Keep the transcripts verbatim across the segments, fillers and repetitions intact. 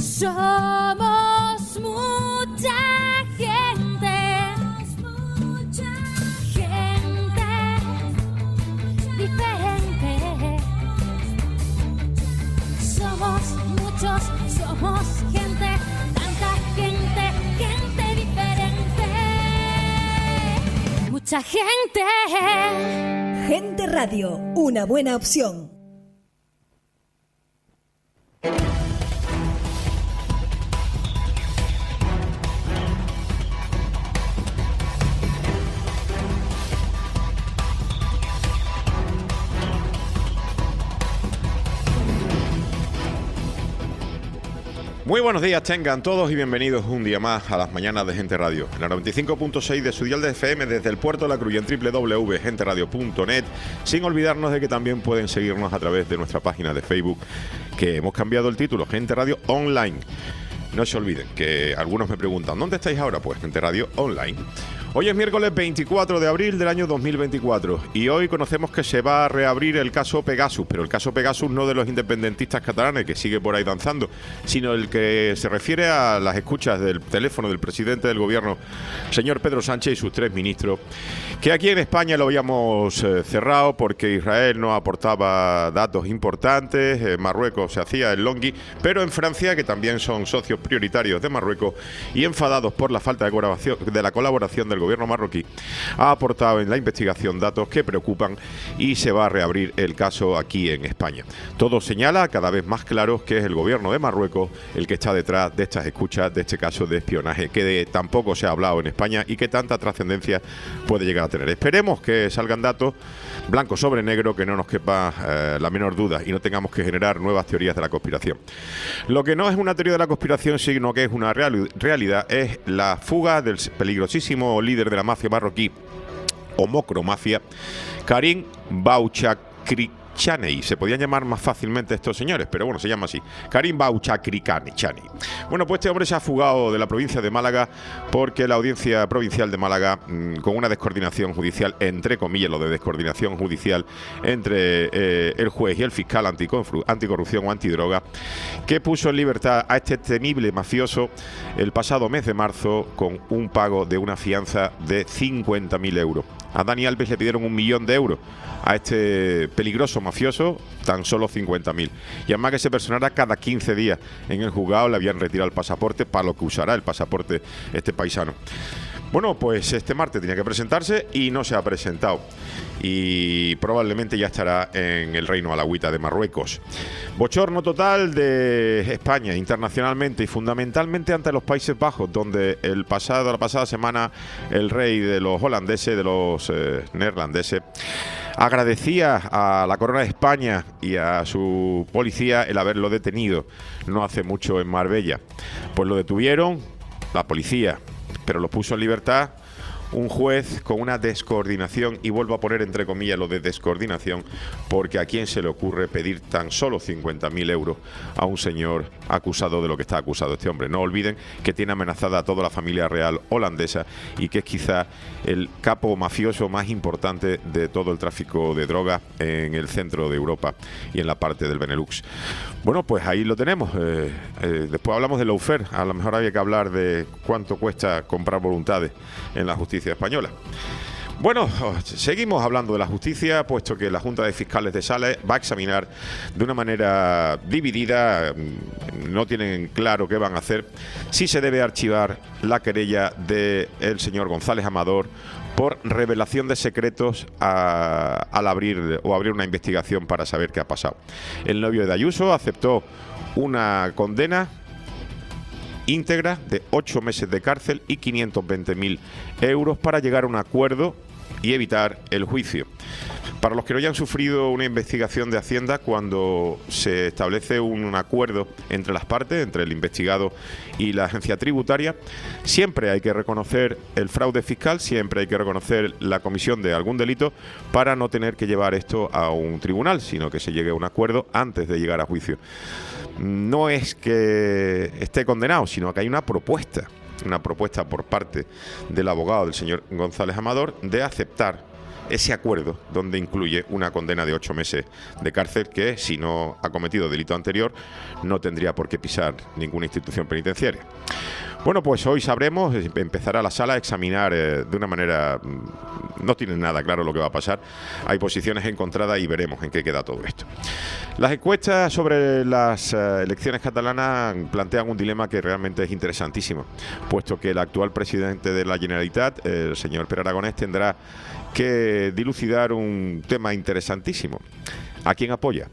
Somos mucha gente, mucha gente diferente. Somos muchos, somos gente, tanta gente, gente diferente. Mucha gente. Gente Radio, una buena opción. Muy buenos días tengan todos y bienvenidos un día más a las mañanas de Gente Radio, en la noventa y cinco punto seis de su dial de F M desde el puerto de la Cruz y en doble u doble u doble u punto gente radio punto net, sin olvidarnos de que también pueden seguirnos a través de nuestra página de Facebook, que hemos cambiado el título, Gente Radio Online. No se olviden que algunos me preguntan, ¿dónde estáis ahora? Pues Gente Radio Online. Hoy es miércoles veinticuatro de abril del año dos mil veinticuatro y hoy conocemos que se va a reabrir el caso Pegasus, pero el caso Pegasus no de los independentistas catalanes, que sigue por ahí danzando, sino el que se refiere a las escuchas del teléfono del presidente del gobierno, señor Pedro Sánchez, y sus tres ministros, que aquí en España lo habíamos eh, cerrado porque Israel no aportaba datos importantes, en Marruecos se hacía el longhi, pero en Francia, que también son socios prioritarios de Marruecos y enfadados por la falta de colaboración, de la colaboración del gobierno marroquí, ha aportado en la investigación datos que preocupan y se va a reabrir el caso aquí en España. Todo señala cada vez más claro que es el gobierno de Marruecos el que está detrás de estas escuchas, de este caso de espionaje que de, tampoco se ha hablado en España y que tanta trascendencia puede llegar a tener. Esperemos que salgan datos blanco sobre negro, que no nos quepa eh, la menor duda y no tengamos que generar nuevas teorías de la conspiración. Lo que no es una teoría de la conspiración, sino que es una real, realidad, es la fuga del peligrosísimo líder de la mafia marroquí, o mocromafia, Karim Bouchakrichaney. Se podían llamar más fácilmente estos señores, pero bueno, se llama así, Karim Bouchakrichaney. Bueno, pues este hombre se ha fugado de la provincia de Málaga porque la Audiencia Provincial de Málaga, mmm, con una descoordinación judicial, entre comillas lo de descoordinación judicial, entre eh, el juez y el fiscal anticorrupción o antidroga, que puso en libertad a este temible mafioso el pasado mes de marzo con un pago de una fianza de cincuenta mil euros. A Dani Alves le pidieron un millón de euros, a este peligroso mafioso tan solo cincuenta mil. Y además que se personara cada quince días en el juzgado, le habían retirado el pasaporte, para lo que usará el pasaporte este paisano. Bueno, pues este martes tenía que presentarse y no se ha presentado. Y probablemente ya estará en el Reino Alauita de Marruecos. Bochorno total de España internacionalmente y fundamentalmente ante los Países Bajos, donde el pasado, la pasada semana el rey de los holandeses, de los eh, neerlandeses, agradecía a la Corona de España y a su policía el haberlo detenido no hace mucho en Marbella. Pues lo detuvieron la policía, pero lo puso en libertad un juez con una descoordinación, y vuelvo a poner entre comillas lo de descoordinación, porque a quién se le ocurre pedir tan solo cincuenta mil euros a un señor acusado de lo que está acusado este hombre. No olviden que tiene amenazada a toda la familia real holandesa y que es quizá el capo mafioso más importante de todo el tráfico de drogas en el centro de Europa y en la parte del Benelux. Bueno, pues ahí lo tenemos. Eh, eh, después hablamos de lawfare. A lo mejor había que hablar de cuánto cuesta comprar voluntades en la justicia española. Bueno, seguimos hablando de la justicia, puesto que la Junta de Fiscales de Sala va a examinar de una manera dividida, no tienen claro qué van a hacer, si se debe archivar la querella del señor González Amador por revelación de secretos a, al abrir o abrir una investigación para saber qué ha pasado. El novio de Ayuso aceptó una condena íntegra de ocho meses de cárcel y quinientos veinte mil euros para llegar a un acuerdo y evitar el juicio. Para los que no hayan sufrido una investigación de Hacienda, cuando se establece un acuerdo entre las partes, entre el investigado y la agencia tributaria, siempre hay que reconocer el fraude fiscal, siempre hay que reconocer la comisión de algún delito para no tener que llevar esto a un tribunal, sino que se llegue a un acuerdo antes de llegar a juicio. No es que esté condenado, sino que hay una propuesta, una propuesta por parte del abogado del señor González Amador de aceptar ese acuerdo donde incluye una condena de ocho meses de cárcel que, si no ha cometido delito anterior, no tendría por qué pisar ninguna institución penitenciaria. Bueno, pues hoy sabremos, empezará la sala a examinar eh, de una manera, no tienen nada claro lo que va a pasar, hay posiciones encontradas y veremos en qué queda todo esto. Las encuestas sobre las eh, elecciones catalanas plantean un dilema que realmente es interesantísimo, puesto que el actual presidente de la Generalitat, el señor Pere Aragonés, tendrá que dilucidar un tema interesantísimo. ¿A quién apoya?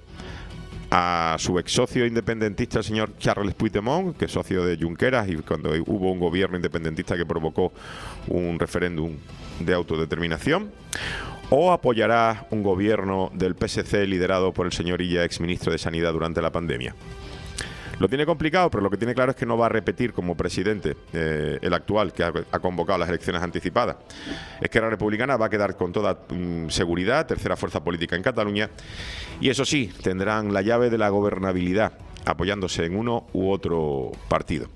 A su ex socio independentista, el señor Charles Puigdemont, que es socio de Junqueras, y cuando hubo un gobierno independentista que provocó un referéndum de autodeterminación, o apoyará un gobierno del P S C liderado por el señor Illa, exministro de Sanidad durante la pandemia. Lo tiene complicado, pero lo que tiene claro es que no va a repetir como presidente eh, el actual, que ha, ha convocado las elecciones anticipadas. Esquerra Republicana va a quedar con toda mm, seguridad tercera fuerza política en Cataluña, y eso sí, tendrán la llave de la gobernabilidad, apoyándose en uno u otro partido.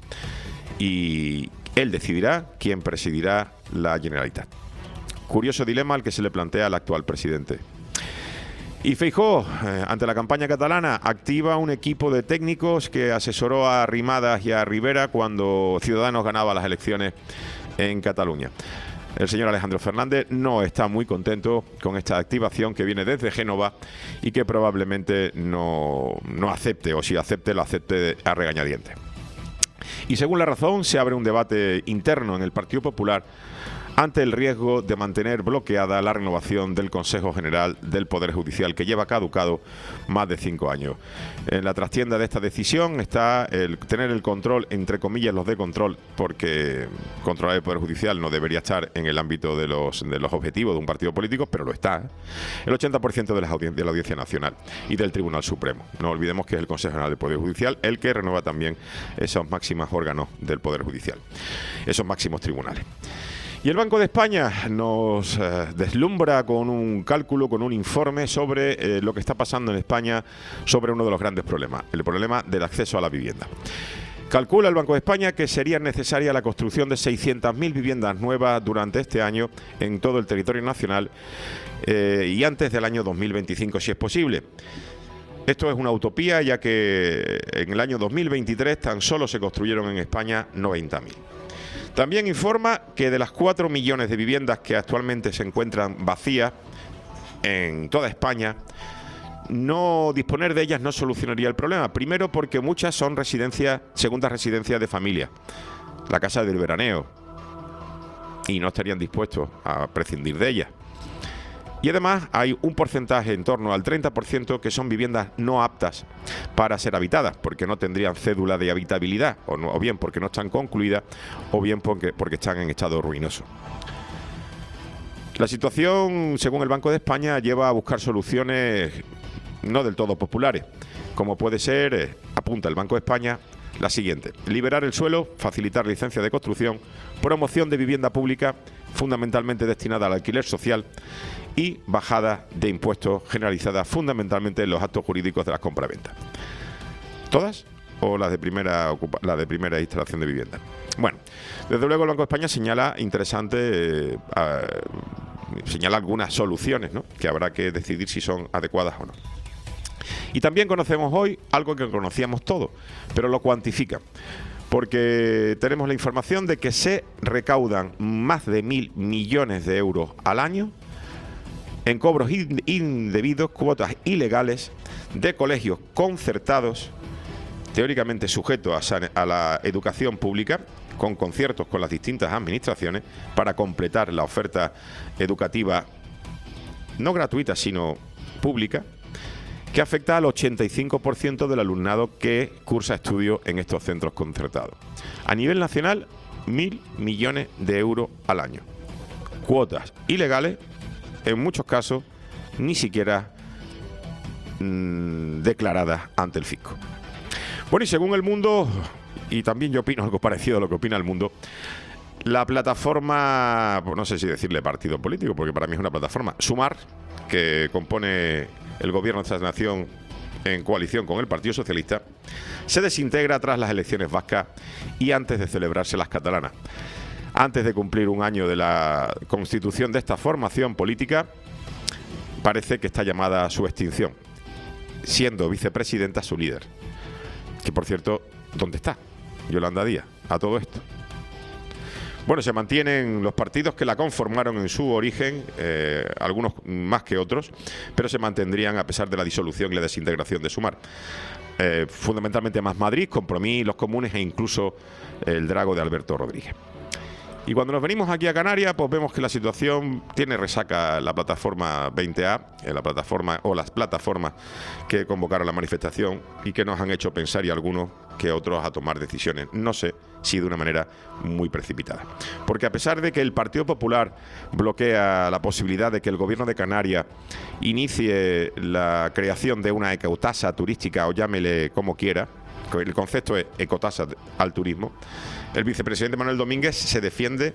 Y él decidirá quién presidirá la Generalitat. Curioso dilema al que se le plantea al actual presidente. Y Feijóo, eh, ante la campaña catalana, activa un equipo de técnicos que asesoró a Arrimadas y a Rivera cuando Ciudadanos ganaba las elecciones en Cataluña. El señor Alejandro Fernández no está muy contento con esta activación que viene desde Génova y que probablemente no, no acepte, o si acepte, lo acepte a regañadientes. Y según La Razón, se abre un debate interno en el Partido Popular ante el riesgo de mantener bloqueada la renovación del Consejo General del Poder Judicial, que lleva caducado más de cinco años. En la trastienda de esta decisión está el tener el control, entre comillas, los de control, porque controlar el Poder Judicial no debería estar en el ámbito de los, de los objetivos de un partido político, pero lo está. El ochenta por ciento de, las audien- de la Audiencia Nacional y del Tribunal Supremo. No olvidemos que es el Consejo General del Poder Judicial el que renueva también esos máximos órganos del Poder Judicial, esos máximos tribunales. Y el Banco de España nos eh, deslumbra con un cálculo, con un informe sobre eh, lo que está pasando en España sobre uno de los grandes problemas, el problema del acceso a la vivienda. Calcula el Banco de España que sería necesaria la construcción de seiscientas mil viviendas nuevas durante este año en todo el territorio nacional eh, y antes del año dos mil veinticinco, si es posible. Esto es una utopía, ya que en el año dos mil veintitrés tan solo se construyeron en España noventa mil. También informa que de las cuatro millones de viviendas que actualmente se encuentran vacías en toda España, no disponer de ellas no solucionaría el problema. Primero, porque muchas son residencias, segundas residencias de familia, la casa del veraneo, y no estarían dispuestos a prescindir de ellas. Y además hay un porcentaje en torno al treinta por ciento que son viviendas no aptas para ser habitadas, porque no tendrían cédula de habitabilidad, o, no, o bien porque no están concluidas, o bien porque, porque están en estado ruinoso. La situación, según el Banco de España, lleva a buscar soluciones no del todo populares, como puede ser, eh, apunta el Banco de España, la siguiente: liberar el suelo, facilitar licencias de construcción, promoción de vivienda pública, fundamentalmente destinada al alquiler social, y bajada de impuestos generalizada fundamentalmente en los actos jurídicos de las compraventas. ¿Todas? ¿O las de primera ocupa, la de primera instalación de vivienda? Bueno, desde luego el Banco de España señala interesante, eh, uh, señala algunas soluciones, ¿no?, que habrá que decidir si son adecuadas o no. Y también conocemos hoy algo que conocíamos todos, pero lo cuantifican, porque tenemos la información de que se recaudan más de mil millones de euros al año en cobros indebidos, cuotas ilegales de colegios concertados, teóricamente sujetos a, a la educación pública, con conciertos con las distintas administraciones para completar la oferta educativa no gratuita, sino pública, que afecta al ochenta y cinco por ciento del alumnado que cursa estudios en estos centros concertados. A nivel nacional, mil millones de euros al año. Cuotas ilegales, en muchos casos, ni siquiera mmm, declaradas ante el fisco. Bueno, y según El Mundo, y también yo opino algo parecido a lo que opina El Mundo, la plataforma, pues no sé si decirle partido político, porque para mí es una plataforma, Sumar, que compone el gobierno de esta nación en coalición con el Partido Socialista, se desintegra tras las elecciones vascas y antes de celebrarse las catalanas. Antes de cumplir un año de la constitución de esta formación política, parece que está llamada a su extinción, siendo vicepresidenta su líder. Que, por cierto, ¿dónde está Yolanda Díaz a todo esto? Bueno, se mantienen los partidos que la conformaron en su origen, eh, algunos más que otros, pero se mantendrían a pesar de la disolución y la desintegración de Sumar. Eh, fundamentalmente Más Madrid, Compromís, los Comunes e incluso el Drago de Alberto Rodríguez. Y cuando nos venimos aquí a Canarias, pues vemos que la situación tiene resaca la plataforma veinte A, en la plataforma o las plataformas que convocaron la manifestación y que nos han hecho pensar, y algunos que otros, a tomar decisiones, no sé si de una manera muy precipitada. Porque a pesar de que el Partido Popular bloquea la posibilidad de que el Gobierno de Canarias inicie la creación de una ecotasa turística, o llámele como quiera, el concepto es ecotasa al turismo, el vicepresidente Manuel Domínguez se defiende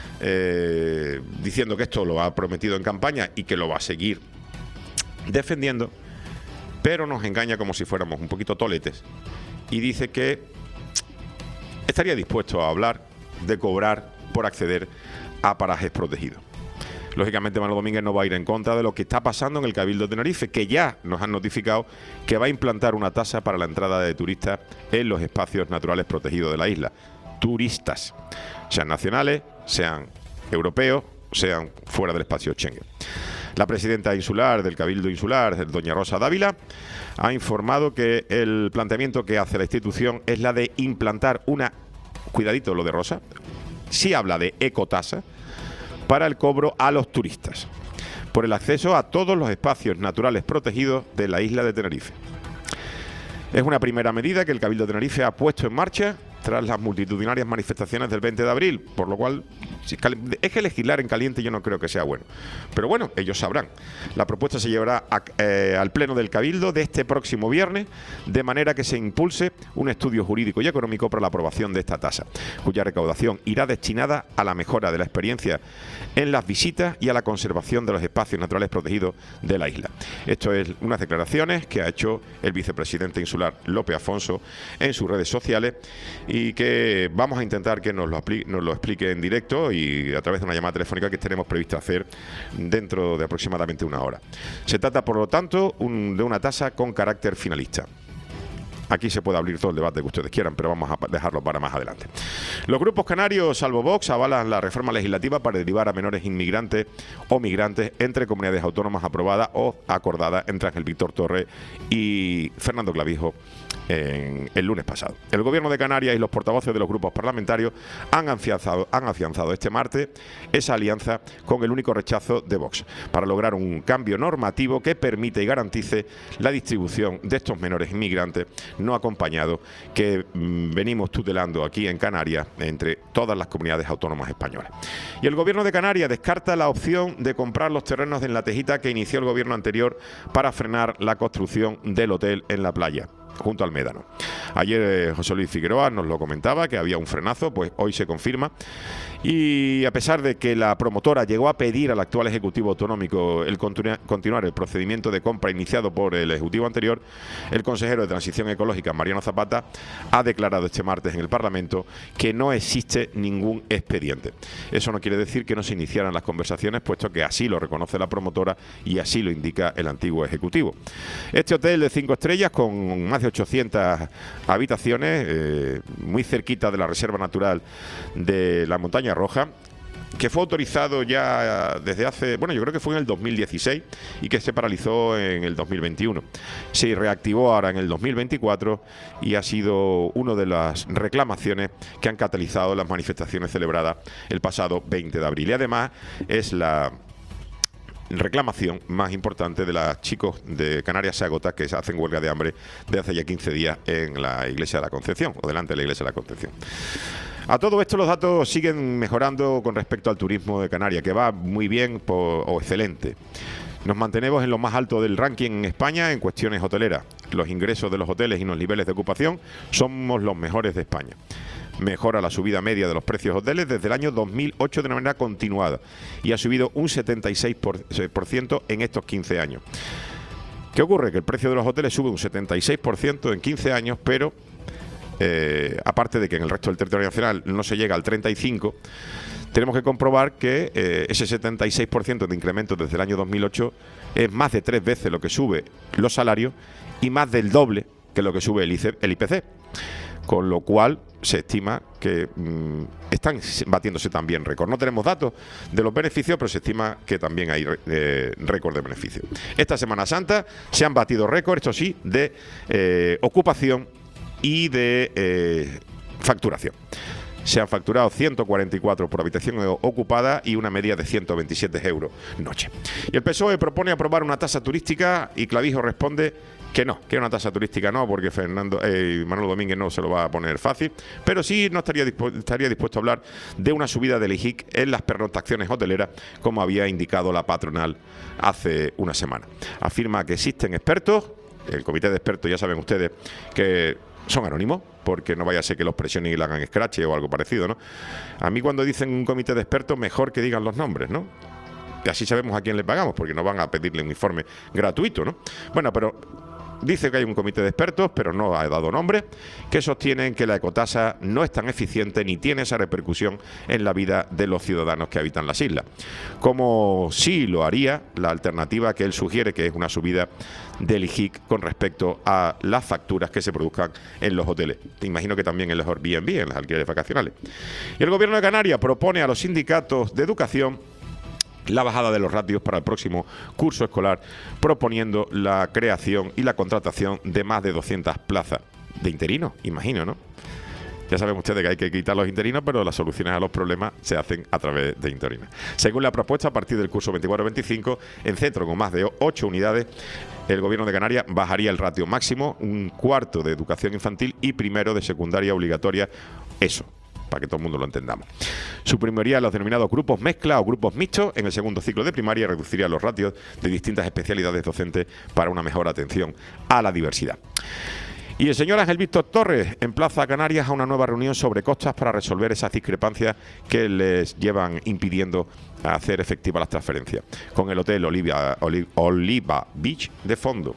eh, diciendo que esto lo ha prometido en campaña y que lo va a seguir defendiendo, pero nos engaña como si fuéramos un poquito toletes y dice que estaría dispuesto a hablar de cobrar por acceder a parajes protegidos. Lógicamente Manuel Domínguez no va a ir en contra de lo que está pasando en el Cabildo de Tenerife, que ya nos han notificado que va a implantar una tasa para la entrada de turistas en los espacios naturales protegidos de la isla. Turistas, sean nacionales, sean europeos, sean fuera del espacio Schengen. La presidenta insular del Cabildo Insular, doña Rosa Dávila, ha informado que el planteamiento que hace la institución es la de implantar una, cuidadito lo de Rosa, sí habla de ecotasa, para el cobro a los turistas, por el acceso a todos los espacios naturales protegidos de la isla de Tenerife. Es una primera medida que el Cabildo de Tenerife ha puesto en marcha tras las multitudinarias manifestaciones del veinte de abril, por lo cual es que legislar en caliente yo no creo que sea bueno. Pero bueno, ellos sabrán. La propuesta se llevará a, eh, al Pleno del Cabildo de este próximo viernes, de manera que se impulse un estudio jurídico y económico para la aprobación de esta tasa, cuya recaudación irá destinada a la mejora de la experiencia en las visitas y a la conservación de los espacios naturales protegidos de la isla. Esto es unas declaraciones que ha hecho el vicepresidente insular Lope Afonso en sus redes sociales, y que vamos a intentar que nos lo, nos lo explique en directo y a través de una llamada telefónica que tenemos previsto hacer dentro de aproximadamente una hora. Se trata, por lo tanto, un, de una tasa con carácter finalista. Aquí se puede abrir todo el debate que ustedes quieran, pero vamos a dejarlo para más adelante. Los grupos canarios, salvo Vox, avalan la reforma legislativa para derivar a menores inmigrantes o migrantes entre comunidades autónomas aprobada o acordada entre Ángel Víctor Torres y Fernando Clavijo en el lunes pasado. El Gobierno de Canarias y los portavoces de los grupos parlamentarios han afianzado, han afianzado este martes esa alianza con el único rechazo de Vox para lograr un cambio normativo que permite y garantice la distribución de estos menores inmigrantes no acompañados que mmm, venimos tutelando aquí en Canarias entre todas las comunidades autónomas españolas. Y el Gobierno de Canarias descarta la opción de comprar los terrenos en La Tejita que inició el gobierno anterior para frenar la construcción del hotel en la playa, junto al Médano. Ayer eh, José Luis Figueroa nos lo comentaba, que había un frenazo, pues hoy se confirma. Y a pesar de que la promotora llegó a pedir al actual Ejecutivo Autonómico el continu- continuar el procedimiento de compra iniciado por el Ejecutivo anterior, el consejero de Transición Ecológica, Mariano Zapata, ha declarado este martes en el Parlamento que no existe ningún expediente. Eso no quiere decir que no se iniciaran las conversaciones, puesto que así lo reconoce la promotora y así lo indica el antiguo Ejecutivo. Este hotel de cinco estrellas, con más de ochocientas habitaciones, eh, muy cerquita de la Reserva Natural de la Montaña Roja, que fue autorizado ya desde hace, bueno, yo creo que fue en el dos mil dieciséis y que se paralizó en el dos mil veintiuno. Se reactivó ahora en el dos mil veinticuatro y ha sido una de las reclamaciones que han catalizado las manifestaciones celebradas el pasado veinte de abril. Y además es la reclamación más importante de los chicos de Canarias Sagota, que hacen huelga de hambre de hace ya quince días en la Iglesia de la Concepción, o delante de la Iglesia de la Concepción. A todo esto los datos siguen mejorando con respecto al turismo de Canarias, que va muy bien por, o excelente. Nos mantenemos en lo más alto del ranking en España en cuestiones hoteleras. Los ingresos de los hoteles y los niveles de ocupación somos los mejores de España. Mejora la subida media de los precios de hoteles desde el año dos mil ocho de una manera continuada y ha subido un setenta y seis por ciento en estos quince años. ¿Qué ocurre? Que el precio de los hoteles sube un setenta y seis por ciento en quince años, pero eh, aparte de que en el resto del territorio nacional no se llega al treinta y cinco por ciento, tenemos que comprobar que eh, ese setenta y seis por ciento de incremento desde el año dos mil ocho es más de tres veces lo que sube los salarios y más del doble que lo que sube el, I C, el I P C. Con lo cual se estima que mmm, están batiéndose también récord. No tenemos datos de los beneficios, pero se estima que también hay eh, récord de beneficios. Esta Semana Santa se han batido récords, esto sí, de eh, ocupación y de eh, facturación. Se han facturado ciento cuarenta y cuatro por habitación ocupada y una media de ciento veintisiete euros noche. Y el P S O E propone aprobar una tasa turística y Clavijo responde que no, que una tasa turística no, porque Fernando eh, Manuel Domínguez no se lo va a poner fácil, pero sí no estaría, dispu estaría dispuesto a hablar de una subida del I G I C en las pernoctaciones hoteleras, como había indicado la patronal hace una semana. Afirma que existen expertos, el comité de expertos ya saben ustedes que son anónimos, porque no vaya a ser que los presionen y le hagan escrache o algo parecido, ¿no? A mí cuando dicen un comité de expertos, mejor que digan los nombres, ¿no? Y así sabemos a quién le pagamos, porque no van a pedirle un informe gratuito, ¿no? Bueno, pero dice que hay un comité de expertos, pero no ha dado nombre, que sostienen que la ecotasa no es tan eficiente ni tiene esa repercusión en la vida de los ciudadanos que habitan las islas. Como sí lo haría la alternativa que él sugiere, que es una subida del I G I C con respecto a las facturas que se produzcan en los hoteles. Te imagino que también en los Airbnb, en los alquileres vacacionales. Y el Gobierno de Canarias propone a los sindicatos de educación la bajada de los ratios para el próximo curso escolar, proponiendo la creación y la contratación de más de doscientas plazas de interinos, imagino, ¿no? Ya saben ustedes que hay que quitar los interinos, pero las soluciones a los problemas se hacen a través de interinos. Según la propuesta, a partir del curso veinticuatro veinticinco, en centro con más de ocho unidades, el Gobierno de Canarias bajaría el ratio máximo, un cuarto de educación infantil y primero de secundaria obligatoria, eso, para que todo el mundo lo entendamos. Suprimiría los denominados grupos mezcla o grupos mixtos en el segundo ciclo de primaria y reduciría los ratios de distintas especialidades docentes para una mejor atención a la diversidad. Y el señor Ángel Víctor Torres emplaza a Canarias a una nueva reunión sobre costas para resolver esas discrepancias que les llevan impidiendo hacer efectivas las transferencias, con el hotel Oliva, Oliva, Oliva Beach de fondo.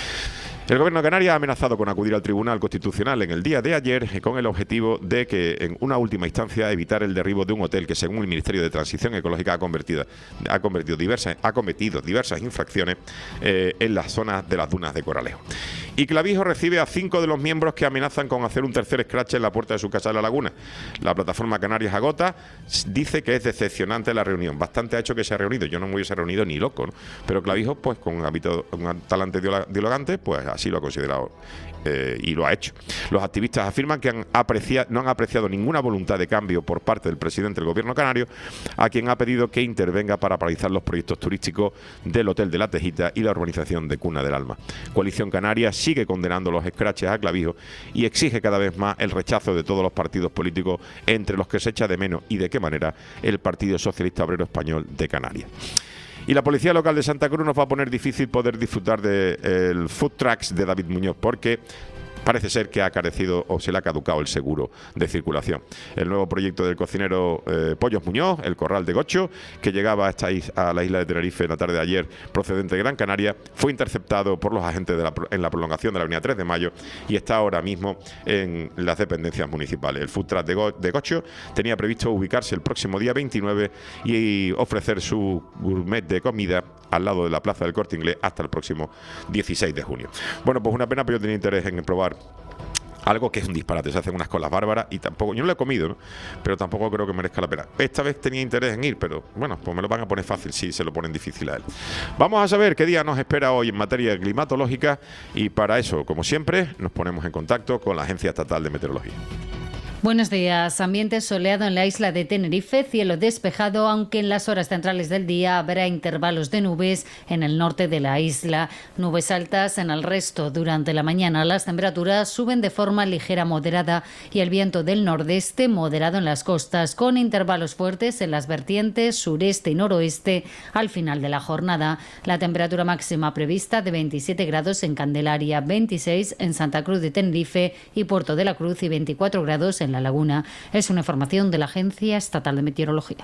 El Gobierno de Canarias ha amenazado con acudir al Tribunal Constitucional en el día de ayer con el objetivo de que, en una última instancia, evitar el derribo de un hotel que, según el Ministerio de Transición Ecológica, ha convertido, ha convertido diversas, ha cometido diversas infracciones eh, en las zonas de las dunas de Corralejo. Y Clavijo recibe a cinco de los miembros que amenazan con hacer un tercer scratch en la puerta de su casa de La Laguna. La plataforma Canarias Agota dice que es decepcionante la reunión. Bastante ha hecho que se ha reunido. Yo no me hubiese reunido ni loco, ¿no? Pero Clavijo, pues con un, hábito, un talante dialogante, pues así lo ha considerado eh, y lo ha hecho. Los activistas afirman que han apreciado, no han apreciado ninguna voluntad de cambio por parte del presidente del Gobierno canario, a quien ha pedido que intervenga para paralizar los proyectos turísticos del Hotel de la Tejita y la urbanización de Cuna del Alma. Coalición Canaria sigue condenando los escraches a Clavijo y exige cada vez más el rechazo de todos los partidos políticos, entre los que se echa de menos y de qué manera el Partido Socialista Obrero Español de Canarias. Y la Policía Local de Santa Cruz nos va a poner difícil poder disfrutar del de Food Trucks de David Muñoz, porque parece ser que ha carecido o se le ha caducado el seguro de circulación. El nuevo proyecto del cocinero eh, Pollos Muñoz, el Corral de Gocho, que llegaba a, esta is a la isla de Tenerife en la tarde de ayer procedente de Gran Canaria, fue interceptado por los agentes de la, en la prolongación de la avenida tres de mayo y está ahora mismo en las dependencias municipales. El Food Truck de, Go de Gocho tenía previsto ubicarse el próximo día veintinueve y ofrecer su gourmet de comida al lado de la Plaza del Corte Inglés hasta el próximo dieciséis de junio. Bueno, pues una pena, pero yo tenía interés en probar algo que es un disparate, se hacen unas colas bárbaras y tampoco, yo no lo he comido, ¿no? Pero tampoco creo que merezca la pena. Esta vez tenía interés en ir, pero bueno, pues me lo van a poner fácil si se lo ponen difícil a él. Vamos a saber qué día nos espera hoy en materia climatológica y para eso, como siempre, nos ponemos en contacto con la Agencia Estatal de Meteorología. Buenos días. Ambiente soleado en la isla de Tenerife, cielo despejado, aunque en las horas centrales del día habrá intervalos de nubes en el norte de la isla. Nubes altas en el resto. Durante la mañana las temperaturas suben de forma ligera moderada y el viento del nordeste moderado en las costas, con intervalos fuertes en las vertientes sureste y noroeste al final de la jornada. La temperatura máxima prevista de veintisiete grados en Candelaria, veintiséis en Santa Cruz de Tenerife y Puerto de la Cruz y veinticuatro grados en La Laguna. Es una información de la Agencia Estatal de Meteorología.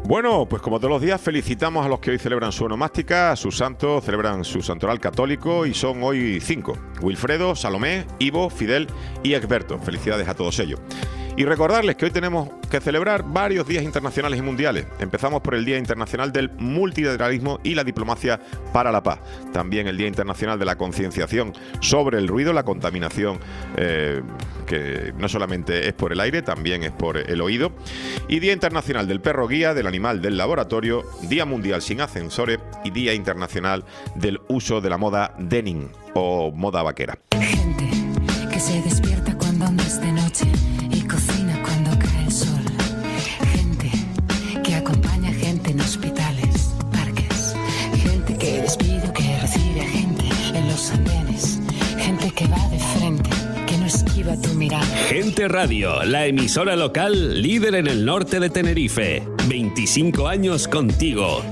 Bueno, pues como todos los días felicitamos a los que hoy celebran su onomástica, a sus santos, celebran su santoral católico y son hoy cinco: Wilfredo, Salomé, Ivo, Fidel y Egberto. Felicidades a todos ellos. Y recordarles que hoy tenemos que celebrar varios días internacionales y mundiales. Empezamos por el Día Internacional del Multilateralismo y la Diplomacia para la Paz. También el Día Internacional de la Concienciación sobre el ruido, la contaminación, eh, que no solamente es por el aire, también es por el oído. Y Día Internacional del Perro Guía, del Animal del Laboratorio, Día Mundial sin Ascensores y Día Internacional del Uso de la Moda Denim o moda vaquera. Gente que se despierta cuando no es de noche y cocina cuando cae el sol. Gente que acompaña gente en hospitales, parques. Gente que despide o que recibe a gente en los andenes. Gente que va de frente, que no esquiva tu mirada. Gente Radio, la emisora local líder en el norte de Tenerife. veinticinco años contigo.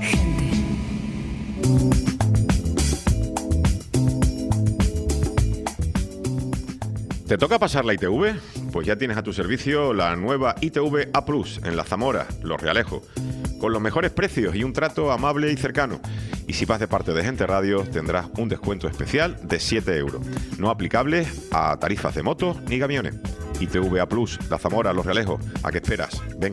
¿Te toca pasar la I T V? Pues ya tienes a tu servicio la nueva I T V A Plus en La Zamora, Los Realejos, con los mejores precios y un trato amable y cercano. Y si vas de parte de Gente Radio, tendrás un descuento especial de siete euros, no aplicable a tarifas de motos ni camiones. I T V A Plus, La Zamora, Los Realejos. ¿A qué esperas? Ven.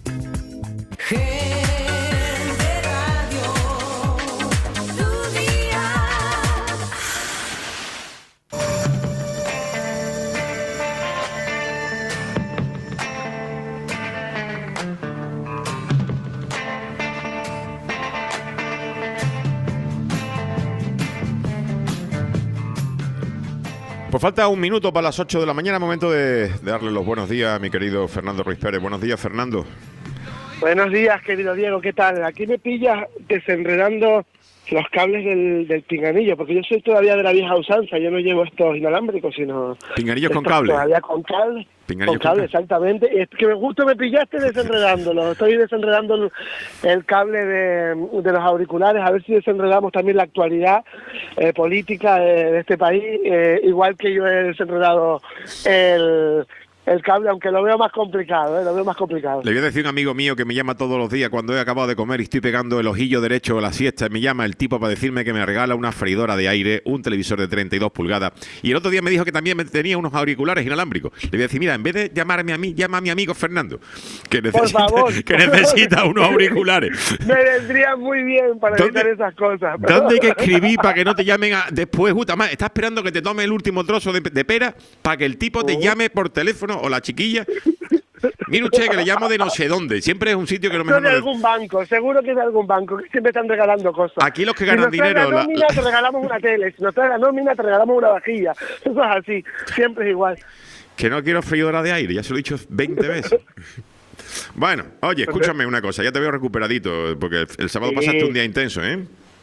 Pues falta un minuto para las ocho de la mañana, momento de, de darle los buenos días a mi querido Fernando Ruiz Pérez. Buenos días, Fernando. Buenos días, querido Diego, ¿qué tal? Aquí me pillas desenredando los cables del, del pinganillo, porque yo soy todavía de la vieja usanza, yo no llevo estos inalámbricos, sino... Pinganillos con estos cable. Todavía con cable. Pinganillos Con cable, con cable. exactamente. Y es que me justo me pillaste desenredándolo. Estoy desenredando el, el cable de, de los auriculares, a ver si desenredamos también la actualidad eh, política de, de este país, eh, igual que yo he desenredado el... el cable, aunque lo veo más complicado, ¿eh? Lo veo más complicado. Le voy a decir a un amigo mío que me llama todos los días cuando he acabado de comer y estoy pegando el ojillo derecho a la siesta. Me llama el tipo para decirme que me regala una freidora de aire, un televisor de treinta y dos pulgadas. Y el otro día me dijo que también me tenía unos auriculares inalámbricos. Le voy a decir, mira, en vez de llamarme a mí, llama a mi amigo Fernando, que necesita, Por favor. que necesita unos auriculares. Me vendría muy bien para ¿Dónde- evitar esas cosas. ¿Dónde hay que escribir para que no te llamen a, después? Justo, además, está esperando que te tome el último trozo de, de pera para que el tipo te llame por teléfono o la chiquilla. Mire usted que le llamo de no sé dónde. Siempre es un sitio que lo Esto mejor de no le- algún banco, seguro que es de algún banco, que siempre están regalando cosas. Aquí los que Si ganan nos trae dinero, la la- nómina, la- te regalamos una tele. Si nos trae la nómina, te regalamos una vajilla. Eso es así, siempre es igual. Que no quiero freidora de aire, ya se lo he dicho veinte veces. Bueno, oye, escúchame una cosa, ya te veo recuperadito, porque el, el sábado Sí. pasaste un día intenso, ¿eh?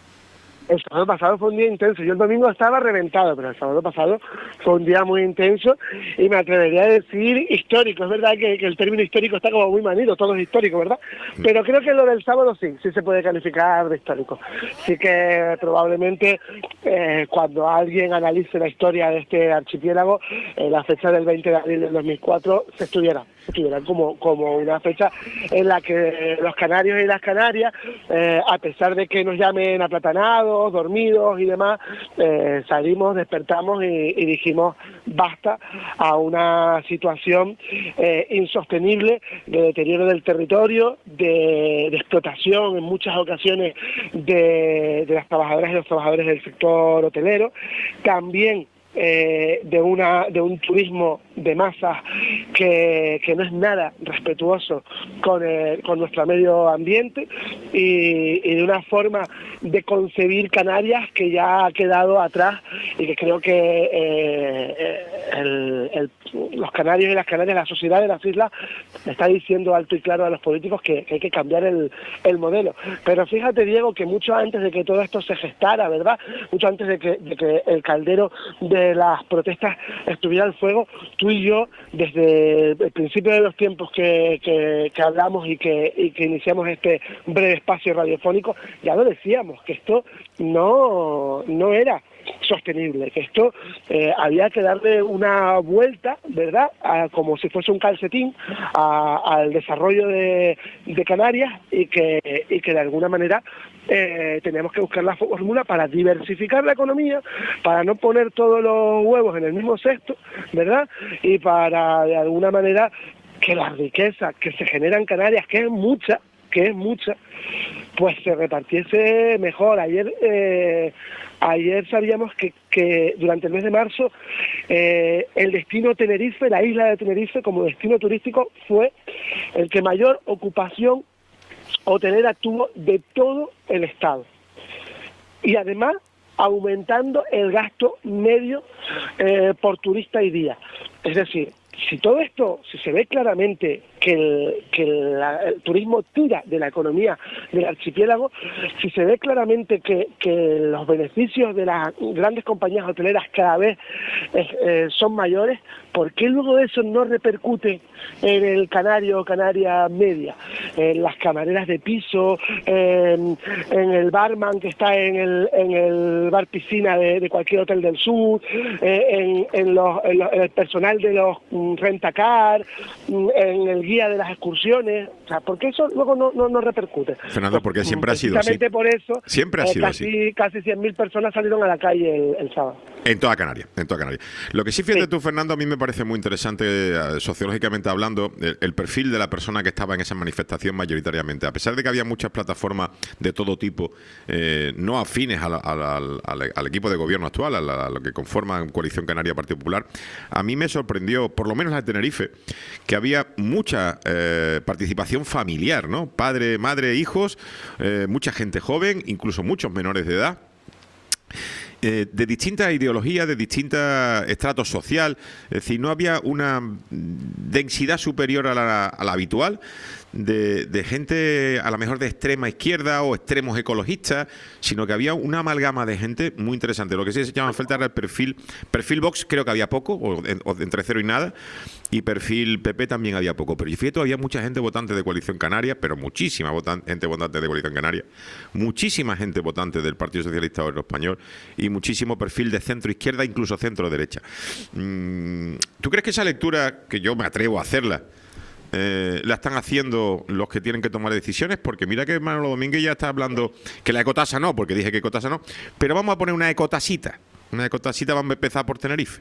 El sábado pasado fue un día intenso. Yo el domingo estaba reventado, pero el sábado pasado fue un día muy intenso y me atrevería a decir histórico. Es verdad que, que el término histórico está como muy manido, todo es histórico, ¿verdad? Pero creo que lo del sábado sí, sí se puede calificar de histórico. Sí que probablemente eh, cuando alguien analice la historia de este archipiélago, eh, la fecha del veinte de abril del dos mil cuatro se estudiará. Estuvieran como, como una fecha en la que los canarios y las canarias, eh, a pesar de que nos llamen aplatanados, dormidos y demás, eh, salimos, despertamos y, y dijimos basta a una situación eh, insostenible de deterioro del territorio, de, de explotación en muchas ocasiones de, de las trabajadoras y los trabajadores del sector hotelero, también Eh, de una de un turismo de masas que, que no es nada respetuoso con, el, con nuestro medio ambiente y, y de una forma de concebir Canarias que ya ha quedado atrás y que creo que eh, el, el, los canarios y las canarias, la sociedad de las islas está diciendo alto y claro a los políticos que, que hay que cambiar el, el modelo. Pero fíjate, Diego, que mucho antes de que todo esto se gestara, ¿verdad? Mucho antes de que, de que el caldero de las protestas estuviera al fuego, tú y yo, desde el principio de los tiempos que, que, que hablamos y que, y que iniciamos este breve espacio radiofónico, ya lo decíamos, que esto no, no era sostenible, que esto eh, había que darle una vuelta, ¿verdad?, a, como si fuese un calcetín a, al desarrollo de, de Canarias y que, y que de alguna manera eh, teníamos que buscar la fórmula para diversificar la economía, para no poner todos los huevos en el mismo cesto, ¿verdad?, y para de alguna manera que la riqueza que se genera en Canarias, que es mucha, que es mucha, pues se repartiese mejor. Ayer eh, ayer sabíamos que, que durante el mes de marzo eh, el destino Tenerife, la isla de Tenerife como destino turístico, fue el que mayor ocupación hotelera tuvo de todo el estado. Y además aumentando el gasto medio eh, por turista y día. Es decir, si todo esto, si se ve claramente que el, que la, el turismo tira de la economía del archipiélago, si se ve claramente que, que los beneficios de las grandes compañías hoteleras cada vez eh, eh, son mayores, ¿por qué luego eso no repercute en el canario o canaria media? En las camareras de piso, en, en el barman que está en el, en el bar piscina de, de cualquier hotel del sur, eh, en, en, los, en, los, en el personal de los mm, rentacar, mm, en el guía de las excursiones. O sea, ¿por qué eso luego no, no, no repercute? Fernando, porque pues, siempre ha sido así. Precisamente por eso Siempre ha eh, sido casi, así. casi cien mil personas salieron a la calle el, el sábado. En toda Canarias, en toda Canarias. Lo que sí, fíjate Sí. tú, Fernando, a mí me parece muy interesante, eh, sociológicamente hablando, el, el perfil de la persona que estaba en esa manifestación mayoritariamente. A pesar de que había muchas plataformas de todo tipo, eh, no afines a la- a la- al, al- al equipo de gobierno actual, a, la- a lo que conforman Coalición Canaria Partido Popular, a mí me sorprendió, por lo menos la de Tenerife, que había mucha eh, participación familiar, ¿no? Padre, madre, hijos, eh, mucha gente joven, incluso muchos menores de edad. Eh, de distintas ideologías, de distintos estratos social, es decir, no había una mm, densidad superior a la, a la habitual de, de gente a lo mejor de extrema izquierda o extremos ecologistas, sino que había una amalgama de gente muy interesante. Lo que sí se llama falta era el perfil, perfil Vox creo que había poco, o, en- o entre cero y nada, y perfil P P también había poco, pero yo fíjate, había mucha gente votante de Coalición Canaria, pero muchísima votan- gente votante de Coalición Canaria, muchísima gente votante del Partido Socialista Obrero Español y muchísimo perfil de centro izquierda, incluso centro derecha. Mm, ¿Tú crees que esa lectura, que yo me atrevo a hacerla, eh, la están haciendo los que tienen que tomar decisiones? Porque mira que Manolo Domínguez ya está hablando que la ecotasa no, porque dije que ecotasa no, pero vamos a poner una ecotasita. Una ecotasita, vamos a empezar por Tenerife.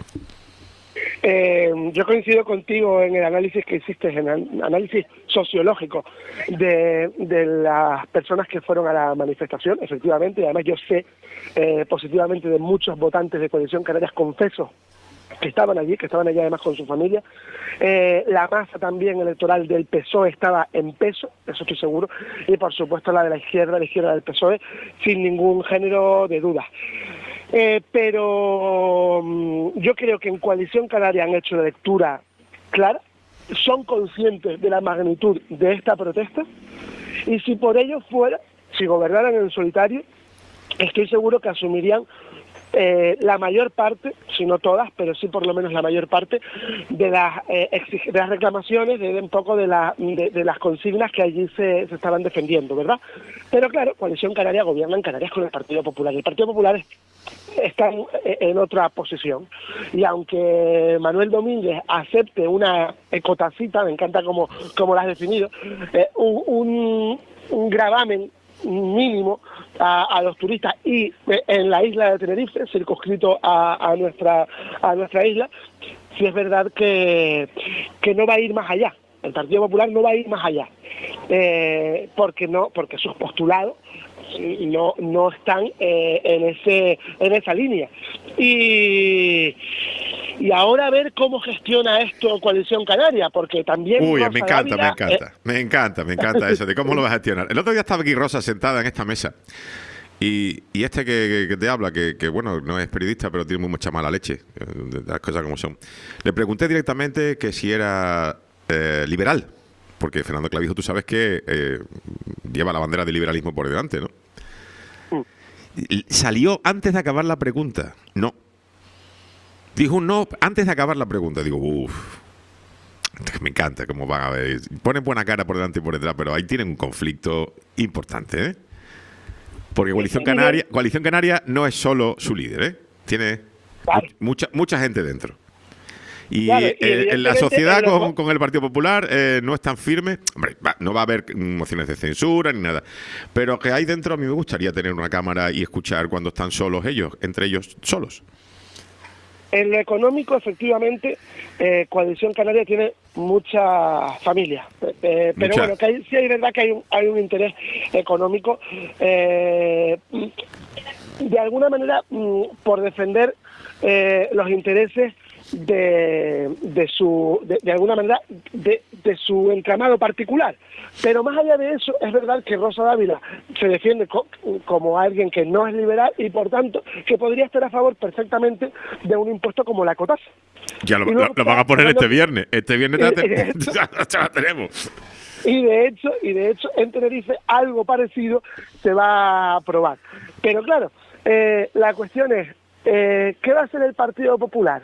Eh, yo coincido contigo en el análisis que hiciste, en el análisis sociológico de, de las personas que fueron a la manifestación, efectivamente, y además yo sé eh, positivamente de muchos votantes de Coalición Canarias confesos que estaban allí, que estaban allí además con su familia. Eh, la masa también electoral del P S O E estaba en peso, eso estoy seguro, y por supuesto la de la izquierda, la izquierda del P S O E, sin ningún género de duda. Eh, pero mm, yo creo que en Coalición Canaria han hecho una lectura clara, son conscientes de la magnitud de esta protesta, y si por ello fuera, si gobernaran en solitario, estoy seguro que asumirían eh, la mayor parte, si no todas, pero sí por lo menos la mayor parte de las, eh, exig- de las reclamaciones, de, de un poco de, la, de, de las consignas que allí se, se estaban defendiendo, ¿verdad? Pero claro, Coalición Canaria gobierna en Canarias con el Partido Popular. El Partido Popular es- está en, en otra posición. Y aunque Manuel Domínguez acepte una ecotacita, me encanta como, como la has definido, eh, un, un, un gravamen mínimo a, a los turistas y eh, en la isla de Tenerife, circunscrito a, a nuestra a nuestra isla, sí es verdad que, que no va a ir más allá. El Partido Popular no va a ir más allá, eh, porque no, porque sus postulados no no están eh, en ese en esa línea. Y y ahora a ver cómo gestiona esto Coalición Canaria, porque también Uy, Rosa me encanta, me Dávila, encanta, me encanta, me encanta eso de cómo lo vas a gestionar. El otro día estaba aquí Rosa sentada en esta mesa y, y este que, que- que te habla, que, que, bueno, no es periodista, pero tiene muy mucha mala leche, eh, de las cosas como son. Le pregunté directamente que si era eh, liberal, porque Fernando Clavijo, tú sabes que eh, lleva la bandera del liberalismo por delante, ¿no? Y salió antes de acabar la pregunta, no. Dijo un no antes de acabar la pregunta. Digo, uff, me encanta cómo van a ver. Ponen buena cara por delante y por detrás, pero ahí tienen un conflicto importante, ¿eh? Porque Coalición Canaria, Coalición Canaria no es solo su líder, ¿eh? Tiene Claro. mucha mucha gente dentro. Y, Claro, y eh, en la evidentemente sociedad en los- con, con el Partido Popular eh, no es tan firme. Hombre, va- no va a haber mociones de censura ni nada. Pero que hay dentro, a mí me gustaría tener una cámara y escuchar cuando están solos ellos, entre ellos solos. En lo económico, efectivamente, eh, Coalición Canaria tiene mucha familia. Eh, eh, pero Mucha. bueno, que hay- sí hay verdad que hay un, hay un interés económico, eh, de alguna manera, mm, por defender eh, los intereses de, de su, de, de alguna manera, de, de su entramado particular. Pero más allá de eso, es verdad que Rosa Dávila se defiende co- como alguien que no es liberal y, por tanto, que podría estar a favor perfectamente de un impuesto como la cotasa. Ya lo, Y luego lo- lo van a poner está- este viernes. Este viernes ya, Eh, te- eh, ya- ya la tenemos. Y de hecho, y de hecho, en Tenerife algo parecido se va a aprobar. Pero claro, eh, la cuestión es, eh, ¿qué va a hacer el Partido Popular?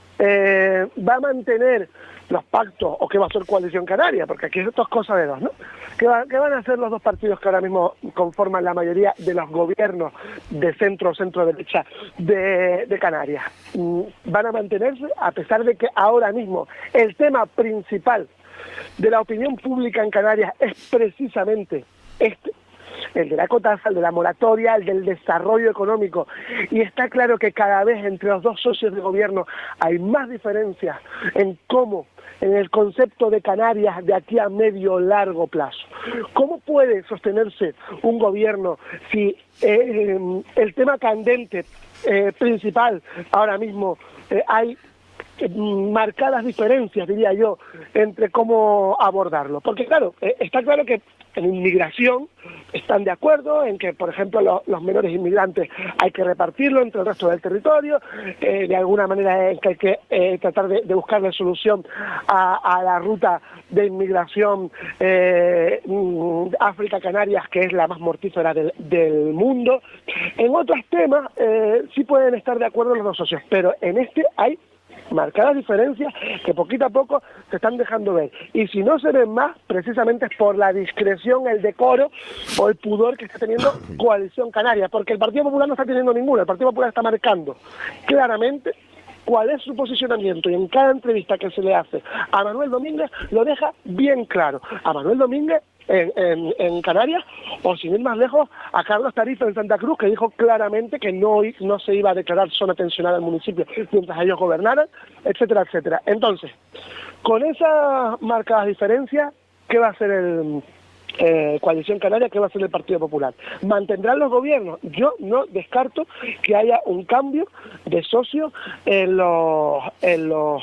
Eh, ¿Va a mantener los pactos o qué va a hacer Coalición Canaria? Porque aquí esto es cosa de dos, ¿no? ¿Qué, va- qué van a hacer los dos partidos que ahora mismo conforman la mayoría de los gobiernos de centro o centro-derecha de, de Canarias? Mm, ¿Van a mantenerse a pesar de que ahora mismo el tema principal de la opinión pública en Canarias es precisamente este, el de la cotasa, el de la moratoria, el del desarrollo económico? Y está claro que cada vez entre los dos socios de gobierno hay más diferencias en cómo, en el concepto de Canarias de aquí a medio o largo plazo. ¿Cómo puede sostenerse un gobierno si eh, el tema candente eh, principal ahora mismo eh, hay eh, marcadas diferencias, diría yo, entre cómo abordarlo? Porque claro, eh, está claro que en inmigración están de acuerdo en que, por ejemplo, lo- los menores inmigrantes hay que repartirlo entre el resto del territorio, eh, de alguna manera en que hay que eh, tratar de, de buscarle solución a, a la ruta de inmigración eh, mm, África-Canarias, que es la más mortífera del, del mundo. En otros temas eh, sí pueden estar de acuerdo los dos socios, pero en este hay marcadas diferencias que poquito a poco se están dejando ver. Y si no se ven más, precisamente es por la discreción, el decoro o el pudor que está teniendo Coalición Canaria, porque el Partido Popular no está teniendo ninguno. El Partido Popular está marcando claramente cuál es su posicionamiento, y en cada entrevista que se le hace a Manuel Domínguez lo deja bien claro. A Manuel Domínguez en, en, en Canarias, o sin ir más lejos, a Carlos Tarifa en Santa Cruz, que dijo claramente que no, i- no se iba a declarar zona tensionada al municipio mientras ellos gobernaran, etcétera, etcétera. Entonces, con esas marcadas diferencias, ¿qué va a hacer el eh, Coalición Canaria? ¿Qué va a hacer el Partido Popular? ¿Mantendrán los gobiernos? Yo no descarto que haya un cambio de socio en los en los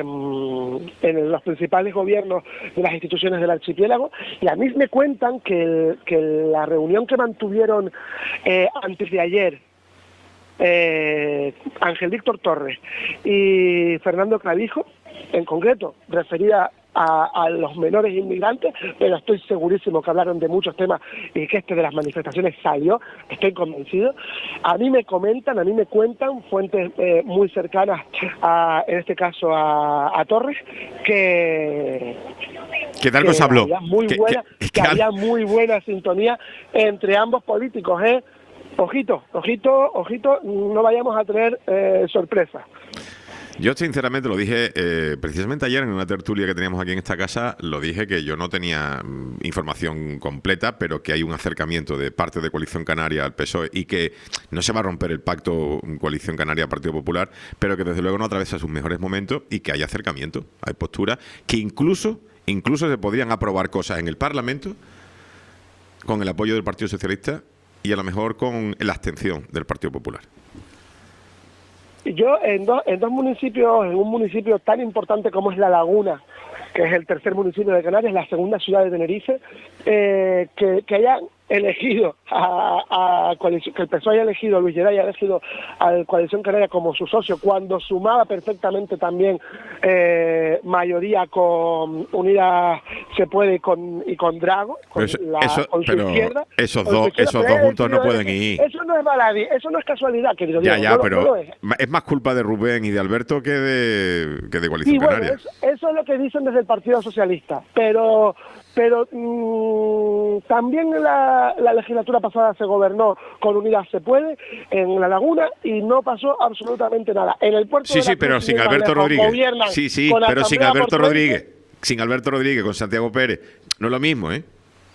em, en los principales gobiernos de las instituciones del archipiélago. Y a mí me cuentan que, el- que la reunión que mantuvieron eh, antes de ayer eh, Ángel Víctor Torres y Fernando Clavijo, en concreto, referida a, a los menores inmigrantes, pero estoy segurísimo que hablaron de muchos temas y que este de las manifestaciones salió, estoy convencido. A mí me comentan, a mí me cuentan fuentes eh, muy cercanas, a, en este caso a, a Torres, que ¿Qué tal que que os habló? había muy Que- buena, que- que que- había muy buena sintonía entre ambos políticos, ¿eh? Ojito, ojito, ojito, no vayamos a tener eh, sorpresa. Yo sinceramente lo dije eh, precisamente ayer en una tertulia que teníamos aquí en esta casa, lo dije que yo no tenía mm, información completa, pero que hay un acercamiento de parte de Coalición Canaria al P S O E y que no se va a romper el pacto Coalición Canaria-Partido Popular, pero que desde luego no atraviesa sus mejores momentos y que hay acercamiento, hay posturas que incluso, incluso se podrían aprobar cosas en el Parlamento con el apoyo del Partido Socialista y a lo mejor con la abstención del Partido Popular. Yo en, dos en dos municipios, en un municipio tan importante como es La Laguna, que es el tercer municipio de Canarias, la segunda ciudad de Tenerife, eh, que, que hayan elegido a, a coalición, que el P S O E haya elegido, Luis Geray haya elegido a la Coalición Canaria como su socio, cuando sumaba perfectamente también eh, mayoría con Unidas Se Puede y con, y con Drago, con, Eso- la, eso- con su pero izquierda. esos con su dos- izquierda, esos pero dos haya juntos no decidido pueden elegir. ir. Eso no es baladí, eso no es casualidad, querido Ya, Diego, ya, no lo- pero no lo es. ma- es más culpa de Rubén y de Alberto que de, que de Coalición Sí, bueno, Canaria. eso, eso es lo que dicen desde el Partido Socialista, pero pero mmm, también la, la, la legislatura pasada se gobernó con Unidas se puede en La Laguna y no pasó absolutamente nada. En el puerto Sí, de sí, la pero Cruz, sin más Alberto lejos, Rodríguez. gobiernan Sí, sí, con pero sin asamblea Alberto por frente. Rodríguez. Sin Alberto Rodríguez, con Santiago Pérez. No es lo mismo, ¿eh?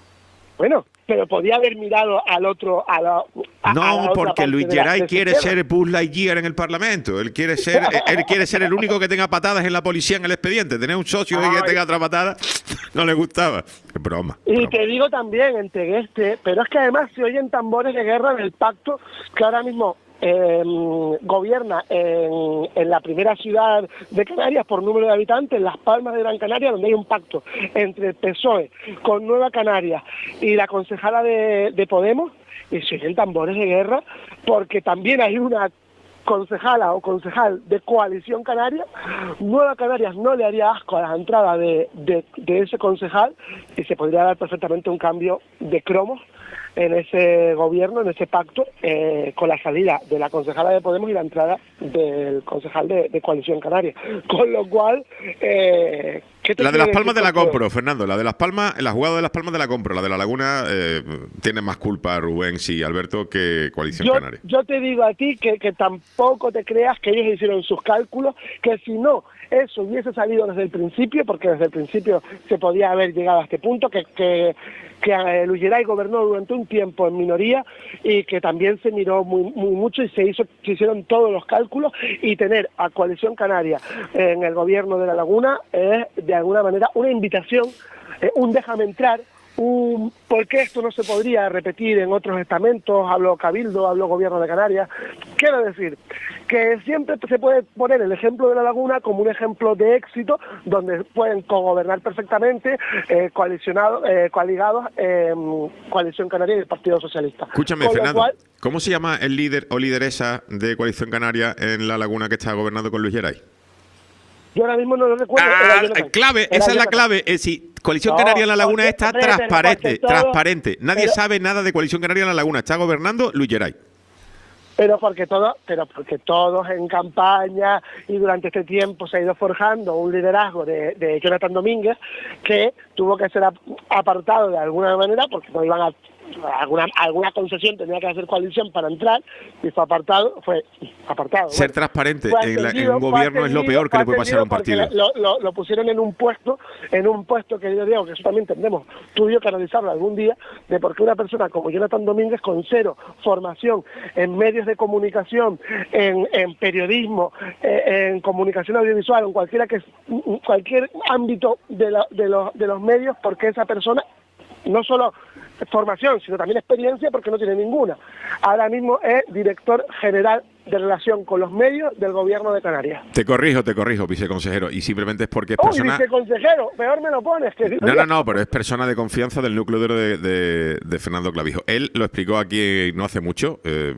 Bueno, pero podía haber mirado al otro, a la, a, a la No, otra porque parte Luis de la- Geray de su quiere izquierda. ser Buzz Lightyear en el Parlamento. Él quiere ser, él quiere ser el único que tenga patadas en la policía en el expediente. Tener un socio y que Ay. tenga otra patada no le gustaba. Es broma. Y broma. te digo también, entre este, pero es que además se oyen tambores de guerra en el pacto que ahora mismo eh, gobierna en, en la primera ciudad de Canarias por número de habitantes, Las Palmas de Gran Canaria, donde hay un pacto entre el P S O E con Nueva Canarias y la concejala de, de Podemos, y se oyen tambores de guerra porque también hay una concejala o concejal de Coalición Canaria. Nueva Canarias no le haría asco a la entrada de, de, de ese concejal y se podría dar perfectamente un cambio de cromos en ese gobierno, en ese pacto, eh, con la salida de la concejala de Podemos y la entrada del concejal de, de Coalición Canaria. Con lo cual, eh, ¿qué te La de quiero Las Palmas decir de la con todo? compro, Fernando. La de Las Palmas, la jugada de Las Palmas de la compro. La de La Laguna eh, tiene más culpa Rubén, sí, Alberto, que Coalición Yo, Canaria. yo te digo a ti que, que tampoco te creas que ellos hicieron sus cálculos, que si no eso hubiese salido desde el principio, porque desde el principio se podía haber llegado a este punto, que, que, que eh, Luis Geray gobernó durante un tiempo en minoría y que también se miró muy, muy mucho y se hizo se hicieron todos los cálculos, y tener a Coalición Canaria en el gobierno de La Laguna es de alguna manera una invitación, eh, un déjame entrar, un por qué esto no se podría repetir en otros estamentos. Hablo Cabildo, hablo Gobierno de Canarias. Quiero decir que siempre se puede poner el ejemplo de La Laguna como un ejemplo de éxito donde pueden cogobernar perfectamente eh, coalicionados, eh, coaligados eh, Coalición Canaria y el Partido Socialista. Escúchame, Con lo Fernando, cual, ¿cómo se llama el líder o lideresa de Coalición Canaria en La Laguna que está gobernando con Luis Geray? yo ahora mismo no lo recuerdo. Ah, era Jonathan. clave, Era esa es la Jonathan. clave. Es decir, Coalición No, Canaria en La Laguna porque- está hombre, pero transparente, porque todo- transparente. Nadie pero- sabe nada de Coalición Canaria en La Laguna. Está gobernando Luis Geray. Pero porque todo, pero porque todos en campaña y durante este tiempo se ha ido forjando un liderazgo de, de Jonathan Domínguez que tuvo que ser ap- apartado de alguna manera porque no iban a alguna alguna concesión tenía que hacer coalición para entrar y fue apartado, fue apartado. Ser bueno. transparente Fue en, la- en atendido, un fue gobierno es lo atendido, peor que le puede pasar a un fue atendido partido. porque Lo, lo, lo pusieron en un puesto, en un puesto que yo digo que eso también tendremos tú y yo que analizarlo algún día, de por qué una persona como Jonathan Domínguez con cero formación en medios de comunicación, en, en periodismo, eh, en comunicación audiovisual, en cualquiera que cualquier ámbito de, la- de, los, de los medios, porque esa persona no solo formación, sino también experiencia, porque no tiene ninguna. Ahora mismo es director general de relación con los medios del Gobierno de Canarias. Te corrijo, te corrijo, viceconsejero. Y simplemente es porque es ¡Uy, persona... viceconsejero! Peor me lo pones. Que No, no, no, pero es persona de confianza del núcleo duro de, de, de Fernando Clavijo. Él lo explicó aquí no hace mucho. Eh,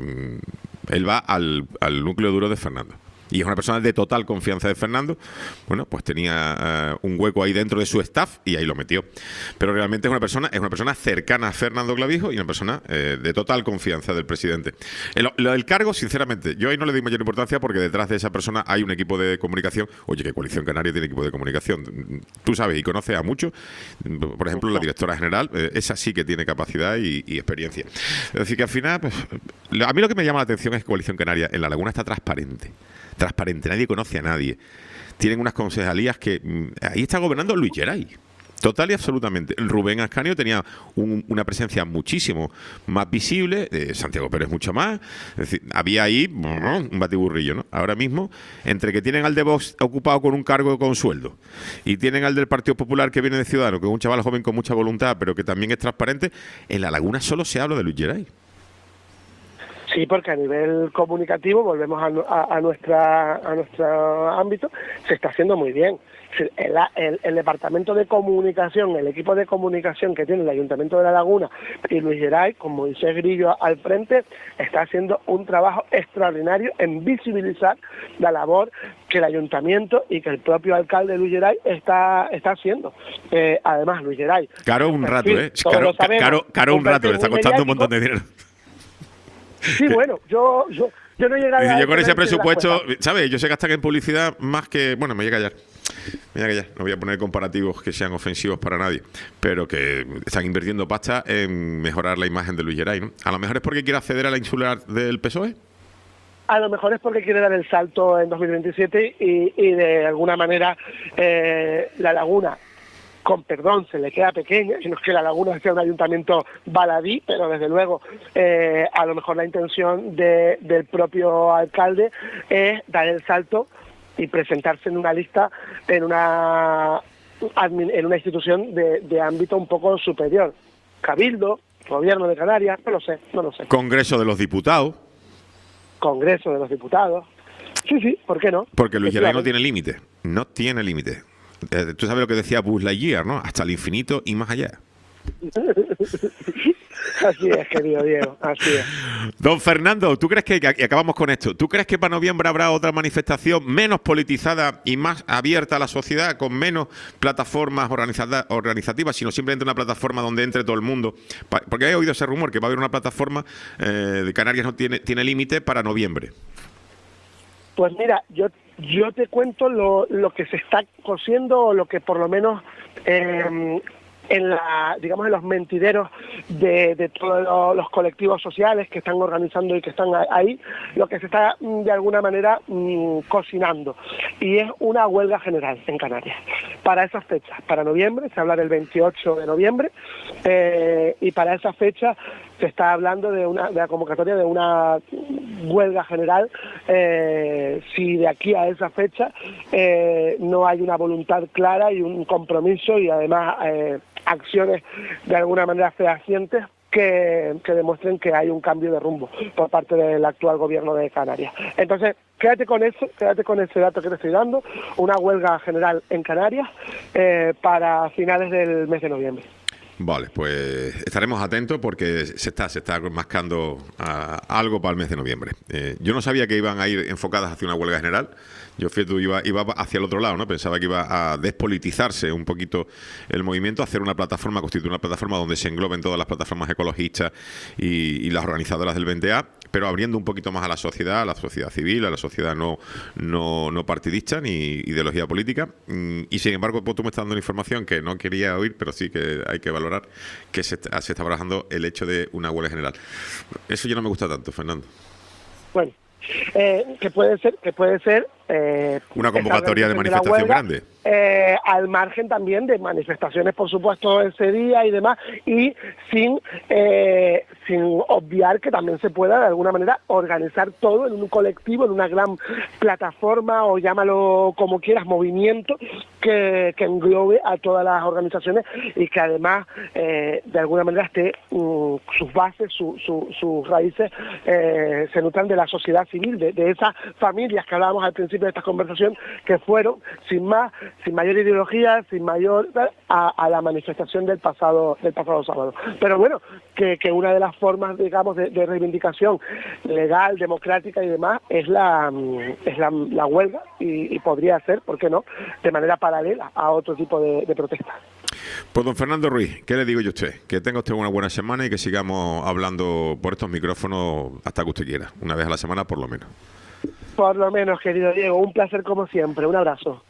él va al, al núcleo duro de Fernando. Y es una persona de total confianza de Fernando. Bueno, pues tenía uh, un hueco ahí dentro de su staff y ahí lo metió. Pero realmente es una persona, es una persona cercana a Fernando Clavijo y una persona eh, de total confianza del presidente. El, lo del cargo, sinceramente, yo ahí no le doy mayor importancia porque detrás de esa persona hay un equipo de comunicación. Oye, que Coalición Canaria tiene equipo de comunicación. Tú sabes y conoces a muchos. Por ejemplo, la directora general, eh, esa sí que tiene capacidad y, y experiencia. Es decir, que al final, pues, a mí lo que me llama la atención es que Coalición Canaria en La Laguna está transparente. Transparente, nadie conoce a nadie. Tienen unas concejalías que... Ahí está gobernando Luis Geray. Total y absolutamente. Rubén Ascanio tenía un, una presencia muchísimo más visible, eh, Santiago Pérez mucho más. Es decir, había ahí un batiburrillo, ¿no? Ahora mismo, entre que tienen al de Vox ocupado con un cargo con sueldo y tienen al del Partido Popular que viene de Ciudadanos, que es un chaval joven con mucha voluntad, pero que también es transparente, en La Laguna solo se habla de Luis Geray. Sí, porque a nivel comunicativo, volvemos a, a, a nuestra a nuestro ámbito, se está haciendo muy bien. El, el, el departamento de comunicación, el equipo de comunicación que tiene el Ayuntamiento de La Laguna y Luis Geray, con Moisés Grillo al frente, está haciendo un trabajo extraordinario en visibilizar la labor que el Ayuntamiento y que el propio alcalde Luis Geray está, está haciendo. Eh, además, Luis Geray... Caro un rato, perfil, ¿eh? todos Caro, lo sabemos, caro, caro un rato, le está muy costando un mediático. montón de dinero. Sí, bueno, yo, yo, yo no he llegado Dice, a... yo con ese tener que las presupuesto, cuentas. ¿sabes? Ellos se gastan en publicidad más que... Bueno, me voy a callar. Mira que ya, no voy a poner comparativos que sean ofensivos para nadie, pero que están invirtiendo pasta en mejorar la imagen de Luis Geray, ¿no? A lo mejor es porque quiere acceder a la insular del P S O E. A lo mejor es porque quiere dar el salto en dos mil veintisiete y, y de alguna manera eh, la laguna, con perdón, se le queda pequeña, y no es que la laguna sea un ayuntamiento baladí, pero desde luego eh, a lo mejor la intención de, del propio alcalde es dar el salto y presentarse en una lista, en una, en una institución de, de ámbito un poco superior. Cabildo, Gobierno de Canarias, no lo sé, no lo sé. Congreso de los Diputados. Congreso de los Diputados. Sí, sí, ¿por qué no? Porque Luis Geray no tiene límite, no tiene límite. Eh, tú sabes lo que decía Buzz Lightyear, ¿no? Hasta el infinito y más allá. Así es, querido Diego, así es. Don Fernando, ¿tú crees que, y acabamos con esto, ¿tú crees que para noviembre habrá otra manifestación menos politizada y más abierta a la sociedad, con menos plataformas organizada, organizativas, sino simplemente una plataforma donde entre todo el mundo? Porque he oído ese rumor que va a haber una plataforma eh, de Canarias no tiene, tiene límite para noviembre. Pues mira, yo yo te cuento lo, lo que se está cosiendo, o lo que por lo menos eh, en la, digamos, en los mentideros de, de todos los, los colectivos sociales que están organizando y que están ahí, lo que se está de alguna manera mmm, cocinando, y es una huelga general en Canarias para esas fechas, para noviembre, se habla del veintiocho de noviembre, eh, y para esa fecha se está hablando de una de la convocatoria de una huelga general eh, si de aquí a esa fecha eh, no hay una voluntad clara y un compromiso, y además eh, acciones de alguna manera fehacientes que, que demuestren que hay un cambio de rumbo por parte del actual gobierno de Canarias. Entonces, quédate con eso, quédate con ese dato que te estoy dando, una huelga general en Canarias eh, para finales del mes de noviembre. Vale, pues estaremos atentos porque se está se está mascando a, algo para el mes de noviembre. Eh, yo no sabía que iban a ir enfocadas hacia una huelga general. Yo, fíjate, iba, iba hacia el otro lado, ¿no? Pensaba que iba a despolitizarse un poquito el movimiento, hacer una plataforma, constituir una plataforma donde se engloben todas las plataformas ecologistas y, y las organizadoras del veinte A, pero abriendo un poquito más a la sociedad, a la sociedad civil, a la sociedad no no, no partidista ni ideología política. Y sin embargo, pues, tú me estás dando una información que no quería oír, pero sí que hay que valorar, que se está, se está barajando el hecho de una huelga general. Eso ya no me gusta tanto, Fernando. Bueno, eh, que puede ser, que puede ser eh, una convocatoria de manifestación huelga, grande. Eh, al margen también de manifestaciones, por supuesto, ese día y demás, y sin eh, sin obviar que también se pueda de alguna manera organizar todo en un colectivo, en una gran plataforma, o llámalo como quieras, movimiento que, que englobe a todas las organizaciones y que además eh, de alguna manera esté um, sus bases, su, su, sus raíces eh, se nutran de la sociedad civil, de, de esas familias que hablábamos al principio de esta conversación, que fueron sin más, sin mayor ideología, sin mayor a, a la manifestación del pasado del pasado sábado. Pero bueno, que, que una de las formas, digamos, de, de reivindicación legal, democrática y demás es la es la, la huelga, y, y podría ser, ¿por qué no?, de manera paralela a otro tipo de, de protestas. Pues don Fernando Ruiz, ¿qué le digo yo a usted? Que tenga usted una buena semana y que sigamos hablando por estos micrófonos hasta que usted quiera, una vez a la semana por lo menos. Por lo menos, querido Diego, un placer como siempre, un abrazo.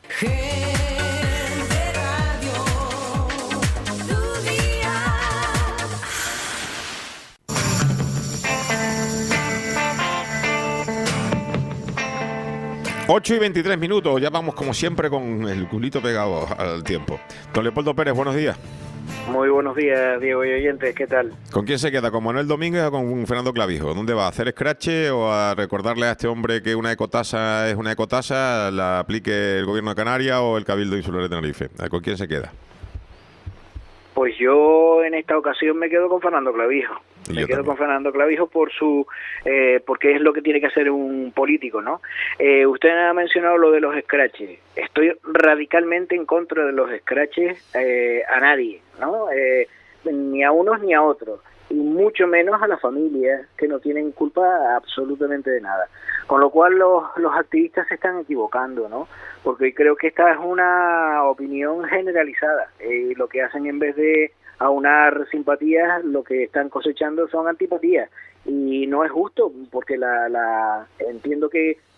ocho y veintitrés minutos, ya vamos como siempre con el culito pegado al tiempo. Don Leopoldo Pérez, buenos días. Muy buenos días, Diego y oyentes, ¿qué tal? ¿Con quién se queda? ¿Con Manuel Domínguez o con Fernando Clavijo? ¿Dónde va? ¿A hacer escrache o a recordarle a este hombre que una ecotasa es una ecotasa, la aplique el Gobierno de Canarias o el Cabildo Insular de Tenerife? ¿Con quién se queda? Pues yo en esta ocasión me quedo con Fernando Clavijo. Me quedo también. con Fernando Clavijo por su, eh, porque es lo que tiene que hacer un político, ¿no? Eh, usted ha mencionado lo de los scratches. Estoy radicalmente en contra de los scratches eh, a nadie, ¿no? Eh, ni a unos ni a otros, y mucho menos a las familias que no tienen culpa absolutamente de nada. Con lo cual los, los activistas se están equivocando, ¿no? Porque creo que esta es una opinión generalizada. Eh, lo que hacen, en vez de aunar simpatías, lo que están cosechando son antipatías, y no es justo, porque la, la entiendo que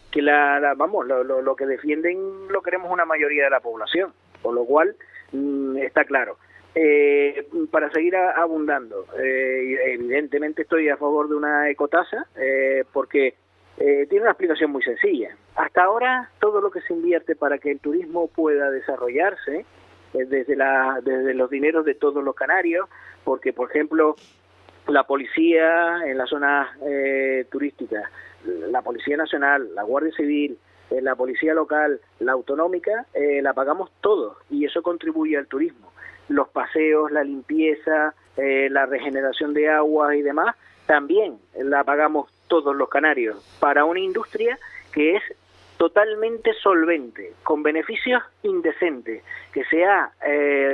que la, la vamos, lo, lo, lo que defienden lo queremos una mayoría de la población, con lo cual mmm, está claro. Eh, para seguir a, abundando, eh, evidentemente estoy a favor de una ecotasa eh, porque eh, tiene una explicación muy sencilla. Hasta ahora todo lo que se invierte para que el turismo pueda desarrollarse eh, desde, la, desde los dineros de todos los canarios, porque por ejemplo la policía en las zonas eh, turísticas, la Policía Nacional, la Guardia Civil, eh, la Policía Local, la Autonómica, eh, la pagamos todos y eso contribuye al turismo. Los paseos, la limpieza, eh, la regeneración de aguas y demás, también la pagamos todos los canarios para una industria que es totalmente solvente, con beneficios indecentes, que se ha, eh,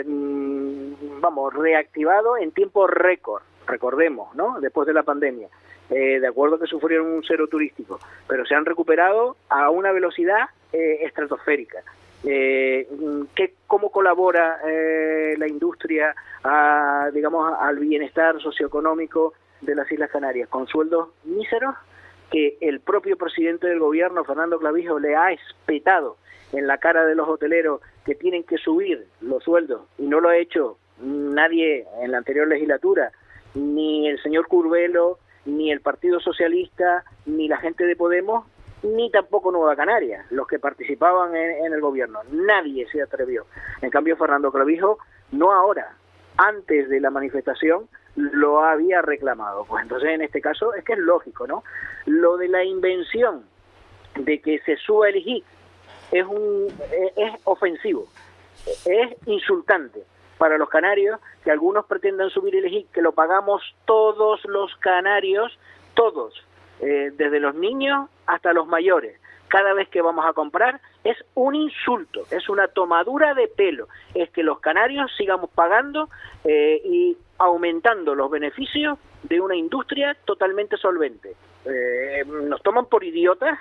vamos, reactivado en tiempo récord, recordemos, ¿no?, después de la pandemia. Eh, de acuerdo que sufrieron un cero turístico, pero se han recuperado a una velocidad eh, estratosférica. Eh, ¿qué, ¿Cómo colabora eh, la industria a, digamos, al bienestar socioeconómico de las Islas Canarias? Con sueldos míseros que el propio presidente del gobierno, Fernando Clavijo, le ha espetado en la cara de los hoteleros que tienen que subir los sueldos, y no lo ha hecho nadie en la anterior legislatura, ni el señor Curvelo, ni el Partido Socialista, ni la gente de Podemos, ni tampoco Nueva Canarias, los que participaban en, en el gobierno. Nadie se atrevió. En cambio, Fernando Clavijo, no ahora, antes de la manifestación, lo había reclamado. Pues entonces, en este caso, es que es lógico, ¿no? Lo de la invención de que se suba el I G I C es, un, es ofensivo, es insultante para los canarios, que algunos pretendan subir el I G I C, que lo pagamos todos los canarios, todos, eh, desde los niños hasta los mayores. Cada vez que vamos a comprar es un insulto, es una tomadura de pelo, es que los canarios sigamos pagando eh, y aumentando los beneficios de una industria totalmente solvente. Eh, ¿Nos toman por idiotas?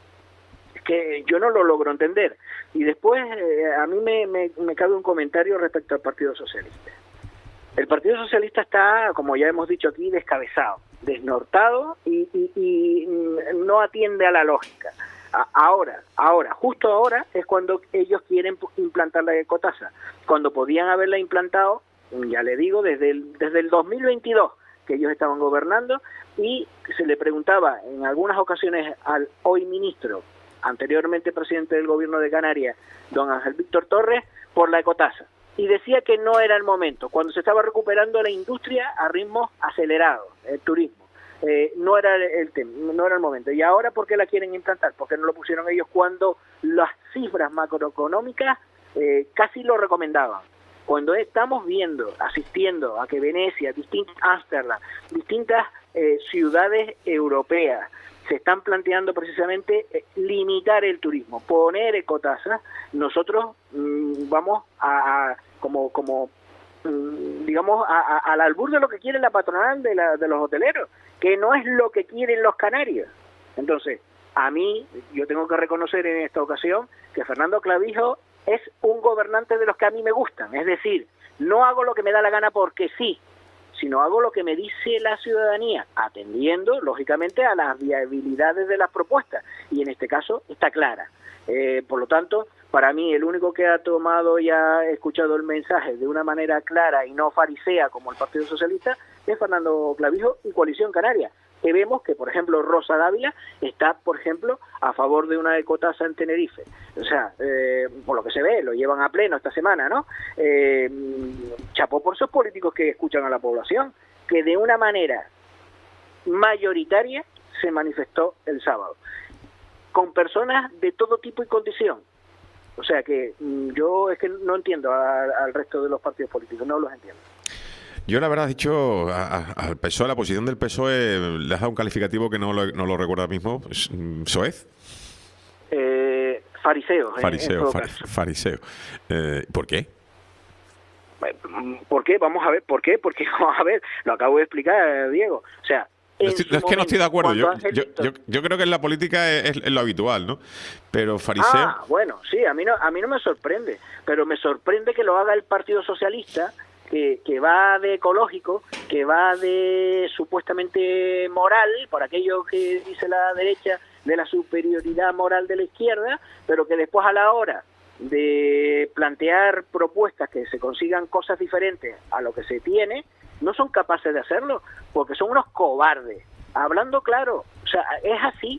Que yo no lo logro entender. Y después eh, a mí me, me, me cabe un comentario respecto al Partido Socialista. El Partido Socialista está, como ya hemos dicho aquí, descabezado, desnortado y, y, y no atiende a la lógica. A, ahora, ahora, justo ahora es cuando ellos quieren implantar la ecotasa, cuando podían haberla implantado, ya le digo, desde el, desde el dos mil veintidós, que ellos estaban gobernando, y se le preguntaba en algunas ocasiones al hoy ministro, anteriormente presidente del gobierno de Canarias, don Ángel Víctor Torres, por la ecotasa. Y decía que no era el momento, cuando se estaba recuperando la industria a ritmos acelerados, el turismo. Eh, no era el tema, no era el momento. ¿Y ahora por qué la quieren implantar? ¿Por qué no lo pusieron ellos cuando las cifras macroeconómicas eh, casi lo recomendaban? Cuando estamos viendo, asistiendo a que Venecia, distintas Ámsterdam, distintas eh, ciudades europeas se están planteando precisamente eh, limitar el turismo, poner ecotasas, nosotros mmm, vamos a, a como como mmm, digamos a, a, al albur de lo que quiere la patronal de, la, de los hoteleros, que no es lo que quieren los canarios. Entonces, a mí, yo tengo que reconocer en esta ocasión que Fernando Clavijo es un gobernante de los que a mí me gustan, es decir, no hago lo que me da la gana porque sí, sino hago lo que me dice la ciudadanía, atendiendo, lógicamente, a las viabilidades de las propuestas, y en este caso está clara. Eh, por lo tanto, para mí, el único que ha tomado y ha escuchado el mensaje de una manera clara y no farisea como el Partido Socialista es Fernando Clavijo y Coalición Canaria, que vemos que, por ejemplo, Rosa Dávila está, por ejemplo, a favor de una ecotasa en Tenerife. O sea, eh, por lo que se ve, lo llevan a pleno esta semana, ¿no? Eh, chapó por esos políticos que escuchan a la población, que de una manera mayoritaria se manifestó el sábado, con personas de todo tipo y condición. O sea que yo es que no entiendo a, al resto de los partidos políticos, no los entiendo. Yo, la verdad, he dicho al P S O E, la posición del P S O E, le has dado un calificativo que no lo, no lo recuerdo ahora mismo. ¿Soez? Eh, fariseo. Fariseo, far, fariseo. Eh, ¿Por qué? ¿Por qué? Vamos a ver, ¿por qué? Porque, vamos a ver, lo acabo de explicar, Diego. O sea, no estoy, no, es que no estoy de acuerdo. Yo, yo, yo, yo creo que en la política es, es lo habitual, ¿no? Pero fariseo... Ah, bueno, sí, a mí no, a mí no me sorprende, pero me sorprende que lo haga el Partido Socialista, Que, que va de ecológico, que va de supuestamente moral, por aquello que dice la derecha, de la superioridad moral de la izquierda, pero que después a la hora de plantear propuestas que se consigan cosas diferentes a lo que se tiene, no son capaces de hacerlo, porque son unos cobardes. Hablando claro, o sea, es así.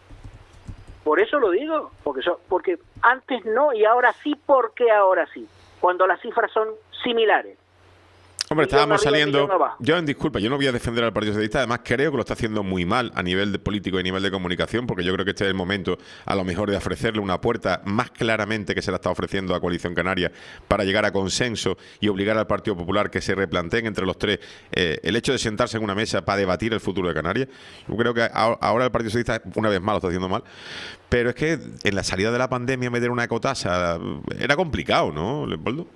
Por eso lo digo, porque so, porque antes no y ahora sí, ¿por qué ahora sí? Cuando las cifras son similares. Hombre, estábamos arriba, saliendo... Yo, en disculpa, yo no voy a defender al Partido Socialista, además creo que lo está haciendo muy mal a nivel de político y a nivel de comunicación, porque yo creo que este es el momento, a lo mejor, de ofrecerle una puerta más claramente que se la está ofreciendo a Coalición Canaria para llegar a consenso y obligar al Partido Popular que se replanteen entre los tres eh, el hecho de sentarse en una mesa para debatir el futuro de Canarias. Yo creo que ahora el Partido Socialista, una vez más, lo está haciendo mal, pero es que en la salida de la pandemia meter una ecotasa era complicado, ¿no, Leopoldo?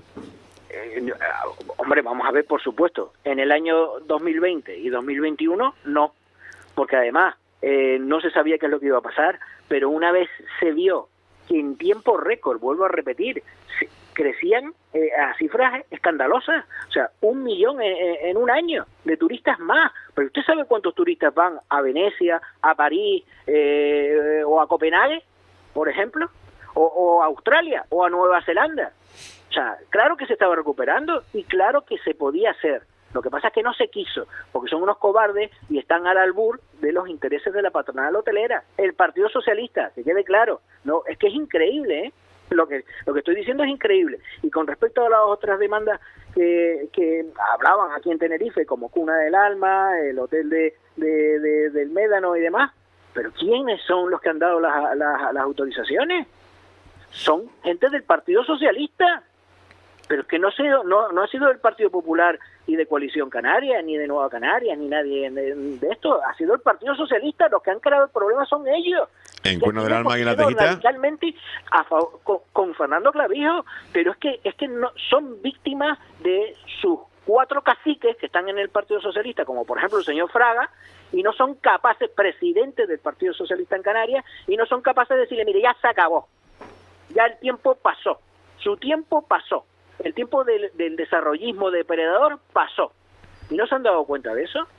Hombre, vamos a ver, por supuesto, en el año dos mil veinte y dos mil veintiuno no, porque además eh, no se sabía qué es lo que iba a pasar, pero una vez se vio que en tiempo récord, vuelvo a repetir, se, crecían eh, a cifras escandalosas, o sea, un millón en, en un año de turistas más, pero usted sabe cuántos turistas van a Venecia, a París eh, o a Copenhague, por ejemplo, o, o a Australia o a Nueva Zelanda. O sea, claro que se estaba recuperando y claro que se podía hacer. Lo que pasa es que no se quiso, porque son unos cobardes y están al albur de los intereses de la patronal hotelera. El Partido Socialista, que quede claro, no, es que es increíble, ¿eh? Lo que lo que estoy diciendo es increíble. Y con respecto a las otras demandas que, que hablaban aquí en Tenerife, como Cuna del Alma, el hotel de, de, de del Médano y demás, pero ¿quiénes son los que han dado las, las, las autorizaciones? Son gente del Partido Socialista. Pero es que no ha sido, no, no ha sido del Partido Popular y de Coalición Canaria, ni de Nueva Canaria, ni nadie de, de esto. Ha sido el Partido Socialista. Los que han creado el problema son ellos. En Cuna del Alma y en la Tejita. Radicalmente a favor, con, con Fernando Clavijo, pero es que es que no son víctimas de sus cuatro caciques que están en el Partido Socialista, como por ejemplo el señor Fraga, y no son capaces, presidentes del Partido Socialista en Canarias, y no son capaces de decirle, mire, ya se acabó. Ya el tiempo pasó. Su tiempo pasó. El tiempo del, del desarrollismo depredador pasó. ¿Y no se han dado cuenta de eso?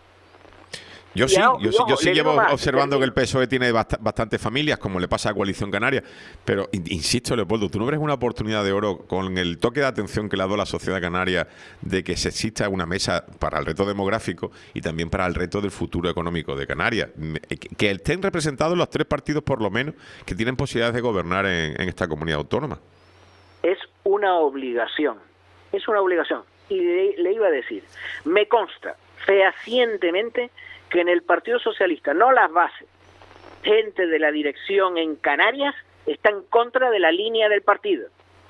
Yo sí, ahora, yo sí, yo sí llevo más, observando que el P S O E tiene bast bastantes familias, como le pasa a Coalición Canaria. Pero, insisto, Leopoldo, ¿tú no ves una oportunidad de oro con el toque de atención que le ha dado la sociedad canaria de que se exista una mesa para el reto demográfico y también para el reto del futuro económico de Canarias? Que estén representados los tres partidos, por lo menos, que tienen posibilidades de gobernar en, en esta comunidad autónoma. Es una obligación, es una obligación. Y le, le iba a decir, me consta fehacientemente que en el Partido Socialista, no las bases, gente de la dirección en Canarias está en contra de la línea del partido.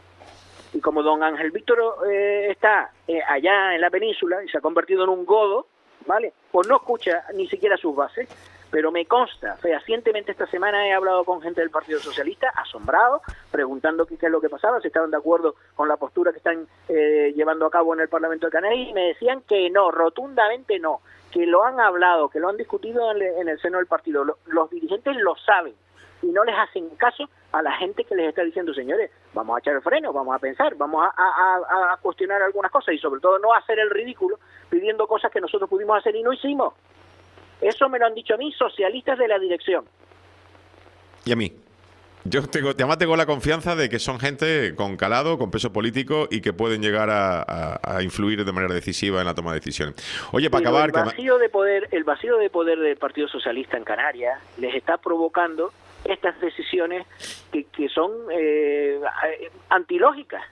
Y como don Ángel Víctor eh, está eh, allá en la península y se ha convertido en un godo, ¿vale? Pues no escucha ni siquiera sus bases. Pero me consta, fehacientemente esta semana he hablado con gente del Partido Socialista, asombrado, preguntando qué, qué es lo que pasaba, si estaban de acuerdo con la postura que están eh, llevando a cabo en el Parlamento de Canarias, y me decían que no, rotundamente no, que lo han hablado, que lo han discutido en, en el seno del partido. Lo, los dirigentes lo saben y no les hacen caso a la gente que les está diciendo, señores, vamos a echar el freno, vamos a pensar, vamos a, a, a cuestionar algunas cosas y sobre todo no hacer el ridículo pidiendo cosas que nosotros pudimos hacer y no hicimos. Eso me lo han dicho a mí, socialistas de la dirección. Y a mí. Yo tengo, además tengo la confianza de que son gente con calado, con peso político y que pueden llegar a, a, a influir de manera decisiva en la toma de decisiones. Oye, para Pero acabar... El vacío, de poder, el vacío de poder del Partido Socialista en Canarias les está provocando estas decisiones que, que son eh, antilógicas.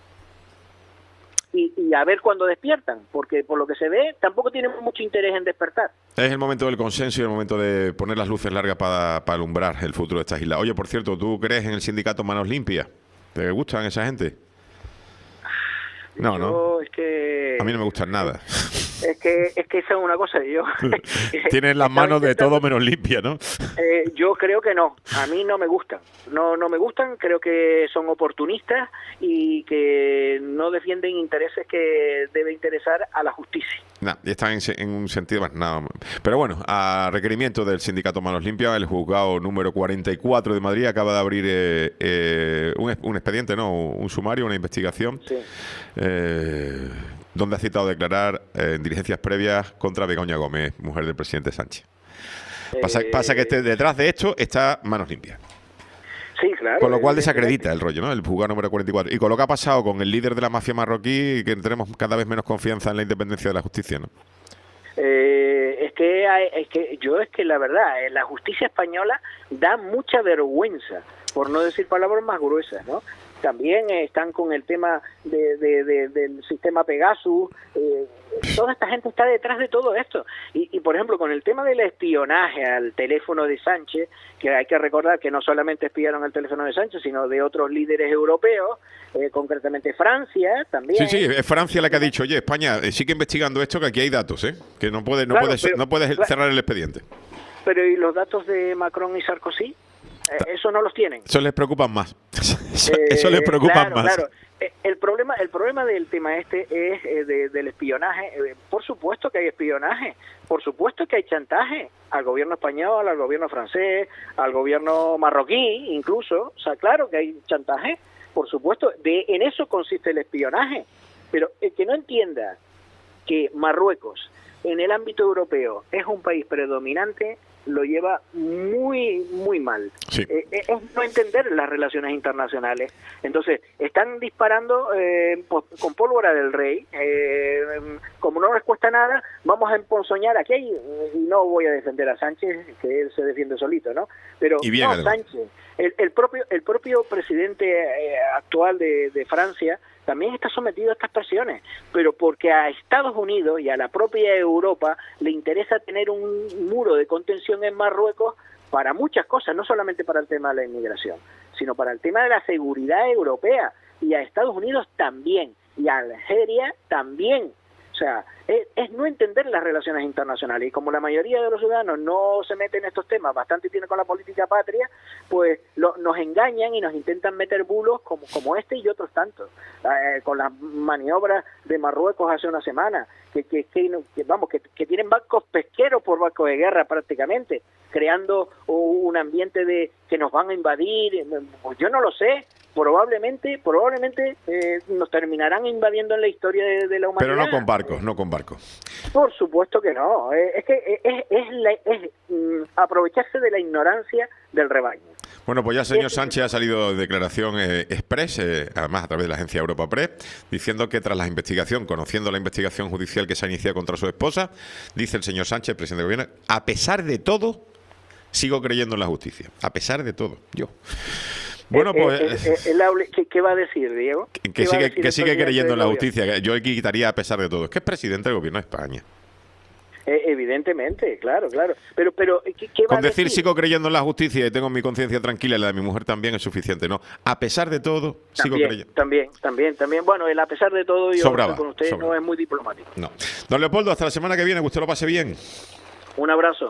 Y, y a ver cuándo despiertan, porque por lo que se ve tampoco tienen mucho interés en despertar. Es el momento del consenso y el momento de poner las luces largas para, para alumbrar el futuro de estas islas. Oye, por cierto, ¿tú crees en el sindicato Manos Limpias? ¿Te gustan esa gente? No, yo, no. Es que... A mí no me gustan nada. Es que es que esa es una cosa. Yo Tienen las manos de todo menos limpias, ¿no? Eh, yo creo que no. A mí no me gustan. No, no me gustan. Creo que son oportunistas y que no defienden intereses que debe interesar a la justicia. No, y están en, en un sentido más nada. Pero bueno, a requerimiento del sindicato Manos Limpias, el juzgado número cuarenta y cuatro de Madrid acaba de abrir eh, eh, un, un expediente, no, un sumario, una investigación. Sí. Eh, donde ha citado declarar eh, en diligencias previas contra Begoña Gómez, mujer del presidente Sánchez. Pasa, Eh, pasa que este, detrás de esto está manos limpias. Sí, claro. Con lo cual evidentemente. desacredita el rollo, ¿no? El juzgado número cuarenta y cuatro. Y con lo que ha pasado con el líder de la mafia marroquí, que tenemos cada vez menos confianza en la independencia de la justicia, ¿no? Eh, es que hay- es que yo es que la verdad, eh, la justicia española da mucha vergüenza, por no decir palabras más gruesas, ¿no? También eh, están con el tema de, de- de- del sistema Pegasus. Eh, toda esta gente está detrás de todo esto. Y, y, por ejemplo, con el tema del espionaje al teléfono de Sánchez, que hay que recordar que no solamente espiaron al teléfono de Sánchez, sino de otros líderes europeos, eh, concretamente Francia también. Sí, sí, es Francia la que ha dicho, oye, España, eh, sigue investigando esto, que aquí hay datos, ¿eh? Que no puedes no Claro, puedes, pero- no puedes claro. cerrar el expediente. Pero ¿y los datos de Macron y Sarkozy? Eh, eso no los tienen. Eso les preocupa más. Eso, Eh, eso les preocupa claro, más. Claro. Eh, El problema, el problema del tema este es eh, de- del espionaje. Eh, por supuesto que hay espionaje, por supuesto que hay chantaje al gobierno español, al gobierno francés, al gobierno marroquí, incluso. O sea, claro que hay chantaje, por supuesto. De en eso consiste el espionaje. Pero el que no entienda que Marruecos en el ámbito europeo es un país predominante lo lleva muy, muy mal. Sí. Eh, eh, es no entender las relaciones internacionales. Entonces, están disparando eh, pues, con pólvora del rey. Eh, como no les cuesta nada, vamos a emponzoñar aquí. Y no voy a defender a Sánchez, que él se defiende solito, ¿no? Pero Y bien, no, además. Sánchez, el, el propio el propio presidente eh, actual de, de Francia también está sometido a estas presiones, pero porque a Estados Unidos y a la propia Europa le interesa tener un muro de contención en Marruecos para muchas cosas, no solamente para el tema de la inmigración, sino para el tema de la seguridad europea, y a Estados Unidos también, y a Algeria también. O sea, es, es no entender las relaciones internacionales, y como la mayoría de los ciudadanos no se meten en estos temas, bastante tiene con la política patria, pues lo, nos engañan y nos intentan meter bulos como, como este y otros tantos, eh, con las maniobras de Marruecos hace una semana, que, que, que, que vamos, que, que tienen barcos pesqueros por barcos de guerra prácticamente, creando un ambiente de que nos van a invadir. Pues yo no lo sé, probablemente probablemente eh, nos terminarán invadiendo en la historia de, de la humanidad. Pero no con barcos, no con barcos. Por supuesto que no. Eh, es que es, es, la- es mm, aprovecharse de la ignorancia del rebaño. Bueno, pues ya el señor Sánchez ha salido de declaración eh, express, eh, además a través de la agencia Europa Press, diciendo que tras la investigación, conociendo la investigación judicial que se ha iniciado contra su esposa, dice el señor Sánchez, presidente del gobierno, a pesar de todo, sigo creyendo en la justicia. A pesar de todo, yo. Bueno, Eh, pues... eh, eh, el hable- ¿qué, qué va a decir, Diego? Que ¿Qué va a sigue, decir que el sigue presidente creyendo en del la gobierno? justicia. Yo aquí quitaría a pesar de todo. Es que es presidente del gobierno de España. Eh, evidentemente, claro, claro. Pero, pero ¿qué, qué va Con a decir decir? sigo creyendo en la justicia y tengo mi conciencia tranquila y la de mi mujer también es suficiente. No, a pesar de todo, sigo También, creyendo. también, también, también. Bueno, el a pesar de todo, yo Sobraba, estoy con usted sobraba. no es muy diplomático. No. Don Leopoldo, hasta la semana que viene, que usted lo pase bien. Un abrazo.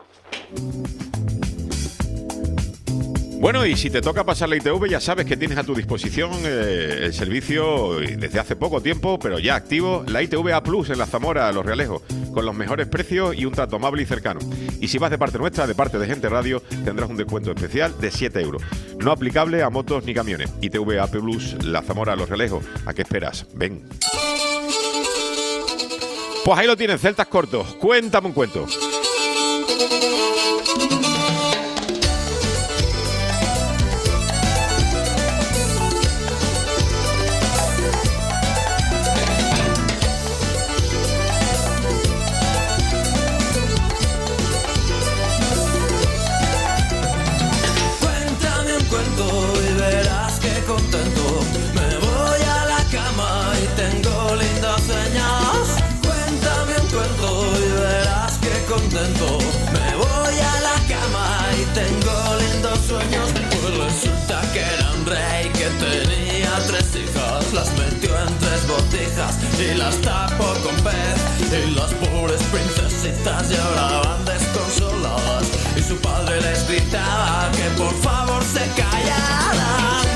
Bueno, y si te toca pasar la I T V, ya sabes que tienes a tu disposición eh, el servicio eh, desde hace poco tiempo, pero ya activo, la I T V A Plus en la Zamora, Los Realejos, con los mejores precios y un trato amable y cercano. Y si vas de parte nuestra, de parte de Gente Radio, tendrás un descuento especial de siete euros. No aplicable a motos ni camiones. I T V A Plus, la Zamora, Los Realejos. ¿A qué esperas? Ven. Pues ahí lo tienen, celtas cortos. Cuéntame un cuento. Cuéntame un cuento y verás que contento. Me voy a la cama y tengo lindos sueños. Cuéntame un cuento y verás que contento. Me voy a la cama y tengo lindos sueños. Pues resulta que era un rey que tenía tres hijas. Las metió en tres botijas y las tapó con pez. Y las pobres princesitas lloraban desconsoladas. Y su padre les gritaba que por favor se callaran.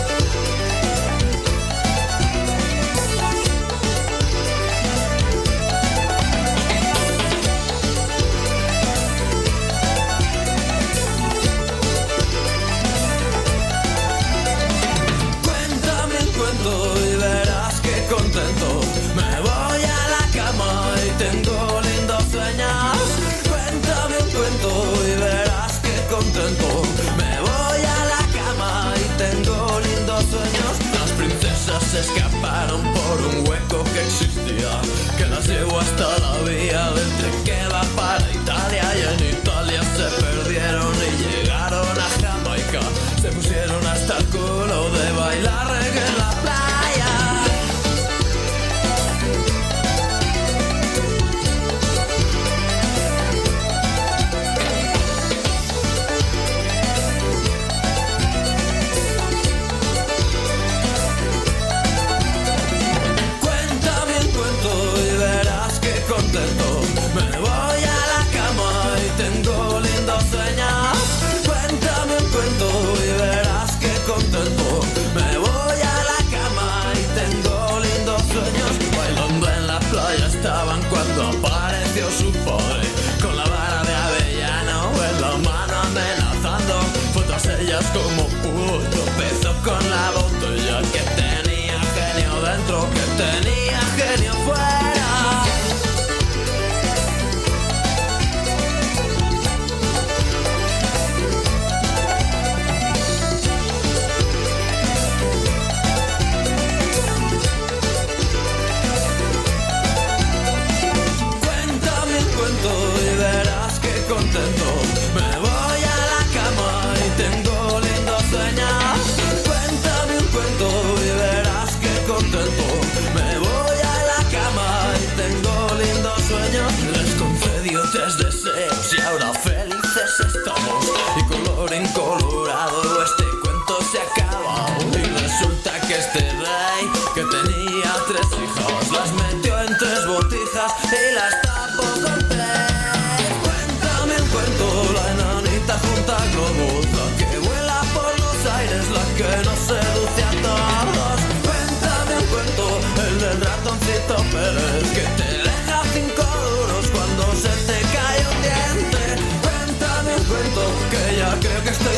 Cuéntame un cuento y verás que contento. Me voy a la cama y tengo lindos sueños.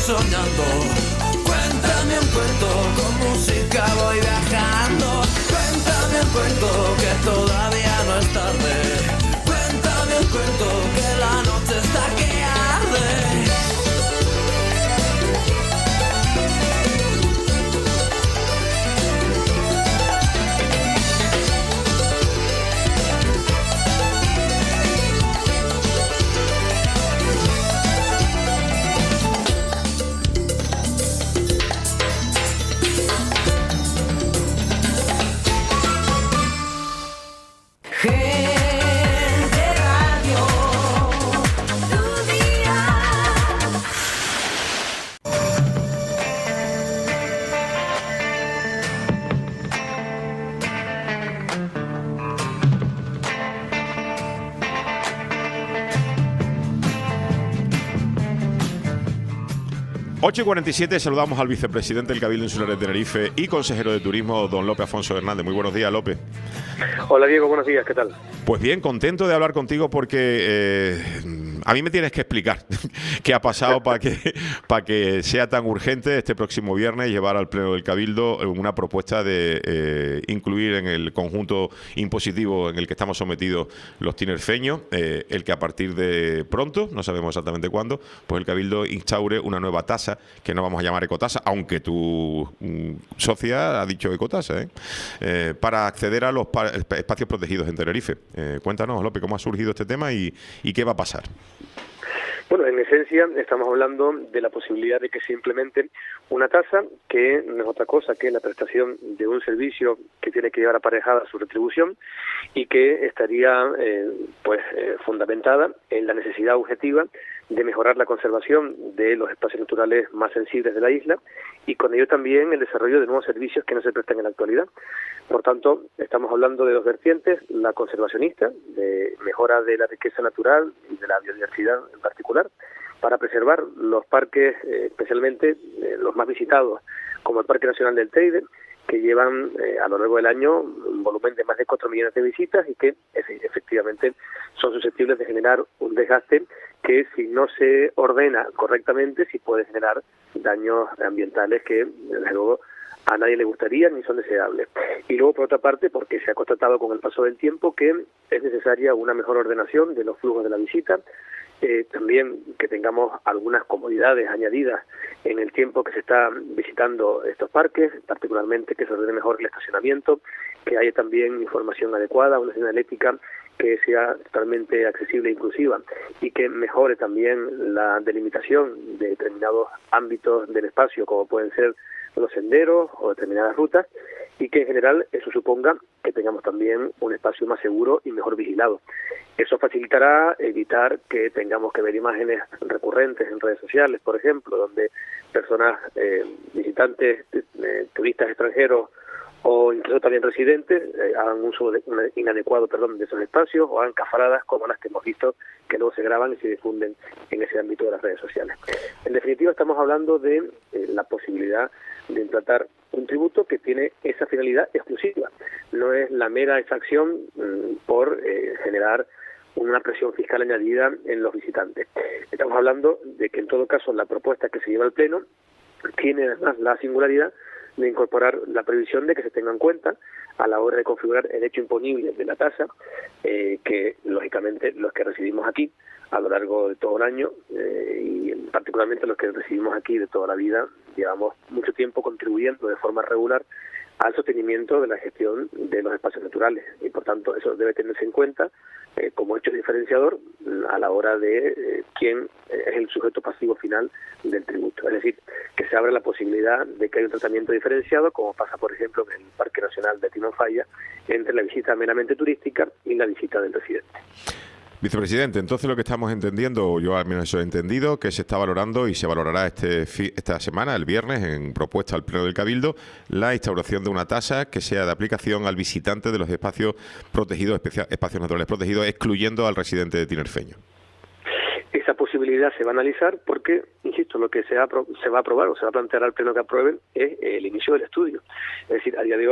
soñando. Cuéntame un cuento, con música voy viajando. Cuéntame un cuento, que todavía no es tarde. Cuéntame un cuento, que la noche está que arde. ocho y cuarenta y siete, saludamos al vicepresidente del Cabildo Insular de Tenerife y consejero de Turismo, don Lope Afonso Hernández. Muy buenos días, Lope. Hola, Diego, buenos días, ¿qué tal? Pues bien, contento de hablar contigo porque eh, a mí me tienes que explicar qué ha pasado para que, para que sea tan urgente este próximo viernes llevar al Pleno del Cabildo una propuesta de eh, incluir en el conjunto impositivo en el que estamos sometidos los tinerfeños, eh, el que a partir de pronto, no sabemos exactamente cuándo, pues el Cabildo instaure una nueva tasa que no vamos a llamar ecotasa, aunque tu mm, socia ha dicho ecotasa, ¿eh? Eh, para acceder a los pa- espacios protegidos en Tenerife. Eh, cuéntanos, López, cómo ha surgido este tema y, y qué va a pasar. Bueno, en esencia estamos hablando de la posibilidad de que se implemente una tasa que no es otra cosa que la prestación de un servicio que tiene que llevar aparejada su retribución y que estaría eh, pues eh, fundamentada en la necesidad objetiva de mejorar la conservación de los espacios naturales más sensibles de la isla y con ello también el desarrollo de nuevos servicios que no se prestan en la actualidad. Por tanto, estamos hablando de dos vertientes, la conservacionista, de mejora de la riqueza natural y de la biodiversidad en particular, para preservar los parques, eh, especialmente eh, los más visitados, como el Parque Nacional del Teide, que llevan eh, a lo largo del año un volumen de más de cuatro millones de visitas y que efectivamente son susceptibles de generar un desgaste que si no se ordena correctamente sí puede generar daños ambientales que desde luego a nadie le gustaría ni son deseables. Y luego, por otra parte, porque se ha constatado con el paso del tiempo que es necesaria una mejor ordenación de los flujos de la visita, eh, también que tengamos algunas comodidades añadidas en el tiempo que se está visitando estos parques, particularmente que se ordene mejor el estacionamiento, que haya también información adecuada, una señalética que sea totalmente accesible e inclusiva y que mejore también la delimitación de determinados ámbitos del espacio, como pueden ser los senderos o determinadas rutas, y que en general eso suponga que tengamos también un espacio más seguro y mejor vigilado. Eso facilitará evitar que tengamos que ver imágenes recurrentes en redes sociales, por ejemplo, donde personas, eh, visitantes, eh, turistas extranjeros o incluso también residentes eh, hagan uso de, un inadecuado perdón, de esos espacios o hagan cafaradas como las que hemos visto que luego se graban y se difunden en ese ámbito de las redes sociales. En definitiva, estamos hablando de eh, la posibilidad de implantar un tributo que tiene esa finalidad exclusiva. No es la mera exacción mmm, por eh, generar una presión fiscal añadida en los visitantes. Estamos hablando de que en todo caso la propuesta que se lleva al Pleno tiene además la singularidad de incorporar la previsión de que se tenga en cuenta a la hora de configurar el hecho imponible de la tasa, eh, que lógicamente los que residimos aquí a lo largo de todo el año eh, y particularmente los que residimos aquí de toda la vida, llevamos mucho tiempo contribuyendo de forma regular al sostenimiento de la gestión de los espacios naturales y por tanto eso debe tenerse en cuenta eh, como hecho diferenciador a la hora de eh, quién es el sujeto pasivo final del tributo. Es decir, que se abre la posibilidad de que haya un tratamiento diferenciado, como pasa por ejemplo en el Parque Nacional de Timanfaya, entre la visita meramente turística y la visita del residente. Vicepresidente, entonces lo que estamos entendiendo, yo al menos eso he entendido, que se está valorando y se valorará este esta semana, el viernes, en propuesta al Pleno del Cabildo, la instauración de una tasa que sea de aplicación al visitante de los espacios protegidos, especia, espacios naturales protegidos, excluyendo al residente de tinerfeño. Esa posibilidad se va a analizar porque, insisto, lo que se va, a, se va a aprobar o se va a plantear al Pleno que aprueben es el inicio del estudio. Es decir, a día de hoy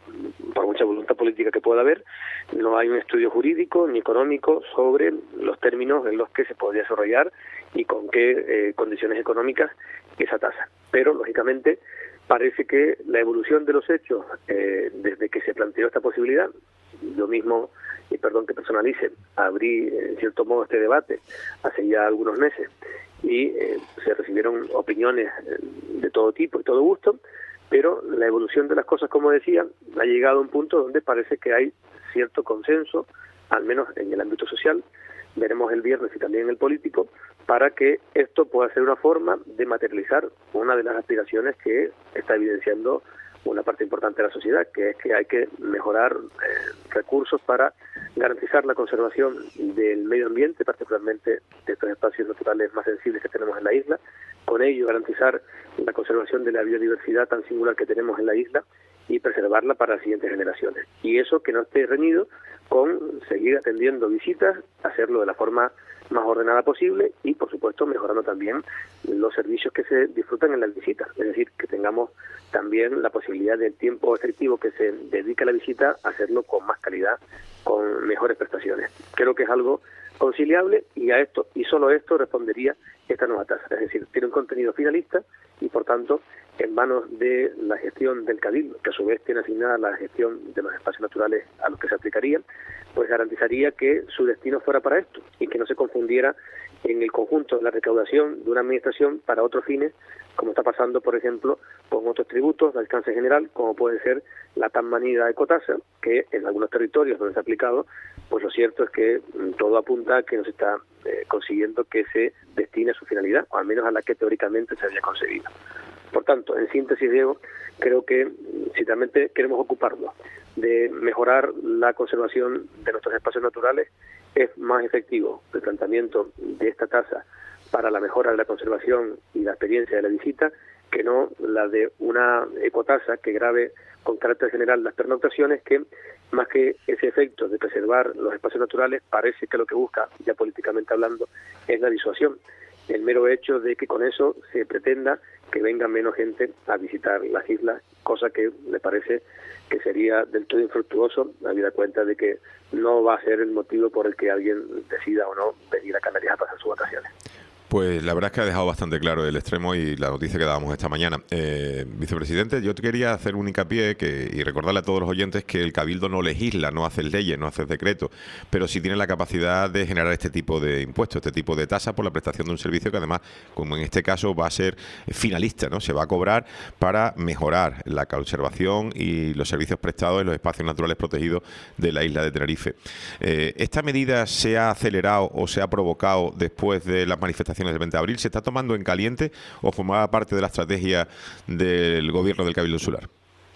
por mucha voluntad política que pueda haber, no hay un estudio jurídico ni económico sobre los términos en los que se podría desarrollar y con qué eh, condiciones económicas esa tasa. Pero, lógicamente, parece que la evolución de los hechos eh, desde que se planteó esta posibilidad, yo mismo, y perdón que personalice, abrí en cierto modo este debate hace ya algunos meses y eh, se recibieron opiniones de todo tipo y todo gusto, pero la evolución de las cosas, como decía, ha llegado a un punto donde parece que hay cierto consenso, al menos en el ámbito social, veremos el viernes y también en el político, para que esto pueda ser una forma de materializar una de las aspiraciones que está evidenciando una parte importante de la sociedad, que es que hay que mejorar eh, recursos para garantizar la conservación del medio ambiente, particularmente de estos espacios naturales más sensibles que tenemos en la isla, con ello garantizar la conservación de la biodiversidad tan singular que tenemos en la isla y preservarla para las siguientes generaciones. Y eso que no esté reñido con seguir atendiendo visitas, hacerlo de la forma más ordenada posible y, por supuesto, mejorando también los servicios que se disfrutan en las visitas. Es decir, que tengamos también la posibilidad del tiempo efectivo que se dedica a la visita, hacerlo con más calidad, con mejores prestaciones. Creo que es algo conciliable y a esto, y solo esto respondería esta nueva tasa. Es decir, tiene un contenido finalista y, por tanto, en manos de la gestión del Cabildo, que a su vez tiene asignada la gestión de los espacios naturales a los que se aplicaría, pues garantizaría que su destino fuera para esto y que no se confundiera en el conjunto de la recaudación de una administración para otros fines, como está pasando, por ejemplo, con otros tributos de alcance general, como puede ser la tan manida ecotasa, que en algunos territorios donde se ha aplicado, pues lo cierto es que todo apunta a que no se está eh, consiguiendo que se destine a su finalidad, o al menos a la que teóricamente se había concebido. Por tanto, en síntesis, Diego, creo que si realmente queremos ocuparnos de mejorar la conservación de nuestros espacios naturales, es más efectivo el planteamiento de esta tasa para la mejora de la conservación y la experiencia de la visita, que no la de una ecotasa que grave con carácter general las pernoctaciones, que más que ese efecto de preservar los espacios naturales, parece que lo que busca, ya políticamente hablando, es la disuasión. El mero hecho de que con eso se pretenda que venga menos gente a visitar las islas, cosa que me parece que sería del todo infructuoso, habida cuenta de que no va a ser el motivo por el que alguien decida o no venir a Canarias a pasar sus vacaciones. Pues la verdad es que ha dejado bastante claro el extremo y la noticia que dábamos esta mañana. Eh, vicepresidente, yo te quería hacer un hincapié que, y recordarle a todos los oyentes que el Cabildo no legisla, no hace leyes, no hace decretos, pero sí tiene la capacidad de generar este tipo de impuestos, este tipo de tasas por la prestación de un servicio que además, como en este caso, va a ser finalista, ¿no? Se va a cobrar para mejorar la conservación y los servicios prestados en los espacios naturales protegidos de la isla de Tenerife. Eh, ¿Esta medida se ha acelerado o se ha provocado después de las manifestaciones del veinte de abril? ¿Se está tomando en caliente o formaba parte de la estrategia del gobierno del Cabildo Insular?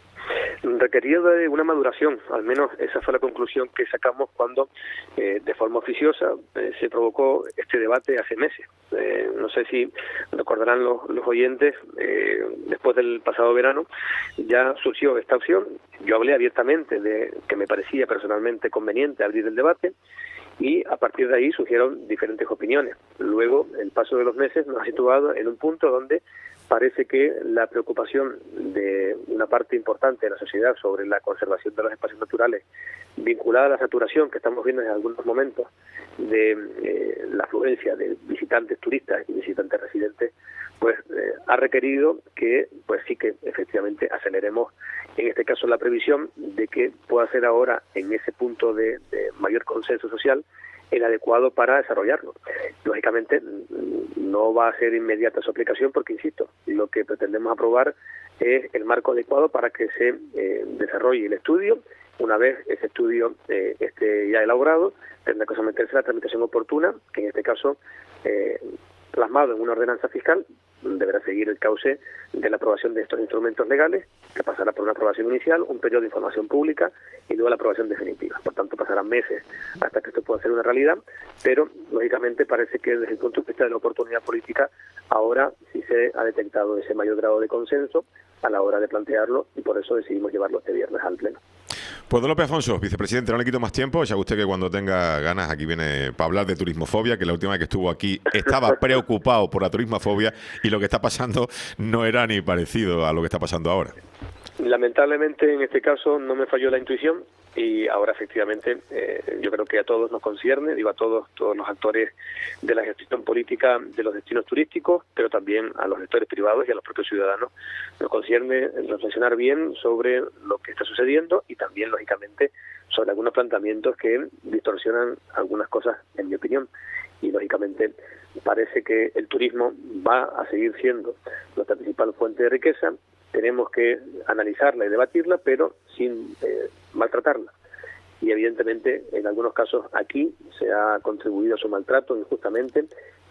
Requería de una maduración, al menos esa fue la conclusión que sacamos cuando eh, de forma oficiosa eh, se provocó este debate hace meses. Eh, no sé si recordarán los, los oyentes, eh, después del pasado verano ya surgió esta opción. Yo hablé abiertamente de que me parecía personalmente conveniente abrir el debate y a partir de ahí surgieron diferentes opiniones. Luego, el paso de los meses nos ha situado en un punto donde parece que la preocupación de una parte importante de la sociedad sobre la conservación de los espacios naturales, vinculada a la saturación que estamos viendo en algunos momentos de eh, la afluencia de visitantes turistas y visitantes residentes, pues eh, ha requerido que, pues sí que efectivamente aceleremos, en este caso, la previsión de que pueda ser ahora, en ese punto de, de mayor consenso social, el adecuado para desarrollarlo. Lógicamente, no va a ser inmediata su aplicación porque, insisto, lo que pretendemos aprobar es el marco adecuado para que se eh, desarrolle el estudio. Una vez ese estudio eh, esté ya elaborado, tendrá que someterse a la tramitación oportuna, que en este caso, eh, plasmado en una ordenanza fiscal, deberá seguir el cauce de la aprobación de estos instrumentos legales, que pasará por una aprobación inicial, un periodo de información pública y luego la aprobación definitiva. Por tanto, pasarán meses hasta que esto pueda ser una realidad, pero lógicamente parece que desde el punto de vista de la oportunidad política, ahora sí se ha detectado ese mayor grado de consenso a la hora de plantearlo y por eso decidimos llevarlo este viernes al Pleno. Pues don López Afonso, vicepresidente, no le quito más tiempo, ya usted que cuando tenga ganas aquí viene para hablar de turismofobia, que la última vez que estuvo aquí estaba preocupado por la turismofobia y lo que está pasando no era ni parecido a lo que está pasando ahora. Lamentablemente en este caso no me falló la intuición y ahora efectivamente eh, yo creo que a todos nos concierne, digo a todos, todos los actores de la gestión política de los destinos turísticos, pero también a los sectores privados y a los propios ciudadanos, nos concierne reflexionar bien sobre lo que está sucediendo y también lógicamente sobre algunos planteamientos que distorsionan algunas cosas en mi opinión. Y lógicamente parece que el turismo va a seguir siendo nuestra principal fuente de riqueza. Tenemos que analizarla y debatirla, pero sin eh, maltratarla. Y evidentemente, en algunos casos aquí se ha contribuido a su maltrato injustamente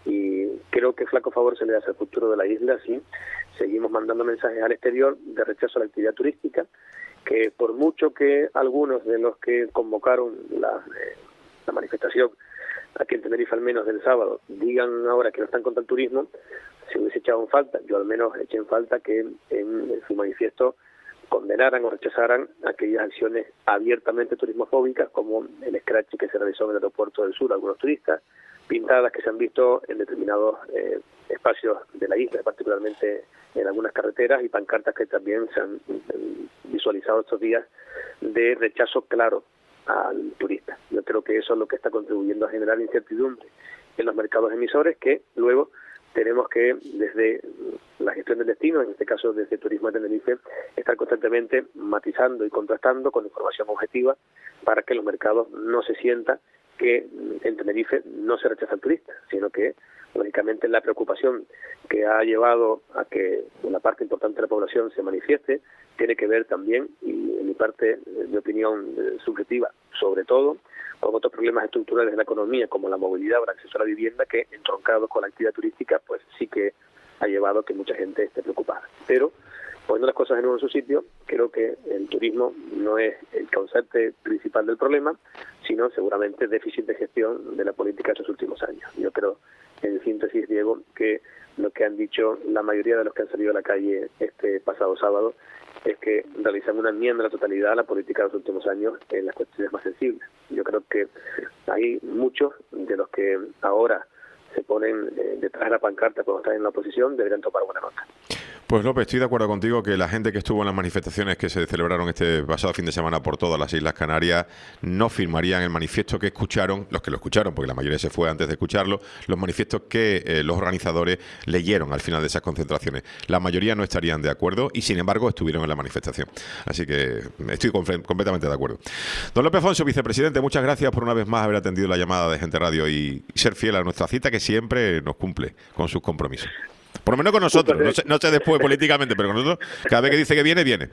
y creo que flaco favor se le hace al futuro de la isla si seguimos mandando mensajes al exterior de rechazo a la actividad turística, que por mucho que algunos de los que convocaron la, eh, la manifestación aquí en Tenerife al menos del sábado digan ahora que no están contra el turismo, se hubiese echado en falta, yo al menos eché en falta que en su manifiesto condenaran o rechazaran aquellas acciones abiertamente turismofóbicas como el scratch que se realizó en el aeropuerto del sur a algunos turistas, pintadas que se han visto en determinados eh, espacios de la isla, particularmente en algunas carreteras, y pancartas que también se han eh, visualizado estos días de rechazo claro al turista. Yo creo que eso es lo que está contribuyendo a generar incertidumbre en los mercados emisores, que luego tenemos que, desde la gestión del destino, en este caso desde Turismo de Tenerife, estar constantemente matizando y contrastando con información objetiva para que los mercados no se sientan que en Tenerife no se rechaza al turista, sino que, lógicamente, la preocupación que ha llevado a que una parte importante de la población se manifieste tiene que ver también, y en mi parte de opinión eh, subjetiva, sobre todo, con otros problemas estructurales de la economía, como la movilidad o el acceso a la vivienda, que entroncados con la actividad turística, pues sí que ha llevado a que mucha gente esté preocupada. Pero, poniendo las cosas en un su sitio, creo que el turismo no es el causante principal del problema, sino seguramente déficit de gestión de la política de estos últimos años. Yo creo, en síntesis, Diego, que lo que han dicho la mayoría de los que han salido a la calle este pasado sábado es que realizan una enmienda a la totalidad a la política de los últimos años en las cuestiones más sensibles. Yo creo que hay muchos de los que ahora se ponen eh, detrás de la pancarta cuando están en la oposición deberían tomar buena nota. Pues López, estoy de acuerdo contigo que la gente que estuvo en las manifestaciones que se celebraron este pasado fin de semana por todas las Islas Canarias no firmarían el manifiesto que escucharon, los que lo escucharon, porque la mayoría se fue antes de escucharlo, los manifiestos que eh, los organizadores leyeron al final de esas concentraciones. La mayoría no estarían de acuerdo y, sin embargo, estuvieron en la manifestación. Así que estoy completamente de acuerdo. Don López Afonso, vicepresidente, muchas gracias por una vez más haber atendido la llamada de Gente Radio y ser fiel a nuestra cita, que siempre nos cumple con sus compromisos. Por lo menos con nosotros, no sé, no sé después políticamente, pero con nosotros, cada vez que dice que viene, viene.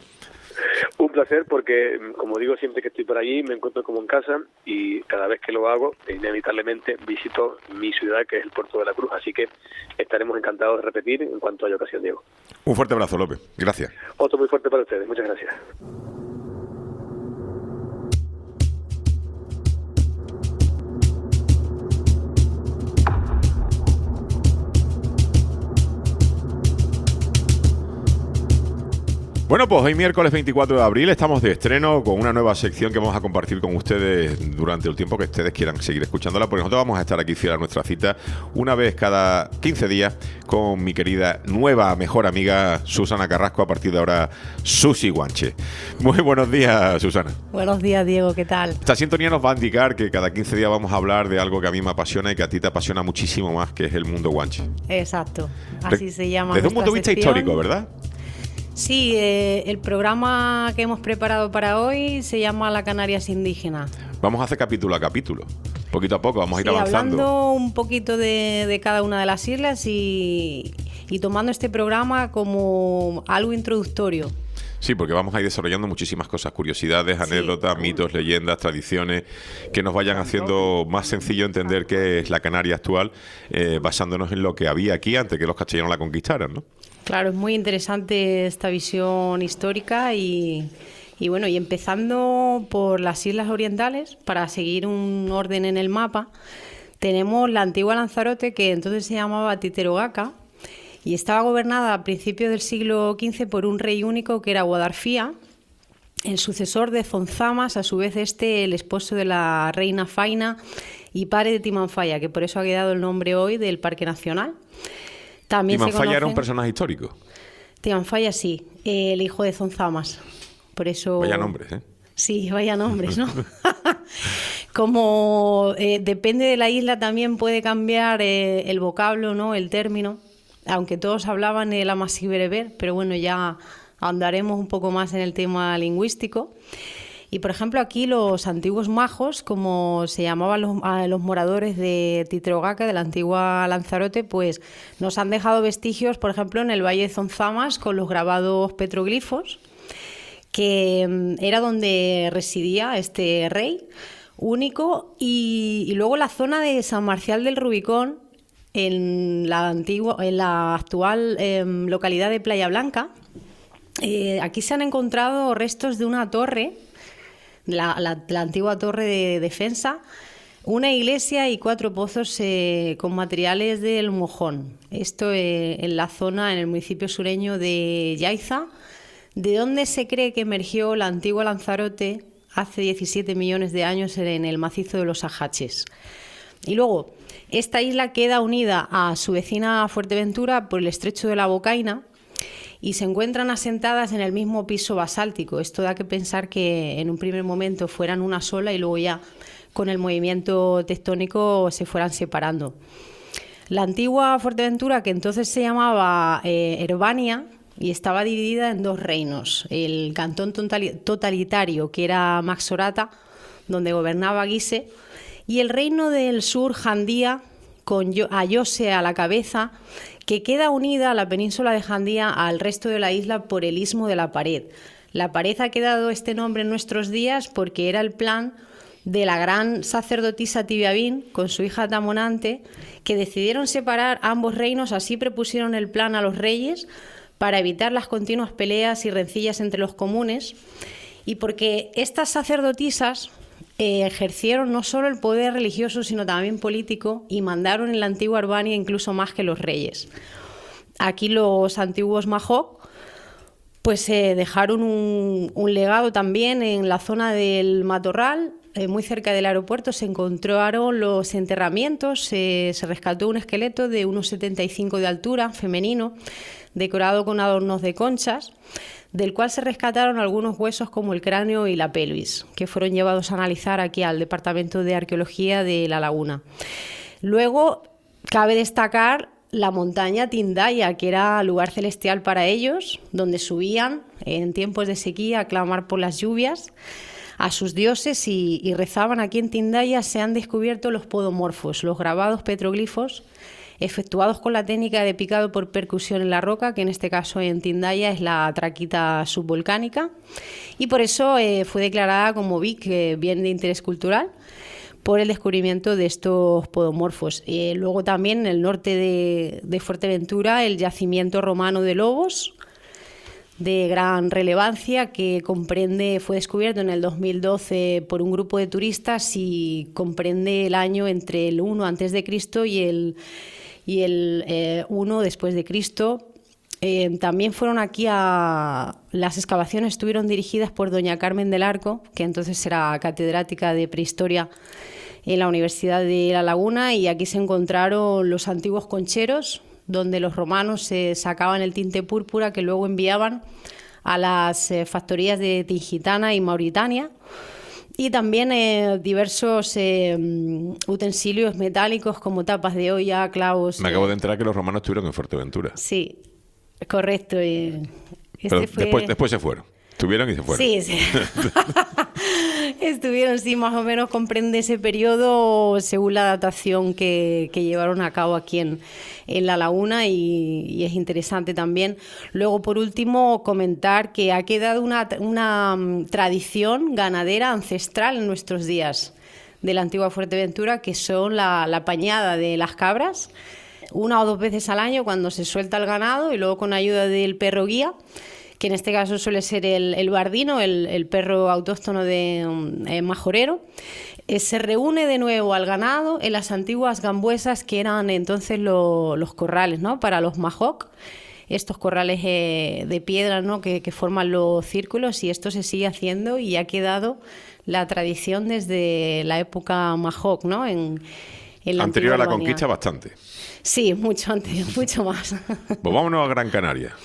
Un placer porque, como digo, siempre que estoy por allí me encuentro como en casa y cada vez que lo hago, inevitablemente visito mi ciudad, que es el Puerto de la Cruz, así que estaremos encantados de repetir en cuanto haya ocasión, Diego. Un fuerte abrazo, López. Gracias. Otro muy fuerte para ustedes. Muchas gracias. Bueno, pues hoy miércoles veinticuatro de abril estamos de estreno con una nueva sección que vamos a compartir con ustedes durante el tiempo que ustedes quieran seguir escuchándola, porque nosotros vamos a estar aquí fiel a nuestra cita una vez cada quince días con mi querida nueva mejor amiga Susana Carrasco, a partir de ahora Susi Guanche. Muy buenos días, Susana. Buenos días, Diego, ¿qué tal? Esta sintonía nos va a indicar que cada quince días vamos a hablar de algo que a mí me apasiona y que a ti te apasiona muchísimo más, que es el mundo guanche. Exacto, así de, se llama. Desde un punto de vista sección. histórico, ¿verdad? Sí, eh, el programa que hemos preparado para hoy se llama La Canarias Indígena. Vamos a hacer capítulo a capítulo, poquito a poco, vamos a ir sí, avanzando. Hablando un poquito de, de cada una de las islas y, y tomando este programa como algo introductorio. Sí, porque vamos a ir desarrollando muchísimas cosas, curiosidades, anécdotas, sí. mitos, leyendas, tradiciones, que nos vayan haciendo más sencillo entender qué es la Canaria actual, eh, basándonos en lo que había aquí antes que los castellanos la conquistaran, ¿no? Claro, es muy interesante esta visión histórica y, y bueno, y empezando por las islas orientales, para seguir un orden en el mapa, tenemos la antigua Lanzarote, que entonces se llamaba Titerogaca, y estaba gobernada a principios del siglo quince por un rey único que era Guadarfía, el sucesor de Zonzamas, a su vez este el esposo de la reina Faina y padre de Timanfaya, que por eso ha quedado el nombre hoy del Parque Nacional. También Timanfaya se conocen... era un personaje histórico. Timanfaya sí, el hijo de Zonzamas. Por eso... Vaya nombres, ¿eh? Sí, vaya nombres, ¿no? Como eh, depende de la isla también puede cambiar eh, el vocablo, ¿no? El término, aunque todos hablaban el amasibereber, pero bueno, ya ahondaremos un poco más en el tema lingüístico. Y por ejemplo aquí los antiguos majos, como se llamaban los, a los moradores de Titrogaca, de la antigua Lanzarote, pues nos han dejado vestigios, por ejemplo, en el Valle de Zonzamas con los grabados petroglifos, que era donde residía este rey único, y, y luego la zona de San Marcial del Rubicón, en la, antigua, en la actual eh, localidad de Playa Blanca. Eh, aquí se han encontrado restos de una torre, la, la, la antigua torre de defensa, una iglesia y cuatro pozos eh, con materiales del Mojón. Esto eh, en la zona, en el municipio sureño de Yaiza, de donde se cree que emergió la antigua Lanzarote hace diecisiete millones de años en el macizo de los Ajaches. Y luego, esta isla queda unida a su vecina Fuerteventura por el estrecho de la Bocaina y se encuentran asentadas en el mismo piso basáltico. Esto da que pensar que en un primer momento fueran una sola y luego ya con el movimiento tectónico se fueran separando. La antigua Fuerteventura, que entonces se llamaba eh, Herbania, y estaba dividida en dos reinos: el cantón totalitario, que era Maxorata, donde gobernaba Guise, y el reino del sur, Jandía, con Ayose a la cabeza, que queda unida a la península de Jandía al resto de la isla por el istmo de la Pared. La Pared ha quedado este nombre en nuestros días porque era el plan de la gran sacerdotisa Tibiabín con su hija Tamonante, que decidieron separar ambos reinos. Así propusieron el plan a los reyes para evitar las continuas peleas y rencillas entre los comunes, y porque estas sacerdotisas eh, ejercieron no solo el poder religioso sino también político, y mandaron en la antigua Albania incluso más que los reyes. Aquí los antiguos Mahog pues eh, dejaron un, un legado también en la zona del Matorral. Eh, muy cerca del aeropuerto se encontraron los enterramientos, eh, se rescató un esqueleto de uno setenta y cinco de altura, femenino, decorado con adornos de conchas, del cual se rescataron algunos huesos como el cráneo y la pelvis, que fueron llevados a analizar aquí al Departamento de Arqueología de La Laguna. Luego, cabe destacar la montaña Tindaya, que era lugar celestial para ellos, donde subían en tiempos de sequía a clamar por las lluvias a sus dioses y, y rezaban. Aquí en Tindaya se han descubierto los podomorfos, los grabados petroglifos, efectuados con la técnica de picado por percusión en la roca, que en este caso en Tindaya es la traquita subvolcánica, y por eso eh, fue declarada como B I C, eh, bien de interés cultural, por el descubrimiento de estos podomorfos. Eh, luego también en el norte de, de Fuerteventura, el yacimiento romano de Lobos, de gran relevancia, que comprende, fue descubierto en el dos mil doce por un grupo de turistas y comprende el año entre el uno antes de Cristo y el y el eh, uno después de Cristo. Eh, también fueron aquí a... Las excavaciones estuvieron dirigidas por doña Carmen del Arco, que entonces era catedrática de prehistoria en la Universidad de La Laguna, y aquí se encontraron los antiguos concheros, donde los romanos se eh, sacaban el tinte púrpura que luego enviaban a las eh, factorías de Tingitana y Mauritania. Y también eh, diversos eh, utensilios metálicos como tapas de olla, clavos. Me acabo de enterar que los romanos estuvieron en Fuerteventura. Sí, correcto. Eh, este Pero fue... después, después se fueron. Estuvieron y se fueron. Sí, sí. Estuvieron, sí, más o menos comprende ese periodo según la datación que, que llevaron a cabo aquí en, en La Laguna, y, y es interesante también. Luego, por último, comentar que ha quedado una, una um, tradición ganadera ancestral en nuestros días de la antigua Fuerteventura, que son la, la pañada de las cabras, una o dos veces al año cuando se suelta el ganado, y luego con ayuda del perro guía, que en este caso suele ser el, el bardino, el, el perro autóctono de eh, majorero, eh, se reúne de nuevo al ganado en las antiguas gambuesas, que eran entonces lo, los corrales, ¿no?, para los mahog, estos corrales eh, de piedra, ¿no?, que, que forman los círculos, y esto se sigue haciendo y ha quedado la tradición desde la época mahog, ¿no?, en, en la anterior a la Albania. conquista bastante. Sí, mucho antes, mucho más. Pues vámonos a Gran Canaria.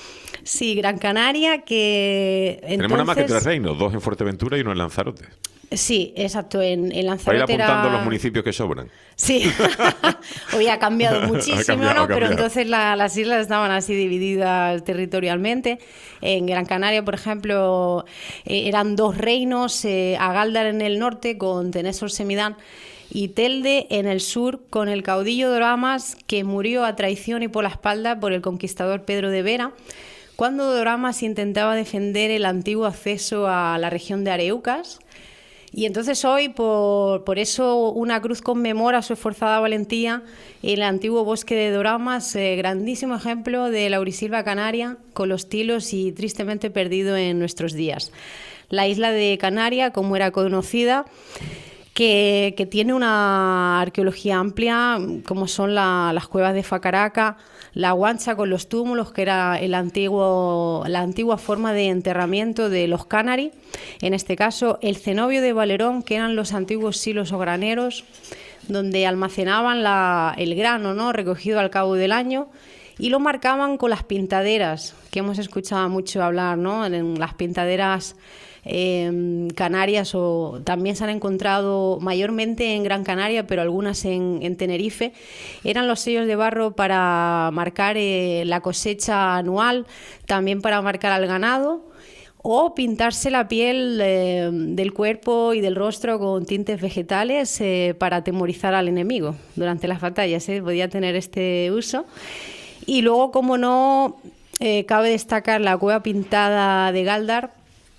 Sí, Gran Canaria, que entonces... Tenemos nada más que tres reinos, dos en Fuerteventura y uno en Lanzarote. Sí, exacto, en, en Lanzarote Para ir apuntando era... los municipios que sobran. Sí, hoy ha cambiado muchísimo, ha cambiado, ¿no? ha cambiado. Pero entonces la, las islas estaban así divididas territorialmente. En Gran Canaria, por ejemplo, eh, eran dos reinos, eh, Agaldar en el norte con Tenésor Semidán y Telde en el sur con el caudillo Doramas, que murió a traición y por la espalda por el conquistador Pedro de Vera, cuando Doramas intentaba defender el antiguo acceso a la región de Areucas. Y entonces hoy, por, por eso, una cruz conmemora su esforzada valentía en el antiguo bosque de Doramas, eh, grandísimo ejemplo de laurisilva canaria, con los tilos y tristemente perdido en nuestros días. La isla de Canaria, como era conocida, que, que tiene una arqueología amplia, como son la, las cuevas de Facaraca, la Guancha con los túmulos, que era el antiguo, la antigua forma de enterramiento de los Canari, en este caso el cenobio de Valerón, que eran los antiguos silos o graneros, donde almacenaban la, el grano, ¿no?, recogido al cabo del año, y lo marcaban con las pintaderas, que hemos escuchado mucho hablar, ¿no?, en las pintaderas Eh, Canarias, o también se han encontrado mayormente en Gran Canaria, pero algunas en, en Tenerife. Eran los sellos de barro para marcar eh, la cosecha anual, también para marcar al ganado, o pintarse la piel eh, del cuerpo y del rostro con tintes vegetales eh, para atemorizar al enemigo durante las batallas. ¿eh? Podía tener este uso. Y luego, como no, eh, cabe destacar la cueva pintada de Galdar,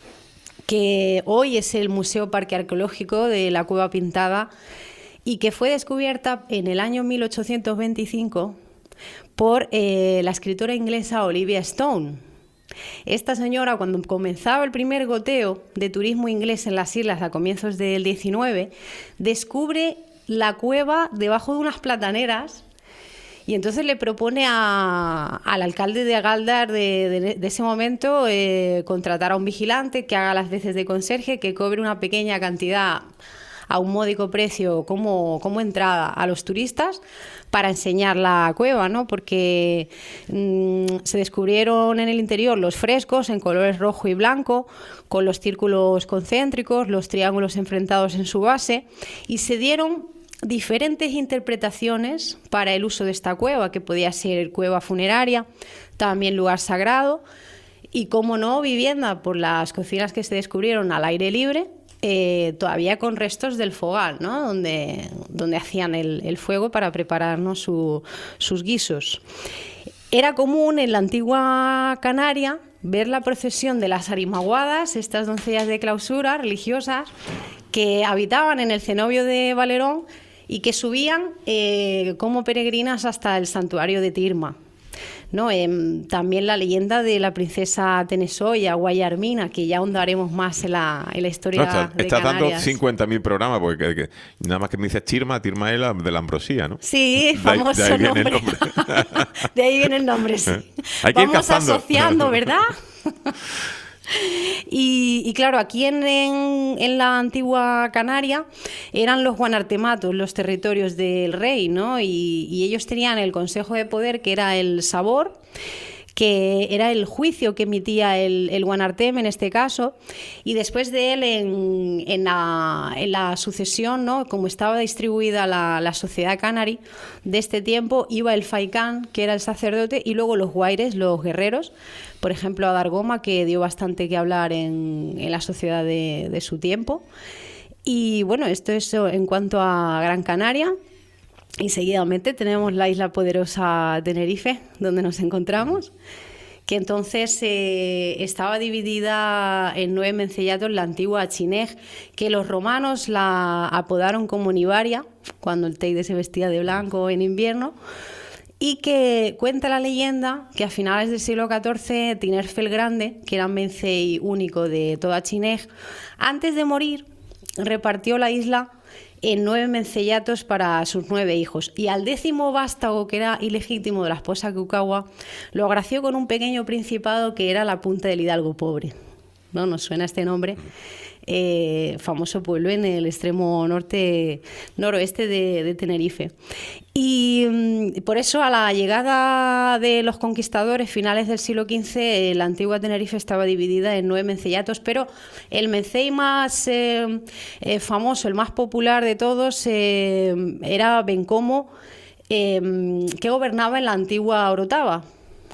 que hoy es el Museo Parque Arqueológico de la Cueva Pintada y que fue descubierta en el año mil ochocientos veinticinco por eh, la escritora inglesa Olivia Stone. Esta señora, cuando comenzaba el primer goteo de turismo inglés en las islas a comienzos del diecinueve, descubre la cueva debajo de unas plataneras. Y entonces le propone a, al alcalde de Agaldar de, de, de ese momento eh, contratar a un vigilante que haga las veces de conserje, que cobre una pequeña cantidad a un módico precio como, como entrada a los turistas para enseñar la cueva, ¿no? Porque mmm, se descubrieron en el interior los frescos en colores rojo y blanco, con los círculos concéntricos, los triángulos enfrentados en su base, y se dieron diferentes interpretaciones para el uso de esta cueva, que podía ser cueva funeraria, también lugar sagrado y, como no, vivienda, por las cocinas que se descubrieron al aire libre, eh, todavía con restos del fogal, ¿no?, donde, donde hacían el, el fuego para prepararnos su, sus guisos. Era común en la antigua Canaria ver la procesión de las arimaguadas, estas doncellas de clausura religiosas que habitaban en el cenobio de Valerón y que subían eh, como peregrinas hasta el santuario de Tirma, ¿no? Eh, también la leyenda de la princesa Tenesoya, Guayarmina, que ya ahondaremos más en la, en la historia no, está, de estás Canarias. dando cincuenta mil programas, porque que, que, nada más que me dices Tirma, Tirma es la de la ambrosía, ¿no? Sí, famoso de ahí, de ahí nombre. Viene el nombre. De ahí viene el nombre, sí. Hay que ir Vamos cazando. asociando, ¿verdad? Y, y claro, aquí en, en, en la antigua Canaria eran los guanartematos los territorios del rey, ¿no? Y, y ellos tenían el consejo de poder, que era el sabor, que era el juicio que emitía el, el guanartem en este caso, y después de él en, en, la, en la sucesión, ¿no?, como estaba distribuida la, la sociedad canari de este tiempo, iba el faicán, que era el sacerdote, y luego los guaires, los guerreros, por ejemplo Adargoma, que dio bastante que hablar en, en la sociedad de, de su tiempo. Y bueno, esto es en cuanto a Gran Canaria. Y seguidamente tenemos la isla poderosa Tenerife, donde nos encontramos, que entonces eh, estaba dividida en nueve mencellatos, la antigua Chinej, que los romanos la apodaron como Nivaria, cuando el Teide se vestía de blanco en invierno, y que cuenta la leyenda que a finales del siglo catorce Tinerfe el Grande, que era mencey único de toda Chinej, antes de morir repartió la isla en nueve mencellatos para sus nueve hijos, y al décimo vástago, que era ilegítimo de la esposa Cucagua, lo agració con un pequeño principado que era la Punta del Hidalgo Pobre, ¿no? Nos suena este nombre. Eh, famoso pueblo en el extremo norte noroeste de, de Tenerife. Y mm, por eso a la llegada de los conquistadores finales del siglo quince, eh, la antigua Tenerife estaba dividida en nueve menceyatos, pero el mencey más eh, eh, famoso, el más popular de todos, eh, era Bencomo, eh, que gobernaba en la antigua Orotava,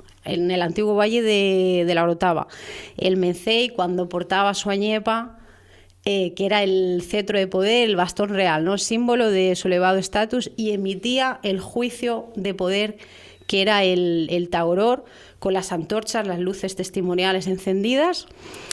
en el antiguo valle de, de la Orotava. El mencey, cuando portaba su añepa, eh, que era el cetro de poder, el bastón real, ¿no?, símbolo de su elevado estatus, y emitía el juicio de poder, que era el, el tauror, con las antorchas, las luces testimoniales encendidas,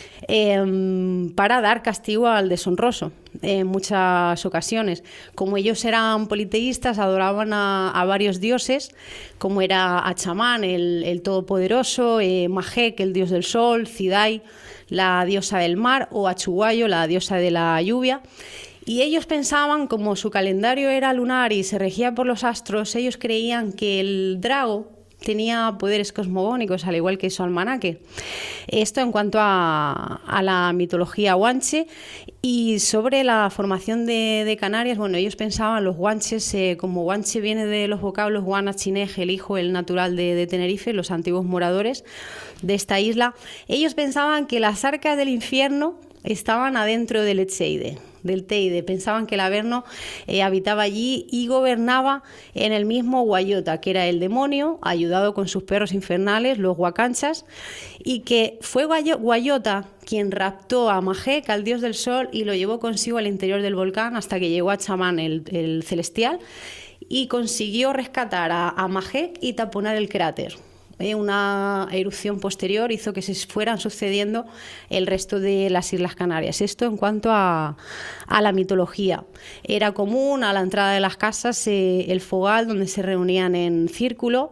eh, para dar castigo al deshonroso en muchas ocasiones. Como ellos eran politeístas, adoraban a, a varios dioses, como era a Chamán, el, el todopoderoso, eh, Majek, el dios del sol, Cidai, la diosa del mar, o a Chuguayo, la diosa de la lluvia. Y ellos pensaban, como su calendario era lunar y se regía por los astros, ellos creían que el drago tenía poderes cosmogónicos, al igual que su almanaque. Esto en cuanto a, a la mitología guanche. Y sobre la formación de, de Canarias, bueno, ellos pensaban, los guanches, eh, como guanche viene de los vocablos guana, chinej, el hijo, el natural de, de Tenerife, los antiguos moradores de esta isla, ellos pensaban que las arcas del infierno estaban adentro del Echeide, del Teide. Pensaban que el Averno eh, habitaba allí y gobernaba en el mismo Guayota, que era el demonio, ayudado con sus perros infernales, los guacanchas, y que fue Guayota quien raptó a Majek, al dios del sol, y lo llevó consigo al interior del volcán hasta que llegó a Chamán, el, el celestial, y consiguió rescatar a, a Majek y taponar el cráter. Eh, una erupción posterior hizo que se fueran sucediendo el resto de las Islas Canarias. Esto en cuanto a, a la mitología. Era común a la entrada de las casas eh, el fogal donde se reunían en círculo,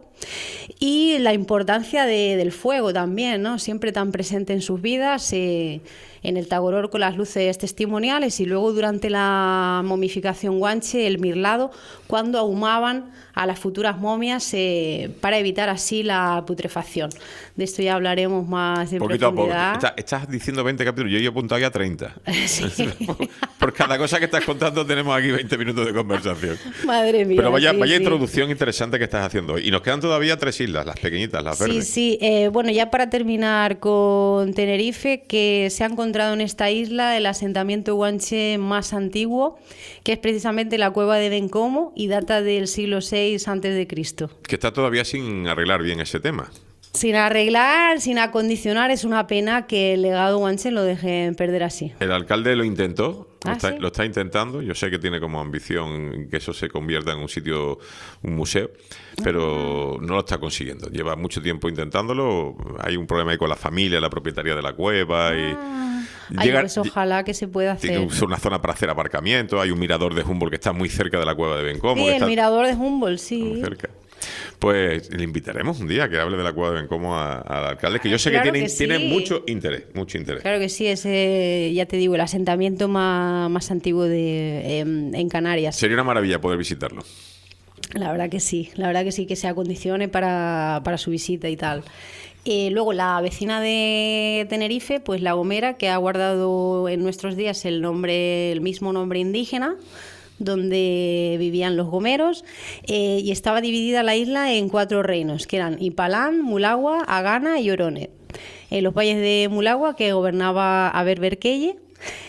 y la importancia de, del fuego también, ¿no?, siempre tan presente en sus vidas, eh, en el Tagoror con las luces testimoniales, y luego durante la momificación guanche el mirlado, cuando ahumaban a las futuras momias eh, para evitar así la putrefacción. De esto ya hablaremos más en poquito profundidad. a poco. Estás, estás diciendo veinte capítulos, yo he apuntado ya treinta. Sí. por, por cada cosa que estás contando tenemos aquí veinte minutos de conversación. Madre mía. Pero vaya, sí, vaya sí. introducción interesante que estás haciendo hoy. Y nos quedan todavía tres islas, las pequeñitas, las verdes. Sí, sí. Eh, bueno, ya para terminar con Tenerife, que se ha encontrado en esta isla el asentamiento guanche más antiguo, que es precisamente la cueva de Bencomo, y data del siglo seis antes de Cristo. Que está todavía sin arreglar bien ese tema. Sin arreglar, sin acondicionar, es una pena que el legado guanche lo dejen perder así. El alcalde lo intentó, lo, ¿Ah, está, sí? lo está intentando. Yo sé que tiene como ambición que eso se convierta en un sitio, un museo, pero no lo está consiguiendo. Lleva mucho tiempo intentándolo. Hay un problema ahí con la familia, la propietaria de la cueva. y Ay, llega, pues ojalá que se pueda hacer. Tiene una zona para hacer aparcamiento. Hay un mirador de Humboldt que está muy cerca de la cueva de Bencomo. Sí, que el está mirador de Humboldt, sí. muy cerca. Pues le invitaremos un día que hable de la cueva de Bencomo a- al alcalde, que yo sé Claro que, tiene, que sí. tiene mucho interés, mucho interés. Claro que sí, es, eh, ya te digo, el asentamiento más, más antiguo de, em, en Canarias. Sería una maravilla poder visitarlo. La verdad que sí, la verdad que sí, que se acondicione para, para su visita y tal. Eh, luego la vecina de Tenerife, pues La Gomera, que ha guardado en nuestros días el nombre, el mismo nombre indígena, donde vivían los gomeros, eh, y estaba dividida la isla en cuatro reinos, que eran Ipalán, Mulagua, Agana y Orone. En los valles de Mulagua, que gobernaba Aber Berkelle,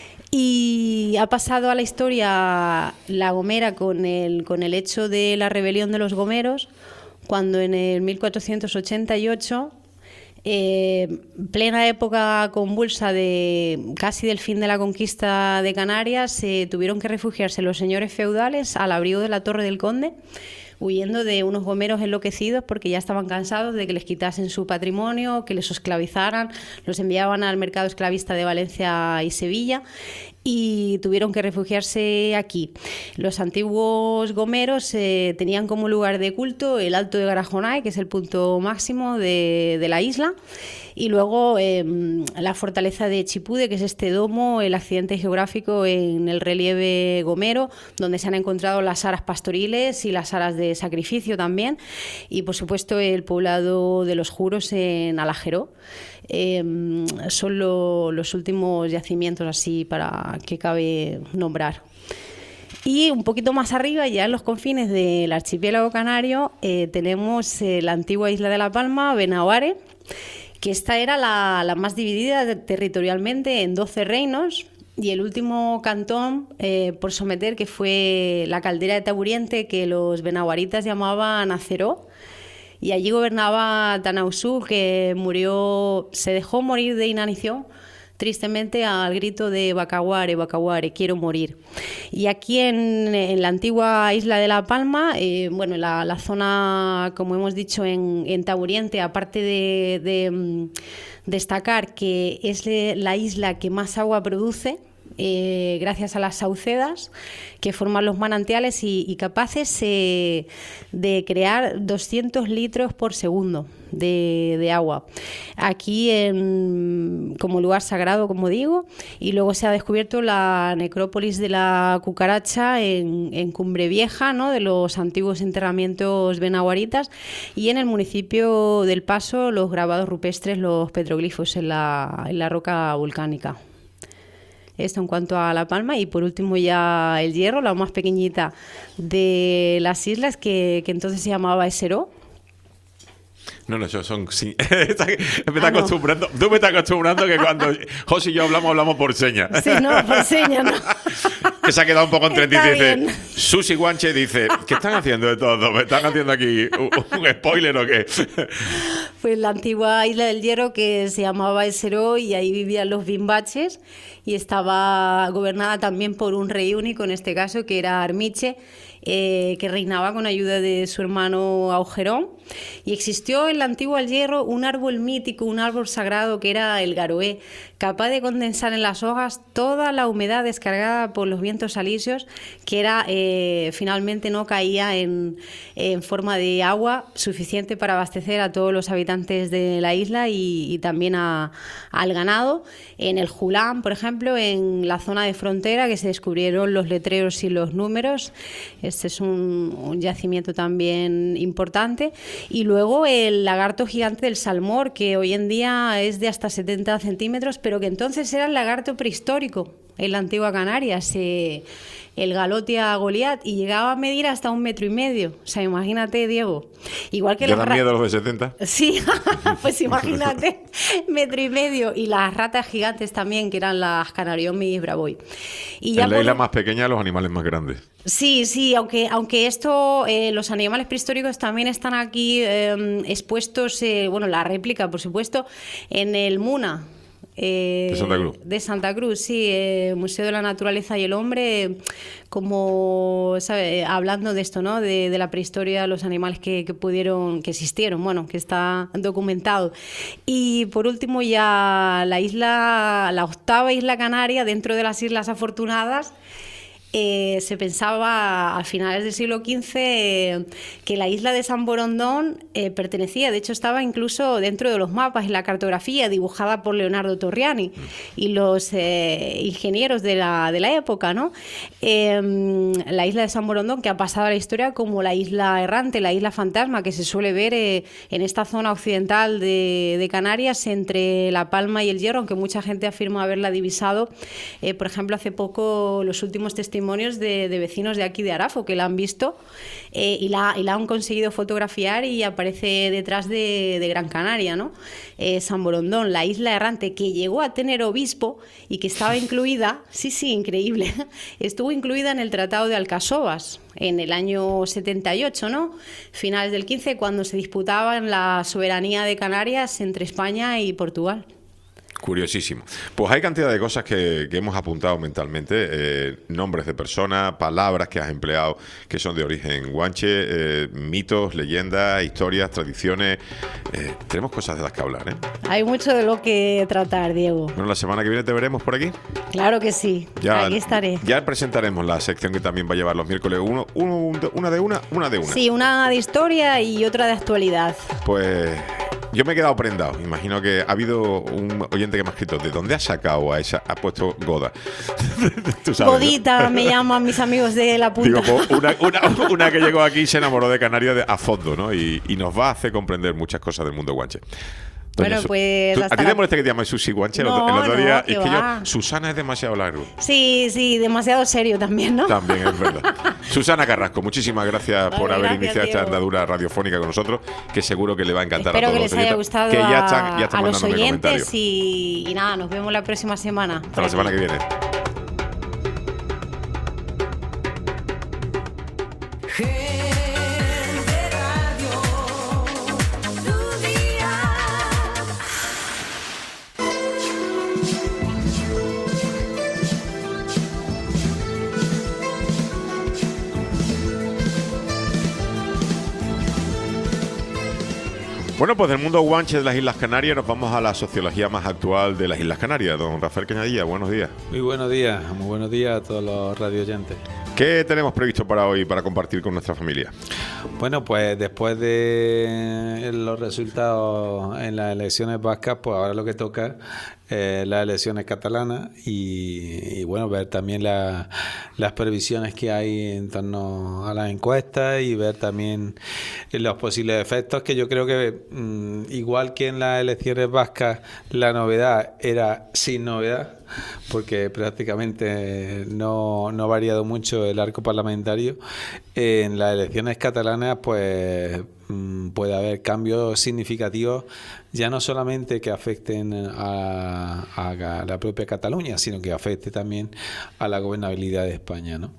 y ha pasado a la historia La Gomera con el, con el hecho de la rebelión de los gomeros, cuando en el mil cuatrocientos ochenta y ocho, eh, plena época convulsa de casi del fin de la conquista de Canarias, eh, tuvieron que refugiarse los señores feudales al abrigo de la Torre del Conde, huyendo de unos gomeros enloquecidos porque ya estaban cansados de que les quitasen su patrimonio, que les esclavizaran, los enviaban al mercado esclavista de Valencia y Sevilla, y tuvieron que refugiarse aquí. Los antiguos gomeros eh, tenían como lugar de culto el Alto de Garajonay, que es el punto máximo de, de la isla, y luego eh, la fortaleza de Chipude, que es este domo, el accidente geográfico en el relieve gomero, donde se han encontrado las aras pastoriles y las aras de sacrificio también, y por supuesto el poblado de los Juros en Alajeró. Eh, son lo, los últimos yacimientos así para que cabe nombrar. Y un poquito más arriba, ya en los confines del archipiélago canario, eh, tenemos eh, la antigua isla de La Palma, Benaguare, que esta era la, la más dividida territorialmente en doce reinos, y el último cantón eh, por someter, que fue la caldera de Taburiente, que los benaguaritas llamaban Aceró, y allí gobernaba Tanausú, que murió, se dejó morir de inanición, tristemente al grito de Bacaguare, Bacaguare, quiero morir. Y aquí en, en la antigua isla de La Palma, eh, bueno, la, la zona, como hemos dicho, en, en Taburiente, aparte de, de um, destacar que es la isla que más agua produce, Eh, gracias a las saucedas que forman los manantiales y, y capaces eh, de crear doscientos litros por segundo de, de agua. Aquí en, como lugar sagrado, como digo, y luego se ha descubierto la necrópolis de la Cucaracha en, en Cumbre Vieja, ¿no?, de los antiguos enterramientos benaguaritas, y en el municipio del Paso los grabados rupestres, los petroglifos en la, en la roca volcánica. Esto en cuanto a La Palma. Y por último ya El Hierro, la más pequeñita de las islas, que, que entonces se llamaba Eseró. No, no, eso son... Sí. me está ah, acostumbrando, no. Tú me estás acostumbrando que cuando José y yo hablamos, hablamos por señas. Sí, no, por señas, no. Que se ha quedado un poco entre ti y dice... bien. Susi Guanche dice, ¿qué están haciendo de todo? ¿Me están haciendo aquí un, un spoiler o qué? Pues la antigua isla del Hierro, que se llamaba Eseró, y ahí vivían los bimbaches, y estaba gobernada también por un rey único, en este caso, que era Armiche, eh, que reinaba con ayuda de su hermano Augerón. Y existió en la antigua El Hierro un árbol mítico, un árbol sagrado, que era el garoé, capaz de condensar en las hojas toda la humedad descargada por los vientos alisios, que era eh, finalmente no caía en, en forma de agua suficiente para abastecer a todos los habitantes de la isla y, y también a, al ganado. En el Julán, por ejemplo, en la zona de frontera, que se descubrieron los letreros y los números. Este es un, un yacimiento también importante. Y luego el lagarto gigante del Salmor, que hoy en día es de hasta setenta centímetros, pero que entonces era el lagarto prehistórico en la antigua Canarias, eh, el Galotia Goliat, y llegaba a medir hasta un metro y medio. O sea, imagínate, Diego. Igual que ¿Ya las dan miedo los de setenta? Sí, pues imagínate, metro y medio. Y las ratas gigantes también, que eran las Canariomis bravoi. Y ya en la por... isla más pequeña, los animales más grandes. Sí, sí, aunque, aunque esto, eh, los animales prehistóricos también están aquí eh, expuestos, eh, bueno, la réplica, por supuesto, en el MUNA. Eh, de Santa Cruz. De Santa Cruz, sí, eh, Museo de la Naturaleza y el Hombre, como, ¿sabe? Hablando de esto, ¿no? De, de la prehistoria, los animales que, que pudieron, que existieron, bueno, que está documentado. Y por último ya la isla, la octava isla canaria dentro de las Islas Afortunadas. Eh, se pensaba a finales del siglo quince eh, que la isla de San Borondón eh, pertenecía, de hecho estaba incluso dentro de los mapas y la cartografía dibujada por Leonardo Torriani y los eh, ingenieros de la, de la época, ¿no? Eh, la isla de San Borondón, que ha pasado a la historia como la isla errante, la isla fantasma, que se suele ver eh, en esta zona occidental de, de Canarias, entre La Palma y El Hierro, aunque mucha gente afirma haberla divisado. Eh, por ejemplo, hace poco los últimos testimonios De, de vecinos de aquí de Arafo que la han visto eh, y, la, y la han conseguido fotografiar y aparece detrás de, de Gran Canaria, ¿no? Eh, San Borondón, la isla errante que llegó a tener obispo y que estaba incluida, sí, sí, increíble, estuvo incluida en el Tratado de Alcasovas en el año setenta y ocho, ¿no? Finales del quince, cuando se disputaban la soberanía de Canarias entre España y Portugal. Curiosísimo. Pues hay cantidad de cosas que, que hemos apuntado mentalmente, eh, nombres de personas, palabras que has empleado que son de origen guanche, eh, mitos, leyendas, historias, tradiciones. Eh, tenemos cosas de las que hablar, ¿eh? Hay mucho de lo que tratar, Diego. Bueno, la semana que viene te veremos por aquí. Claro que sí, ya, aquí estaré. Ya presentaremos la sección que también va a llevar los miércoles, uno, uno, una de una, una de una. Sí, una de historia y otra de actualidad. Pues... yo me he quedado prendado. Imagino que ha habido un oyente que me ha escrito: ¿de dónde ha sacado a esa? Ha puesto Goda. ¿Tú sabes, Godita, ¿no? Me llaman mis amigos de la punta. Digo, pues una, una, una que llegó aquí y se enamoró de Canarias de, a fondo, ¿no? Y, y nos va a hacer comprender muchas cosas del mundo guanche. Doña Bueno, Su- pues ¿Tú- ¿A hasta ti te la- molesta que te llames Susi Guanche? el No, otro, el otro no, día, que es que va. yo, Susana es demasiado largo. Sí, sí, demasiado serio también, ¿no? También es verdad. Susana Carrasco, muchísimas gracias por Vale, haber gracias, iniciado esta Diego. andadura radiofónica con nosotros, que seguro que le va a encantar Espero a que todos les los haya oyentes, gustado que ya a, están, ya están a los mandándome oyentes comentarios. y, y nada, nos vemos la próxima semana. Hasta la semana que viene. Bueno, pues del mundo guanche de las Islas Canarias nos vamos a la sociología más actual de las Islas Canarias. Don Rafael Cañadilla, buenos días. Muy buenos días, muy buenos días a todos los radioyentes. ¿Qué tenemos previsto para hoy para compartir con nuestra familia? Bueno, pues después de los resultados en las elecciones vascas, pues ahora lo que toca eh, las elecciones catalanas y, y bueno, ver también la, las previsiones que hay en torno a las encuestas y ver también los posibles efectos, que yo creo que mmm, igual que en las elecciones vascas la novedad era sin novedad, porque prácticamente no, no ha variado mucho el arco parlamentario. En las elecciones catalanas pues puede haber cambios significativos, ya no solamente que afecten a, a la propia Cataluña, sino que afecte también a la gobernabilidad de España, ¿no?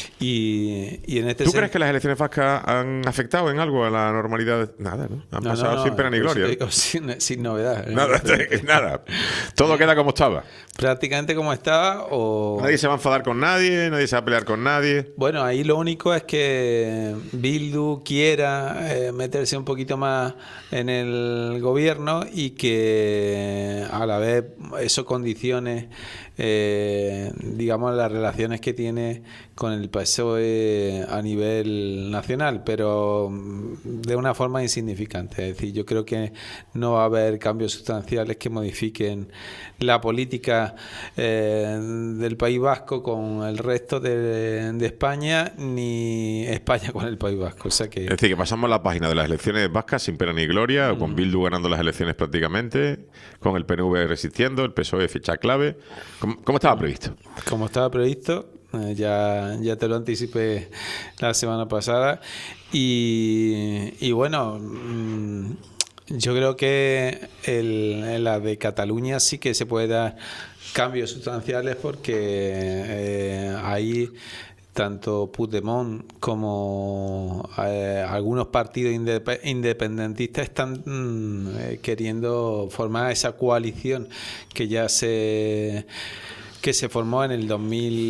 Y, y en este ¿Tú sen- crees que las elecciones vascas han afectado en algo a la normalidad? Nada, ¿no? Han No, pasado no, no, sin pena ni por eso gloria. te digo, sin, sin novedad. Nada, nada. Todo queda como estaba. Prácticamente como estaba o... Nadie se va a enfadar con nadie, nadie se va a pelear con nadie. Bueno, ahí lo único es que Bildu quiera eh, meterse un poquito más en el gobierno y que a la vez eso condicione, eh, digamos, las relaciones que tiene con el P S O E a nivel nacional, pero de una forma insignificante. Es decir, yo creo que no va a haber cambios sustanciales que modifiquen la política eh, del País Vasco con el resto de, de España, ni España con el País Vasco. O sea que Es decir, que pasamos la página de las elecciones vascas sin pena ni gloria, con Bildu ganando las elecciones prácticamente, con el P N V resistiendo, el P S O E ficha clave. ¿Cómo, cómo estaba previsto? como estaba previsto, eh, ya, ya te lo anticipé la semana pasada. Y, y bueno, mm, yo creo que el, en la de Cataluña sí que se puede dar cambios sustanciales porque eh, ahí tanto Puigdemont como eh, algunos partidos indep- independentistas están mm, eh, queriendo formar esa coalición que ya se que se formó en el dos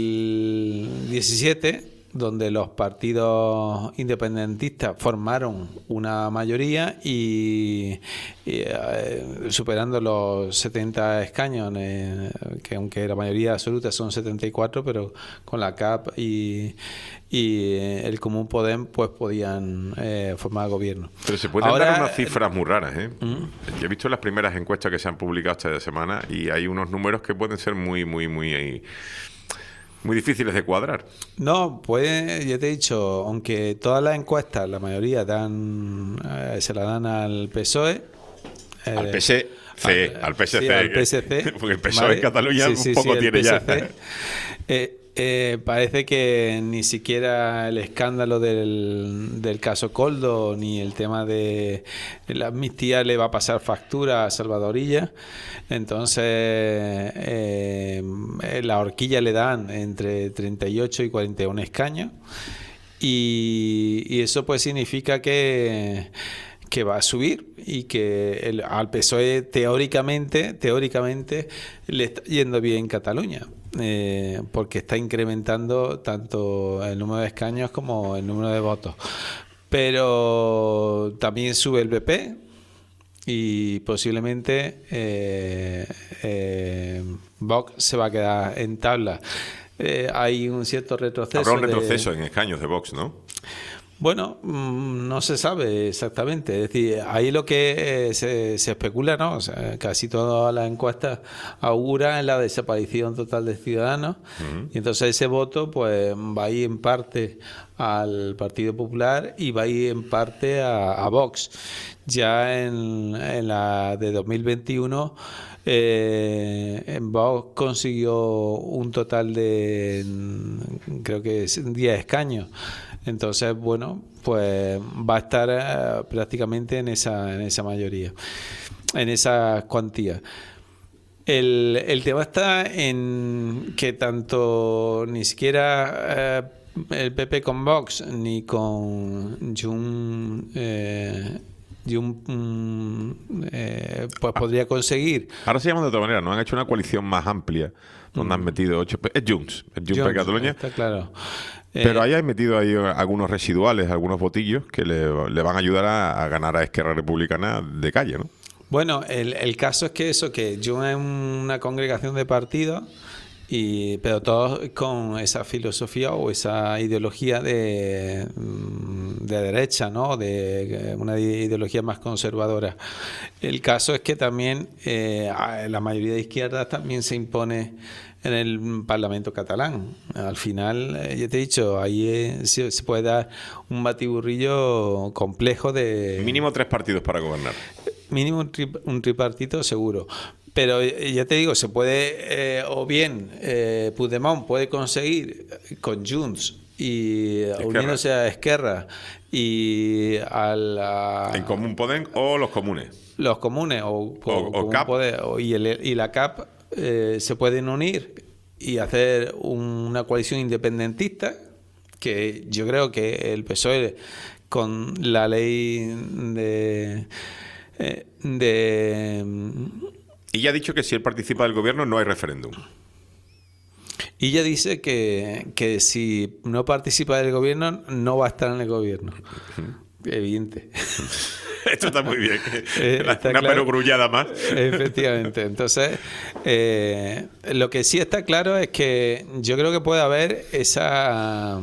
mil diecisiete, donde los partidos independentistas formaron una mayoría y, y eh, superando los setenta escaños, eh, que aunque la mayoría absoluta son setenta y cuatro, pero con la C A P y, y el Común Podem pues podían eh, formar gobierno. Pero se pueden Ahora, dar unas cifras muy raras, ¿eh? ¿Mm? Yo he visto las primeras encuestas que se han publicado esta semana y hay unos números que pueden ser muy, muy, muy... eh, muy difíciles de cuadrar. No, pues ya te he dicho, aunque todas las encuestas, la mayoría dan eh, se la dan al P S O E. eh, Al P S C, al- al P S C. sí, al P S C, Porque el P S O E vale. en Cataluña Sí, un sí, poco sí, el tiene ya. P S C. Eh, eh, parece que ni siquiera el escándalo del, del caso Coldo ni el tema de la amnistía le va a pasar factura a Salvador Illa. Entonces, eh, la horquilla le dan entre treinta y ocho y cuarenta y uno escaños. Y, y eso pues significa que que va a subir y que el, al P S O E teóricamente teóricamente le está yendo bien Cataluña, eh, porque está incrementando tanto el número de escaños como el número de votos, pero también sube el B P y posiblemente eh, eh, Vox se va a quedar en tabla. Eh, hay un cierto retroceso. Habrá un de- retroceso en escaños de Vox, ¿no? Bueno, no se sabe exactamente. Es decir, ahí lo que se, se especula, ¿no? O sea, casi todas las encuestas auguran en la desaparición total de Ciudadanos. Uh-huh. Y entonces ese voto pues va a ir en parte al Partido Popular y va a ir en parte a, a Vox. Ya en, en la de dos mil veintiuno eh, Vox consiguió un total de creo que es diez escaños. Entonces, bueno, pues va a estar eh, prácticamente en esa, en esa mayoría, en esa cuantía. El, el tema está en que tanto ni siquiera eh, el P P con Vox ni con Jun, eh, Jun eh, pues podría conseguir. Ahora se llaman de otra manera, ¿no? Han hecho una coalición más amplia donde mm. han metido ocho. Es Junts, es Junts per Catalunya. Está claro. Pero Eh, ahí han metido ahí algunos residuales, algunos votillos que le, le van a ayudar a, a ganar a Esquerra Republicana de calle, ¿no? Bueno, el, el caso es que eso, que Junts es una congregación de partidos, y, pero todos con esa filosofía o esa ideología de, de derecha, ¿no? De una ideología más conservadora. El caso es que también eh, la mayoría de izquierdas también se impone en el Parlamento catalán. Al final, eh, ya te he dicho, ahí eh, se, se puede dar un batiburrillo complejo de... Mínimo tres partidos para gobernar. Mínimo un, tri, un tripartito seguro. Pero eh, ya te digo, se puede, eh, o bien eh, Puigdemont puede conseguir con Junts y Esquerra. Uniéndose a Esquerra y a la... En Común Podem o los comunes. Los comunes o, o, o, o C A P. Poder, o, y, el, y la C A P eh, se pueden unir y hacer una coalición independentista, que yo creo que el P S O E con la ley de... Eh, de y ya ha dicho que si él participa del gobierno no hay referéndum. Y ella dice que, que si no participa del gobierno no va a estar en el gobierno. Evidente. Esto está muy bien. Eh, una está una claro. perogrullada más. Efectivamente. Entonces, eh, lo que sí está claro es que yo creo que puede haber esa,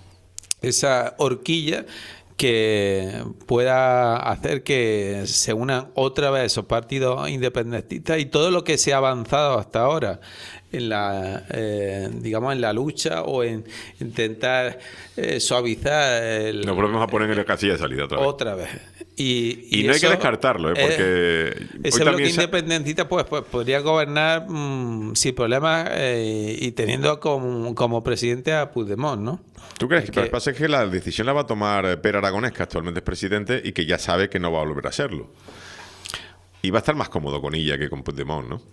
esa horquilla que pueda hacer que se unan otra vez esos partidos independentistas y todo lo que se ha avanzado hasta ahora en la eh, digamos en la lucha o en intentar eh, suavizar el, Nos volvemos a poner en la casilla de salida otra vez. Otra vez. Y, y, y no hay que descartarlo, ¿eh? Porque eh, ese bloque independentista pues, pues podría gobernar mmm, sin problemas eh, y teniendo como, como presidente a Puigdemont, ¿no? ¿Tú crees? Es Pero que... lo que pasa es que la decisión la va a tomar Pere Aragonés, que actualmente es presidente y que ya sabe que no va a volver a serlo. Y va a estar más cómodo con ella que con Puigdemont, ¿no?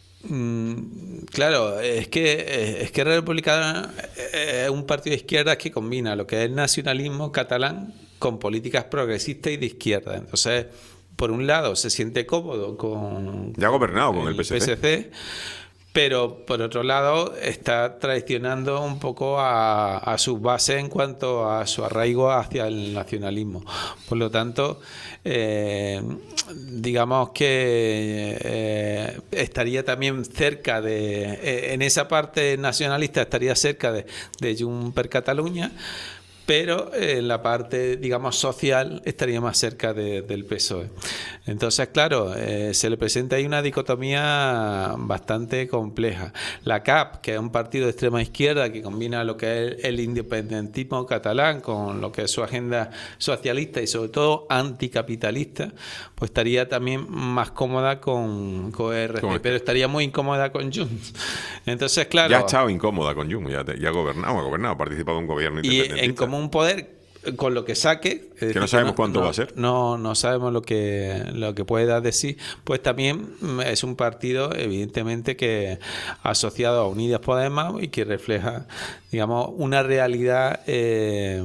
Mm, claro, es que Esquerra Republicana es un partido de izquierda que combina lo que es el nacionalismo catalán con políticas progresistas y de izquierda. Entonces, por un lado, se siente cómodo con... Ya ha gobernado con el, el P S C. P S C, pero por otro lado está traicionando un poco a, a sus bases en cuanto a su arraigo hacia el nacionalismo. Por lo tanto, eh, digamos que eh, estaría también cerca de, eh, en esa parte nacionalista estaría cerca de, de Junts per Catalunya, pero en la parte, digamos, social estaría más cerca de, del P S O E. Entonces, claro, eh, se le presenta ahí una dicotomía bastante compleja. La C A P, que es un partido de extrema izquierda que combina lo que es el independentismo catalán con lo que es su agenda socialista y sobre todo anticapitalista, pues estaría también más cómoda con, con E R C, pero estaría muy incómoda con Junts. Entonces, claro... Ya ha estado incómoda con Junts, ya, ya ha gobernado, ha gobernado, ha participado en un gobierno independentista. Y en común un poder con lo que saque, que no sabemos no, cuánto no, va a ser, no no sabemos lo que lo que puede dar de sí, pues también es un partido evidentemente que asociado a Unidas Podemos y que refleja, digamos, una realidad eh,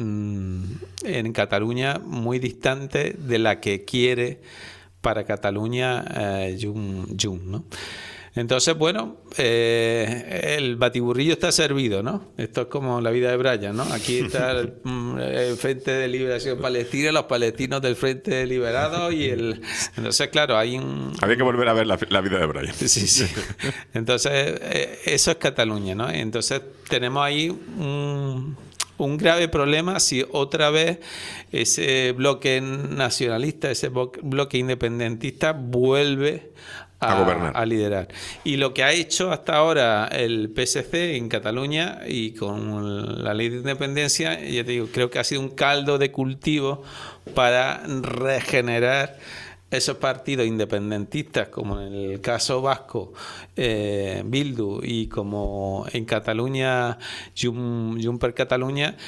en Cataluña muy distante de la que quiere para Cataluña eh, Junts, ¿no? Entonces, bueno, eh, el batiburrillo está servido, ¿no? Esto es como la vida de Brian, ¿no? Aquí está el, el Frente de Liberación Palestina, los palestinos del Frente Liberado y el... Entonces, claro, hay un... Había que volver a ver la, la vida de Brian. Sí, sí. Entonces, eh, eso es Cataluña, ¿no? Entonces, tenemos ahí un, un grave problema si otra vez ese bloque nacionalista, ese bloque independentista vuelve a, a gobernar, a liderar. Y lo que ha hecho hasta ahora el P S C en Cataluña y con la ley de independencia, ya te digo, creo que ha sido un caldo de cultivo para regenerar esos partidos independentistas, como en el caso vasco, eh, Bildu, y como en Cataluña, Jum, Junts per Catalunya,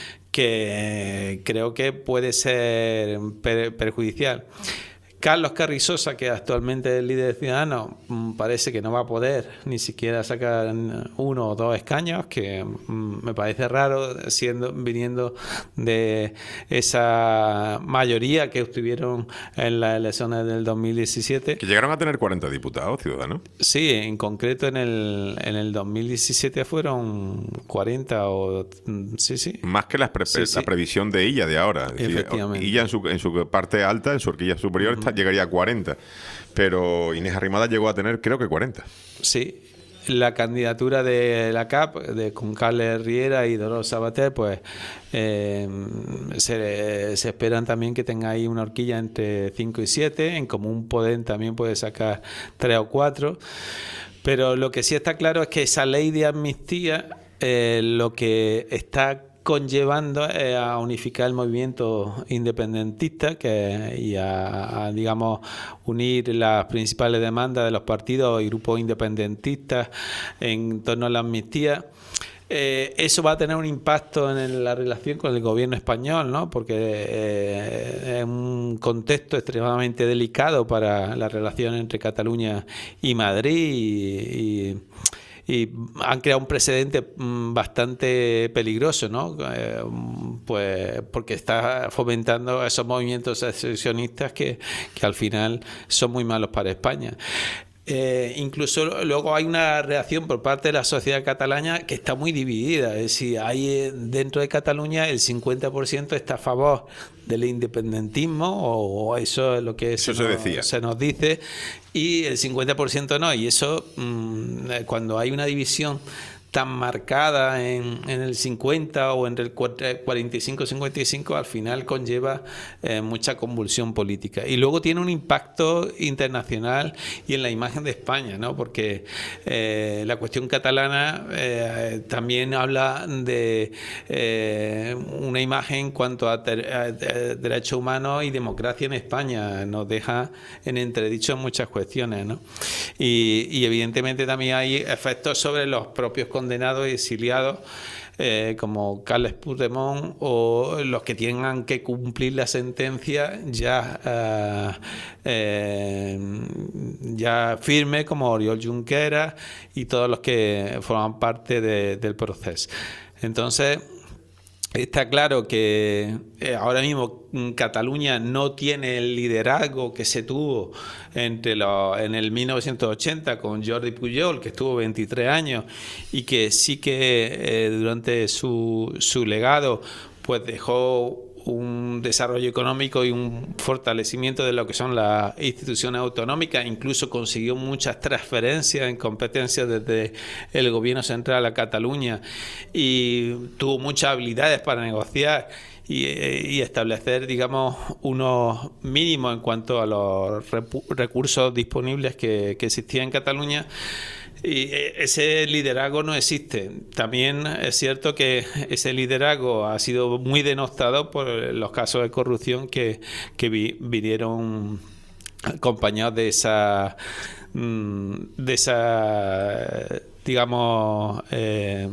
que creo que puede ser per, perjudicial. Carlos Carrizosa, que actualmente es el líder de Ciudadanos, parece que no va a poder ni siquiera sacar uno o dos escaños, que me parece raro siendo viniendo de esa mayoría que obtuvieron en las elecciones del dos mil diecisiete. Que llegaron a tener cuarenta diputados, Ciudadanos. Sí, en concreto en el, en el dos mil diecisiete fueron cuarenta o... Sí, sí. Más que la, pre sí, sí. la previsión de ella de ahora. Efectivamente. Ella en su, en su parte alta, en su horquilla superior, uh-huh. llegaría a cuarenta, pero Inés Arrimadas llegó a tener creo que cuarenta. Sí, la candidatura de la C A P, de con Carles Riera y Dolors Sabater, pues eh, se, se esperan también que tenga ahí una horquilla entre cinco y siete, en Común Podem también puede sacar tres o cuatro, pero lo que sí está claro es que esa ley de amnistía eh, lo que está conllevando eh, a unificar el movimiento independentista que, y a, a, digamos, unir las principales demandas de los partidos y grupos independentistas en torno a la amnistía. Eh, eso va a tener un impacto en la relación con el gobierno español, ¿no? Porque eh, es un contexto extremadamente delicado para la relación entre Cataluña y Madrid y, y Y han creado un precedente bastante peligroso, ¿no? Eh, pues porque está fomentando esos movimientos secesionistas que, que al final son muy malos para España. Eh, incluso luego hay una reacción por parte de la sociedad catalana que está muy dividida. Es decir, hay dentro de Cataluña el cincuenta por ciento está a favor del independentismo, o eso es lo que eso se, se, nos, decía. se nos dice, y el cincuenta por ciento no. Y eso, mmm, cuando hay una división tan marcada en, en el cincuenta o entre el cuarenta y cinco cincuenta y cinco, al final conlleva eh, mucha convulsión política. Y luego tiene un impacto internacional y en la imagen de España, ¿no? Porque eh, la cuestión catalana eh, también habla de eh, una imagen en cuanto a, ter, a, a derechos humanos y democracia en España. Nos deja en entredicho muchas cuestiones, ¿no? Y, y evidentemente también hay efectos sobre los propios condenados y exiliados, eh, como Carles Puigdemont, o los que tengan que cumplir la sentencia ya, eh, eh, ya firme, como Oriol Junqueras y todos los que forman parte de, del proceso. Entonces, está claro que eh, ahora mismo Cataluña no tiene el liderazgo que se tuvo entre los, en el mil novecientos ochenta con Jordi Pujol, que estuvo veintitrés años y que sí que eh, durante su, su legado pues dejó un desarrollo económico y un fortalecimiento de lo que son las instituciones autonómicas, incluso consiguió muchas transferencias en competencias desde el gobierno central a Cataluña y tuvo muchas habilidades para negociar y, y establecer, digamos, unos mínimos en cuanto a los recursos disponibles que, que existían en Cataluña. Y ese liderazgo no existe. También es cierto que ese liderazgo ha sido muy denostado por los casos de corrupción que, que vi, vinieron acompañados de esa, de esa digamos, eh,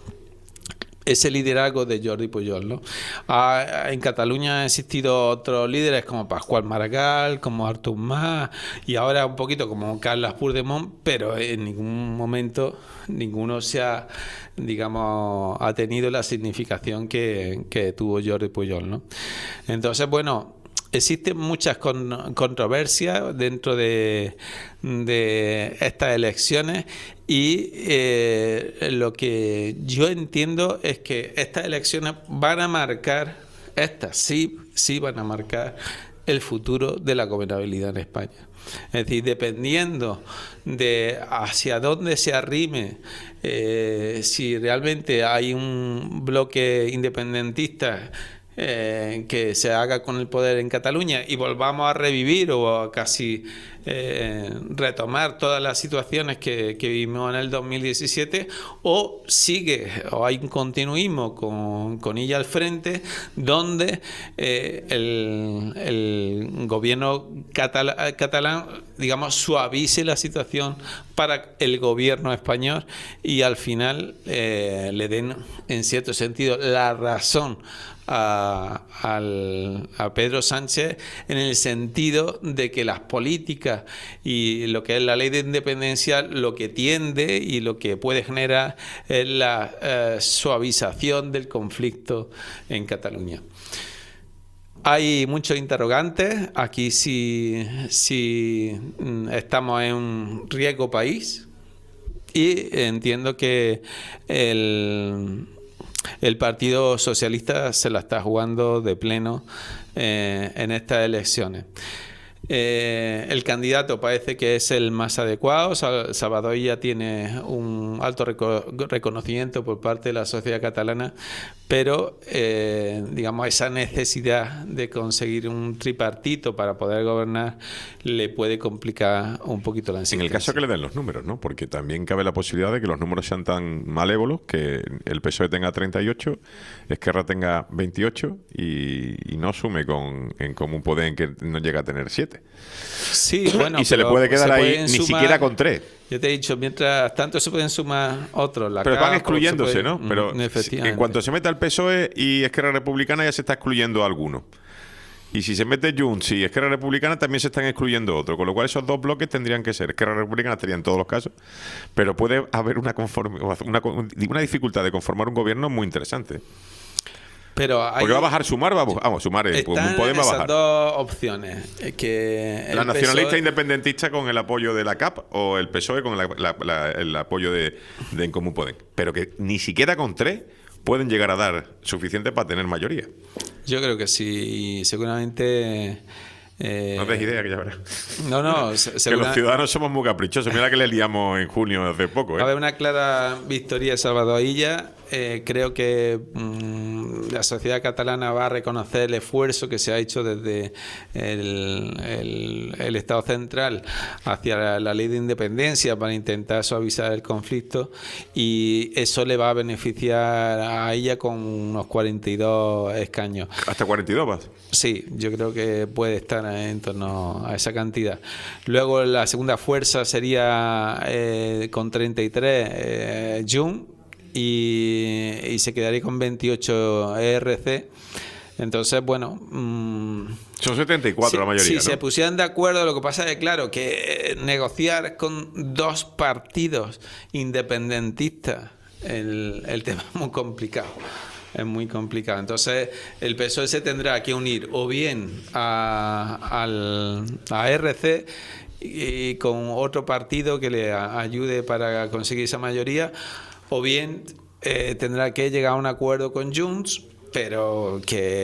ese liderazgo de Jordi Pujol, ¿no? Ah, en Cataluña han existido otros líderes como Pasqual Maragall, como Artur Mas y ahora un poquito como Carles Puigdemont, pero en ningún momento ninguno se ha, digamos, ha tenido la significación que, que tuvo Jordi Pujol, ¿no? Entonces, bueno, existen muchas con, controversias dentro de, de estas elecciones y eh, lo que yo entiendo es que estas elecciones van a marcar, estas sí, sí van a marcar el futuro de la gobernabilidad en España. Es decir, dependiendo de hacia dónde se arrime, eh, si realmente hay un bloque independentista eh, que se haga con el poder en Cataluña y volvamos a revivir o a casi eh, retomar todas las situaciones que, que vivimos en el dos mil diecisiete, o sigue, o hay un continuismo con, con ella al frente, donde eh, el, el gobierno catalán, catalán, digamos, suavice la situación para el gobierno español y al final eh, le den, en cierto sentido, la razón A, al, a Pedro Sánchez, en el sentido de que las políticas y lo que es la ley de independencia lo que tiende y lo que puede generar es la eh, suavización del conflicto en Cataluña. Hay muchos interrogantes. Aquí sí, sí estamos en un riesgo país y entiendo que el El Partido Socialista se la está jugando de pleno eh, en estas elecciones. Eh, el candidato parece que es el más adecuado. Salvador Illa tiene un alto reco reconocimiento por parte de la sociedad catalana, pero eh, digamos, esa necesidad de conseguir un tripartito para poder gobernar le puede complicar un poquito la existencia. En el caso que le den los números, ¿no? Porque también cabe la posibilidad de que los números sean tan malévolos que el P S O E tenga treinta y ocho, Esquerra tenga veintiocho y, y no sume con en Común Podem, que no llega a tener siete. Sí, bueno, y se le puede quedar ahí ni sumar, siquiera con tres. Yo te he dicho, mientras tanto se pueden sumar otros. La Pero capa, van excluyéndose, puede, ¿no? Pero en cuanto se meta el P S O E y Esquerra Republicana ya se está excluyendo a alguno. Y si se mete Junts y Esquerra Republicana también se están excluyendo otros. Con lo cual esos dos bloques tendrían que ser. Esquerra Republicana estaría en todos los casos. Pero puede haber una, conforme, una, una dificultad de conformar un gobierno muy interesante. Pero hay, porque va a bajar Sumar, va a, vamos, Sumar, el están Podem va a bajar. Esas dos opciones. Que la nacionalista P S O E... independentista con el apoyo de la C A P o el P S O E con la, la, la, el apoyo de, de En Común Podem. Pero que ni siquiera con tres pueden llegar a dar suficiente para tener mayoría. Yo creo que sí, y seguramente... Eh, no te des idea, que ya verás. No, no. Que los ciudadanos somos muy caprichosos. Mira que le liamos en junio hace poco. ¿eh? Va a haber una clara victoria de Salvador Illa. Eh, creo que mmm, la sociedad catalana va a reconocer el esfuerzo que se ha hecho desde el, el, el Estado central hacia la, la ley de independencia para intentar suavizar el conflicto, y eso le va a beneficiar a ella con unos cuarenta y dos escaños. ¿Hasta cuarenta y dos vas? Sí, yo creo que puede estar en torno a esa cantidad. Luego la segunda fuerza sería eh, con treinta y tres eh, Junts y, y se quedaría con veintiocho E R C. Entonces, bueno... Mmm, son setenta y cuatro si, la mayoría, Si ¿no? se pusieran de acuerdo, lo que pasa es, claro, que negociar con dos partidos independentistas, el, el tema es muy complicado. Es muy complicado. Entonces, el P S O E se tendrá que unir o bien a, al, a R C y con otro partido que le ayude para conseguir esa mayoría, o bien eh, tendrá que llegar a un acuerdo con Junts, pero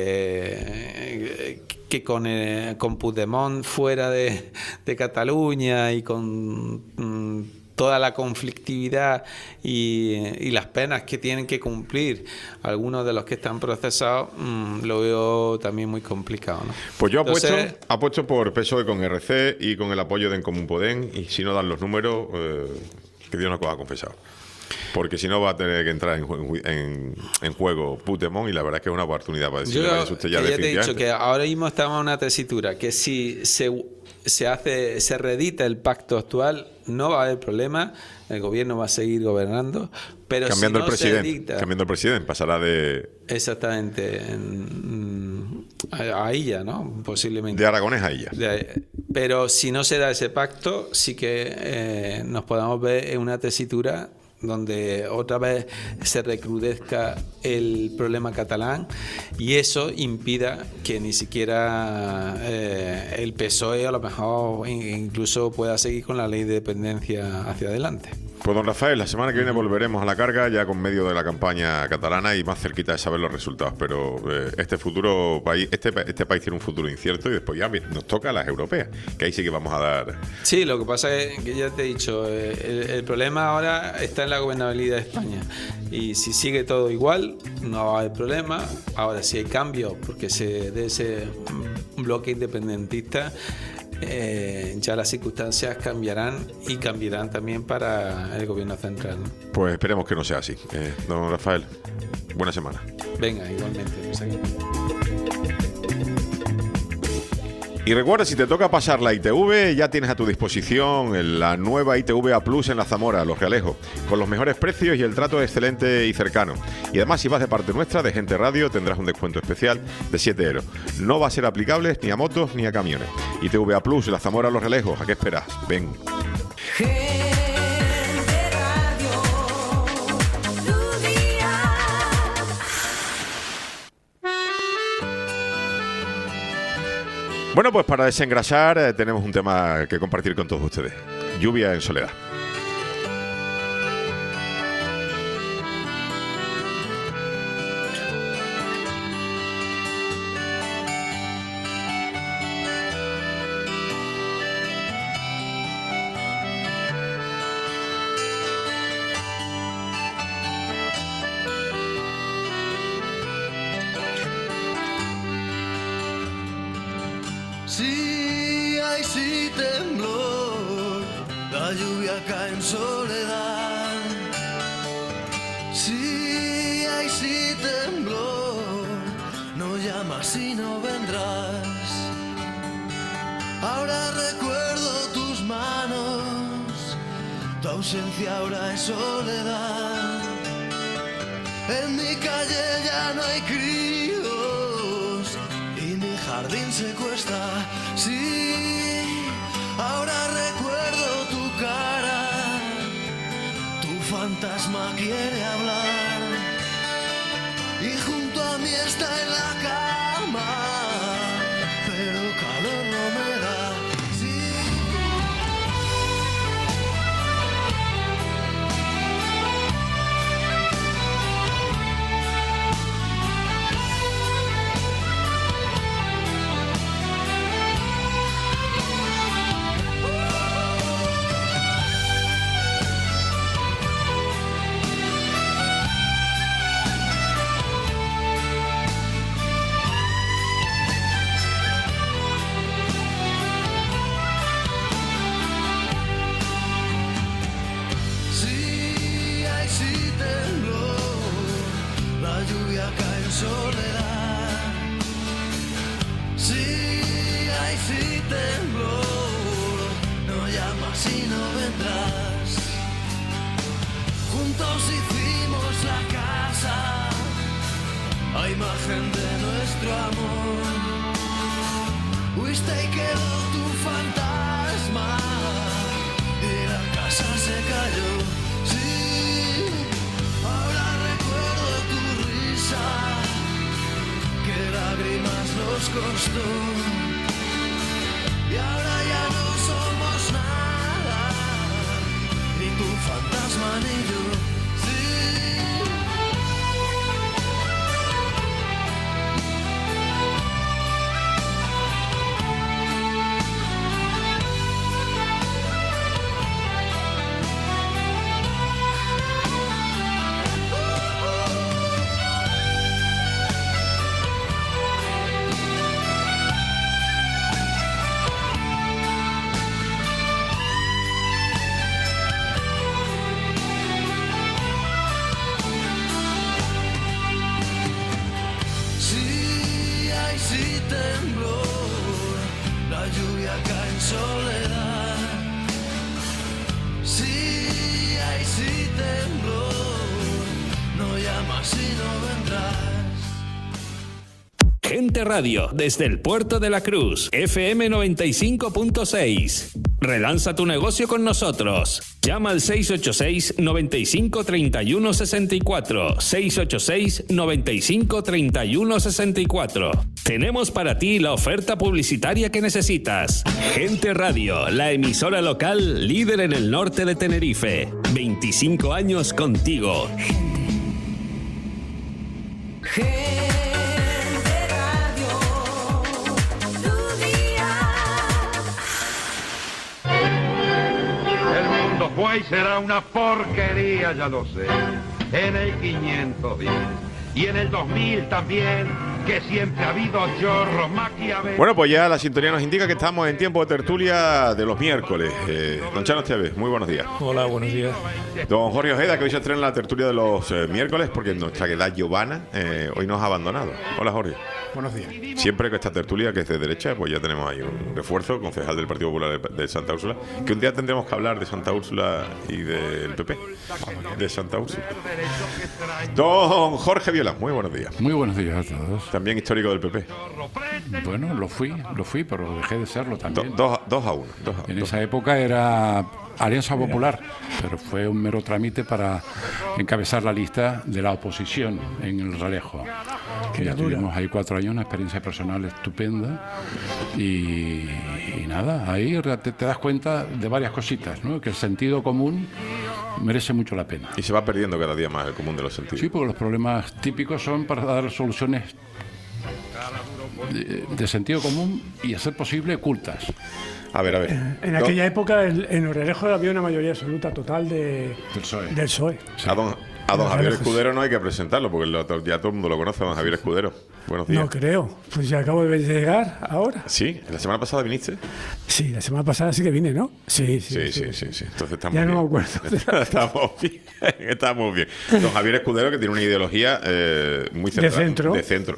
que, que con, eh, con Puigdemont fuera de, de Cataluña y con... Mm, toda la conflictividad y, y las penas que tienen que cumplir algunos de los que están procesados, mmm, lo veo también muy complicado, ¿no? Pues yo apuesto, Entonces, apuesto por P S O E con R C y con el apoyo de En Común Podem, y si no dan los números, eh, que Dios nos coja confesado. Porque si no va a tener que entrar en, en, en juego Puigdemont, y la verdad es que es una oportunidad para decirle, vaya usted ya que ya te he dicho definitivamente. que ahora mismo estamos en una tesitura que si se, se hace se reedita el pacto actual, no va a haber problema, el gobierno va a seguir gobernando, pero cambiando si no el presidente, se edita, cambiando el presidente, pasará de... Exactamente, en, a, a ella, ¿no? Posiblemente. De Aragonés a ella. De, pero si no se da ese pacto, sí que eh, nos podamos ver en una tesitura donde otra vez se recrudezca el problema catalán y eso impida que ni siquiera eh, el P S O E a lo mejor incluso pueda seguir con la ley de dependencia hacia adelante. Pues don Rafael, la semana que viene volveremos a la carga ya con medio de la campaña catalana y más cerquita de saber los resultados, pero eh, este futuro país, este, este país tiene un futuro incierto y después ya nos toca a las europeas, que ahí sí que vamos a dar... Sí, lo que pasa es que ya te he dicho, eh, el, el problema ahora está en la gobernabilidad de España y si sigue todo igual no va a haber problema. Ahora si hay cambios porque se de ese bloque independentista, Eh, ya las circunstancias cambiarán y cambiarán también para el gobierno central, ¿no? Pues esperemos que no sea así. Eh, don Rafael, buena semana. Venga, igualmente. Pues aquí. Y recuerda, si te toca pasar la I T V, ya tienes a tu disposición la nueva I T V A Plus en la Zamora, Los Realejos, con los mejores precios y el trato excelente y cercano. Y además, si vas de parte nuestra, de Gente Radio, tendrás un descuento especial de siete euros. No va a ser aplicable ni a motos ni a camiones. I T V A Plus, la Zamora, Los Realejos, ¿a qué esperas? Ven. Bueno, pues para desengrasar eh, tenemos un tema que compartir con todos ustedes. Lluvia en soledad. Sí, hay sí temblor, la lluvia cae en soledad. Sí, hay sí temblor, no llamas y no vendrás. Ahora recuerdo tus manos, tu ausencia ahora es soledad. En mi calle ya no hay críos y mi jardín se cuesta. Sí, ahora recuerdo tu cara, tu fantasma quiere hablar y junto a mí está en la cama, pero calor no me da. Soledad, sí, hay sí temblor, no llamas y no vendrás. Juntos hicimos la casa, a imagen de nuestro amor. Fuiste y quedó tu fantasma y la casa se cayó. Sí, ahora recuerdo tu risa, que lágrimas nos costó y ahora ya no somos nada, ni tu fantasma ni yo. Gente Radio, desde el Puerto de la Cruz, F M noventa y cinco punto seis. Relanza tu negocio con nosotros. Llama al seis ocho seis, noventa y cinco, treinta y uno sesenta y cuatro, seis ocho seis, noventa y cinco, treinta y uno sesenta y cuatro. Tenemos para ti la oferta publicitaria que necesitas. Gente Radio, la emisora local líder en el norte de Tenerife. veinticinco años contigo. Fue y será una porquería, ya lo sé. En el quinientos diez y en el dos mil también, que siempre ha habido chorros, maquiavelos. Bueno, pues ya la sintonía nos indica que estamos en tiempo de tertulia de los miércoles. Eh, don Chano Esteves, muy buenos días. Hola, buenos días. Don Jorge Ojeda, que hoy se estrena la tertulia de los eh, miércoles, porque nuestra querida Giovanna eh, hoy nos ha abandonado. Hola, Jorge. Buenos días. Siempre que esta tertulia, que es de derecha, pues ya tenemos ahí un refuerzo, concejal del Partido Popular de, de Santa Úrsula, que un día tendremos que hablar de Santa Úrsula y del P P, de Santa Úrsula. Don Jorge Viola, muy buenos días. Muy buenos días a todos. También histórico del P P. Bueno, lo fui, lo fui, pero dejé de serlo también. Do, dos, dos a uno. Dos a, en dos. esa época era Alianza Popular, pero fue un mero trámite para encabezar la lista de la oposición en el Ralejo. Que ya tuvimos ahí cuatro años, una experiencia personal estupenda y, y nada, ahí te, te das cuenta de varias cositas, ¿no? Que el sentido común merece mucho la pena. Y se va perdiendo cada día más el común de los sentidos. Sí, porque los problemas típicos son para dar soluciones de, de sentido común y, a ser posible, cultas. A ver, a ver. En aquella época, el, en Orejo había una mayoría absoluta total de, del P S O E. Del P S O E. Sí. A don, a don Javier Escudero no hay que presentarlo, porque lo, ya todo el mundo lo conoce, a don Javier Escudero. Buenos días. No creo. Pues ya acabo de llegar ahora. Sí, ¿la semana pasada viniste? Sí, la semana pasada sí que vine, ¿no? Sí, sí. Sí, sí, sí. sí, sí. Entonces estamos ya bien. no me acuerdo. estamos bien. Estamos bien. Don Javier Escudero, que tiene una ideología eh, muy central. De centro. De centro.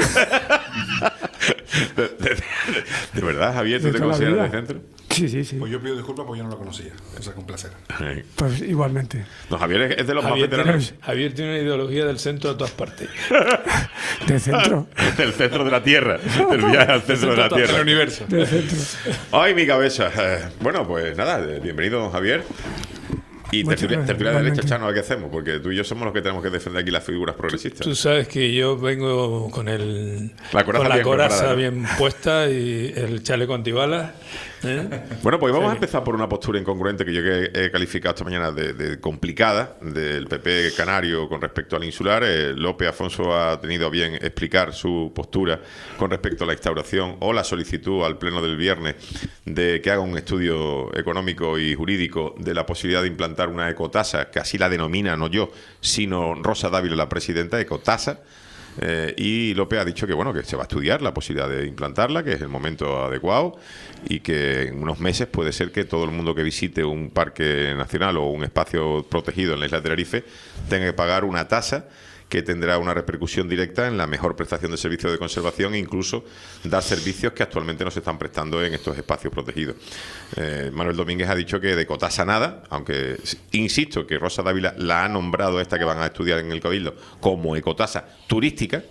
de, de, de, de verdad, Javier, ¿tú de te consideras de centro? Sí, sí, sí. Pues yo pido disculpas porque yo no la conocía. Esa es un placer. Pues igualmente. No, Javier es de los Javier más veteranos. Tiene, Javier tiene una ideología del centro de todas partes. ¿Del centro? Del centro de la Tierra. Del viaje al centro, centro de la Tierra. Del universo. Del centro. Ay, mi cabeza. Eh, bueno, pues nada, bienvenido, don Javier. Y tertulia, tertulia de derecha, Chano, ¿qué hacemos? Porque tú y yo somos los que tenemos que defender aquí las figuras progresistas. Tú sabes que yo vengo con el la coraza, con la bien, coraza ¿no? bien puesta y el chaleco antibalas. ¿eh? Bueno, pues vamos sí. a empezar por una postura incongruente que yo he, he calificado esta mañana de, de complicada del P P canario con respecto al insular. Eh, López Afonso ha tenido a bien explicar su postura con respecto a la instauración o la solicitud al pleno del viernes de que haga un estudio económico y jurídico de la posibilidad de implantar una ecotasa, que así la denomina, no yo, sino Rosa Dávila, la presidenta, ecotasa. Eh, y López ha dicho que bueno que se va a estudiar la posibilidad de implantarla, que es el momento adecuado y que en unos meses puede ser que todo el mundo que visite un parque nacional o un espacio protegido en la isla de Tenerife tenga que pagar una tasa que tendrá una repercusión directa en la mejor prestación de servicios de conservación e incluso dar servicios que actualmente no se están prestando en estos espacios protegidos. Eh, Manuel Domínguez ha dicho que de ecotasa nada, aunque insisto que Rosa Dávila la ha nombrado, esta que van a estudiar en el Cabildo, como ecotasa turística,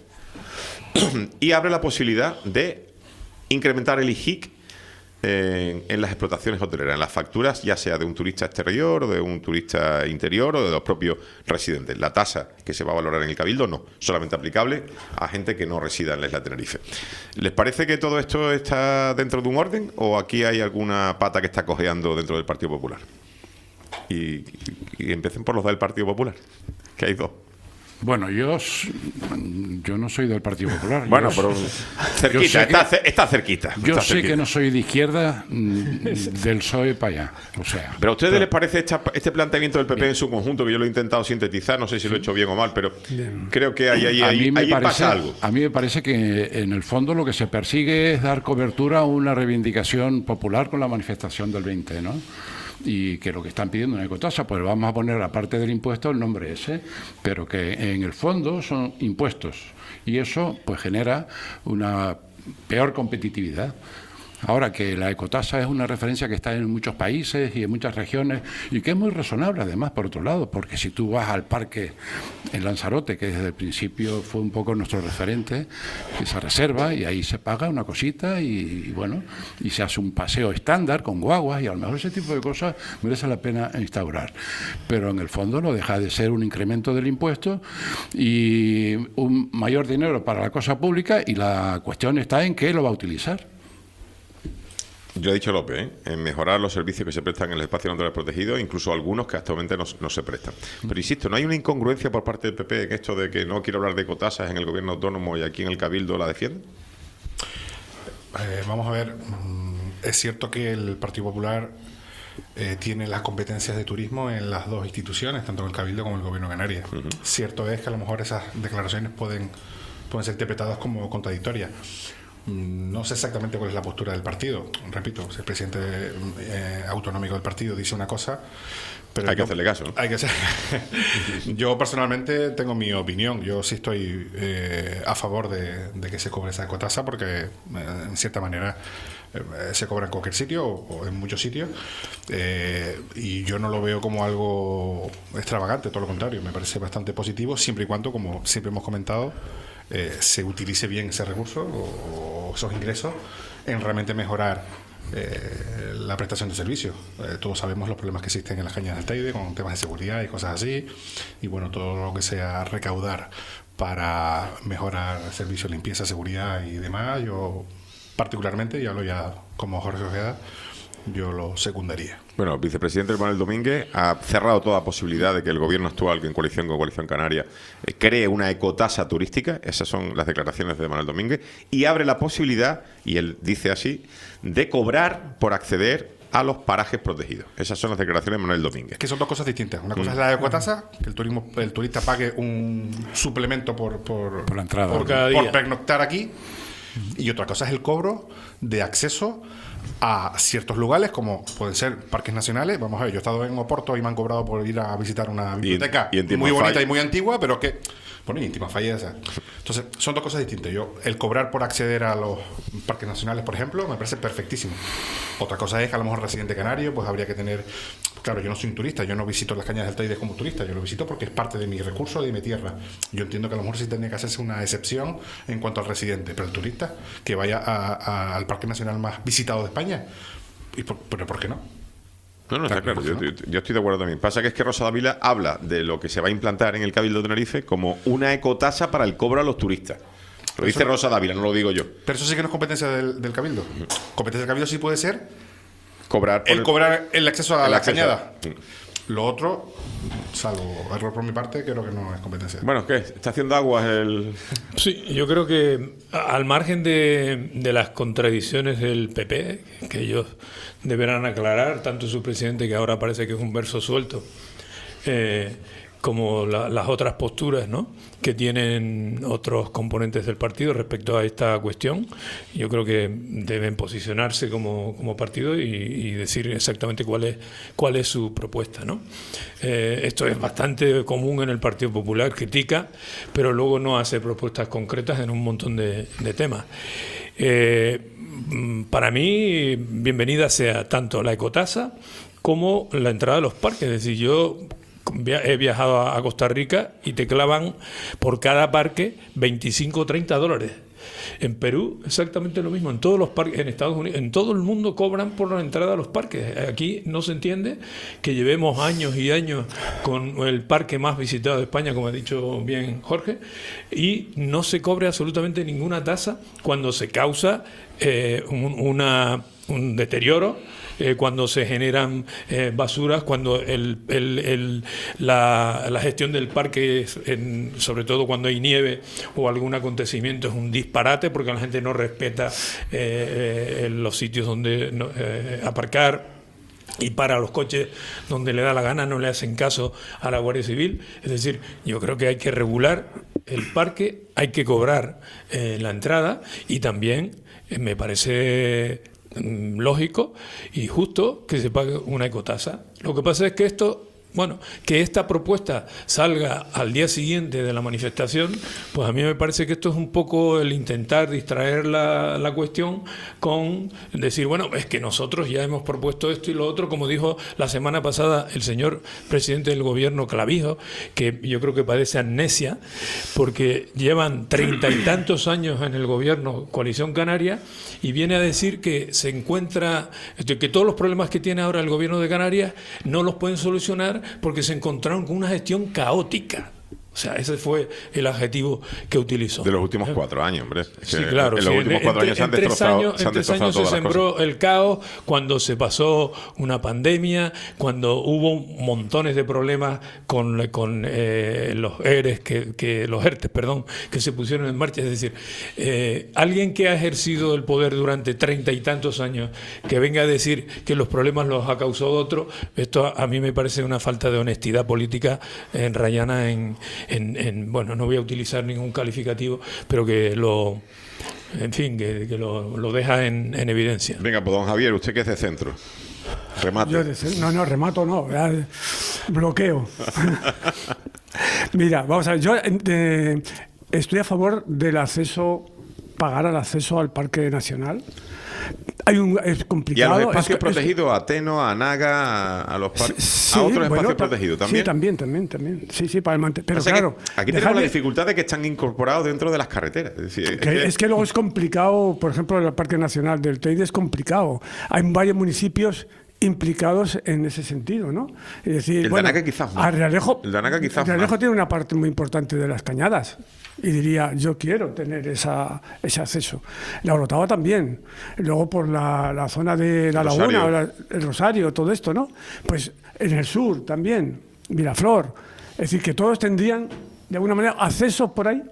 y abre la posibilidad de incrementar el I G I C En, en las explotaciones hoteleras, en las facturas, ya sea de un turista exterior o de un turista interior o de los propios residentes. La tasa que se va a valorar en el Cabildo no, solamente aplicable a gente que no resida en la isla de Tenerife. ¿Les parece que todo esto está dentro de un orden o aquí hay alguna pata que está cojeando dentro del Partido Popular? Y, y, y empiecen por los del Partido Popular, que hay dos. Bueno, yo, yo no soy del Partido Popular. Bueno, yo, pero cerquita, está, que, está cerquita. Yo está sé cerquita. que no soy de izquierda, del P S O E para allá. O sea, pero a ustedes pero, les parece esta, este planteamiento del P P bien. En su conjunto, que yo lo he intentado sintetizar, no sé si lo he hecho bien o mal, pero bien. Creo que ahí, ahí, ahí, ahí parece, pasa algo. A mí me parece que en el fondo lo que se persigue es dar cobertura a una reivindicación popular con la manifestación del veinte, ¿no? Y que lo que están pidiendo una ecotasa, pues vamos a poner aparte del impuesto el nombre ese, pero que en el fondo son impuestos y eso pues genera una peor competitividad. Ahora que la ecotasa es una referencia que está en muchos países y en muchas regiones y que es muy razonable además, por otro lado, porque si tú vas al parque en Lanzarote, que desde el principio fue un poco nuestro referente, que se reserva y ahí se paga una cosita y, y bueno, y se hace un paseo estándar con guaguas y a lo mejor ese tipo de cosas merece la pena instaurar. Pero en el fondo no deja de ser un incremento del impuesto y un mayor dinero para la cosa pública, y la cuestión está en qué lo va a utilizar. Yo he dicho López, ¿eh? en mejorar los servicios que se prestan en el espacio natural protegido, incluso algunos que actualmente no, no se prestan. Pero insisto, ¿no hay una incongruencia por parte del P P en esto de que no quiere hablar de ecotasas en el gobierno autónomo y aquí en el Cabildo la defiende? Eh, vamos a ver, es cierto que el Partido Popular eh, tiene las competencias de turismo en las dos instituciones, tanto en el Cabildo como en el Gobierno de Canarias. Uh-huh. Cierto es que a lo mejor esas declaraciones pueden, pueden ser interpretadas como contradictorias. No sé exactamente cuál es la postura del partido. Repito, si el presidente eh, autonómico del partido dice una cosa, pero hay que yo, hacerle caso, ¿no? Hay que hacer. Yo personalmente tengo mi opinión. Yo sí estoy eh, a favor de, de que se cobre esa ecotasa, porque eh, en cierta manera eh, se cobra en cualquier sitio o, o en muchos sitios, eh, y yo no lo veo como algo extravagante, todo lo contrario, me parece bastante positivo, siempre y cuando, como siempre hemos comentado, Eh, se utilice bien ese recurso o, o esos ingresos en realmente mejorar eh, la prestación de servicios. Eh, todos sabemos los problemas que existen en las cañas del Teide con temas de seguridad y cosas así, y bueno, todo lo que sea recaudar para mejorar servicios, limpieza, seguridad y demás, yo particularmente, y hablo ya como Jorge Ojeda, yo lo secundaría. Bueno, el vicepresidente Manuel Domínguez ha cerrado toda posibilidad de que el gobierno actual, que en coalición con Coalición Canaria, eh, cree una ecotasa turística. Esas son las declaraciones de Manuel Domínguez. Y abre la posibilidad, y él dice así, de cobrar por acceder a los parajes protegidos. Esas son las declaraciones de Manuel Domínguez. Es que son dos cosas distintas. Una cosa mm. es la ecotasa, que el turismo, el turista pague un suplemento por, por, por la entrada, por, cada por día. pernoctar aquí, y otra cosa es el cobro de acceso a ciertos lugares, como pueden ser parques nacionales. Vamos a ver, yo he estado en Oporto y me han cobrado por ir a visitar una biblioteca y en, y en muy bonita y muy antigua, pero que, bueno, y en Timafalla, o sea. Entonces, son dos cosas distintas. Yo, el cobrar por acceder a los parques nacionales, por ejemplo, me parece perfectísimo. Otra cosa es que a lo mejor residente canario, pues habría que tener... Claro, yo no soy un turista, yo no visito las cañas del Teide como turista, yo lo visito porque es parte de mi recurso, de mi tierra. Yo entiendo que a lo mejor sí tendría que hacerse una excepción en cuanto al residente, pero el turista que vaya a, a, al parque nacional más visitado de España, ¿y por, pero por qué no? No, no, está claro, yo, yo estoy de acuerdo también. Pasa que es que Rosa Dávila habla de lo que se va a implantar en el Cabildo de Tenerife como una ecotasa para el cobro a los turistas. Lo dice Rosa Dávila, no lo digo yo. Pero eso sí que no es competencia del, del Cabildo. Competencia del Cabildo sí puede ser cobrar el, el cobrar el acceso a el la acceso. cañada. Lo otro, salvo error por mi parte, creo que no es competencia. Bueno, ¿qué? ¿Está haciendo aguas el...? Sí, yo creo que al margen de, de las contradicciones del P P, que ellos deberán aclarar, tanto su presidente, que ahora parece que es un verso suelto, eh, como la, las otras posturas, ¿no?, que tienen otros componentes del partido respecto a esta cuestión. Yo creo que deben posicionarse como, como partido y, y decir exactamente cuál es cuál es su propuesta, ¿no? Eh, esto es bastante común en el Partido Popular, critica, pero luego no hace propuestas concretas en un montón de, de temas. Eh, para mí, bienvenida sea tanto la ecotasa como la entrada a los parques. Es decir, yo he viajado a Costa Rica y te clavan por cada parque veinticinco o treinta dólares. En Perú exactamente lo mismo. En todos los parques, en Estados Unidos, en todo el mundo cobran por la entrada a los parques. Aquí no se entiende que llevemos años y años con el parque más visitado de España, como ha dicho bien Jorge, y no se cobre absolutamente ninguna tasa cuando se causa eh, un, una, un deterioro, Eh, cuando se generan eh, basuras, cuando el, el, el, la, la gestión del parque, es en, sobre todo cuando hay nieve o algún acontecimiento, es un disparate porque la gente no respeta eh, eh, los sitios donde no, eh, aparcar, y para los coches donde le da la gana, no le hacen caso a la Guardia Civil. Es decir, yo creo que hay que regular el parque, hay que cobrar eh, la entrada, y también eh, me parece lógico y justo que se pague una ecotasa. Lo que pasa es que esto Bueno, que esta propuesta salga al día siguiente de la manifestación, pues a mí me parece que esto es un poco el intentar distraer la, la cuestión con decir, bueno, es que nosotros ya hemos propuesto esto y lo otro, como dijo la semana pasada el señor presidente del gobierno Clavijo, que yo creo que padece amnesia, porque llevan treinta y tantos años en el gobierno Coalición Canaria y viene a decir que se encuentra, que todos los problemas que tiene ahora el gobierno de Canarias no los pueden solucionar porque se encontraron con una gestión caótica. O sea, ese fue el adjetivo que utilizó. De los últimos cuatros años, hombre. Es Sí, que claro. En sí, los últimos en, cuatro en, años se han en tres destrozado, años, se han en tres destrozado años se todas las sembró cosas. el caos cuando se pasó una pandemia, cuando hubo montones de problemas con, con eh, los ERES, que, que, los ERTES, perdón, que se pusieron en marcha. Es decir, eh, alguien que ha ejercido el poder durante treinta y tantos años, que venga a decir que los problemas los ha causado otro, esto a, a mí me parece una falta de honestidad política en rayana en, en, en, bueno, no voy a utilizar ningún calificativo, pero que lo, en fin, que, que lo, lo deja en, en evidencia. Venga, pues don Javier, usted que es de centro. Remate. Yo de ce- no, no, remato no, ya, bloqueo. Mira, vamos a ver, yo eh, estoy a favor del acceso, pagar el acceso al Parque Nacional. Hay un, es Y a complicado. los espacios es- protegidos, a Teno, a Naga, a, a los parques, Sí, a otros bueno, espacios ta- protegidos también. Sí, también, también, también. Sí, sí, para el mante- Pero O sea que claro, aquí tenemos la dejarle- dificultad de que están incorporados dentro de las carreteras. Es decir, es Que que- es que luego es complicado, por ejemplo, el Parque Nacional del Teide es complicado. Hay varios municipios implicados en ese sentido, ¿no? Es decir, El bueno, Danaca quizás más. a Realejo, El Danaca quizás Realejo más. tiene una parte muy importante de las cañadas y diría, yo quiero tener esa, ese acceso. La Orotava también. Luego por la, la zona de la Rosario. Laguna, la- el Rosario, todo esto, ¿no? Pues en el sur también, Miraflor. Es decir, que todos tendrían, de alguna manera, acceso por ahí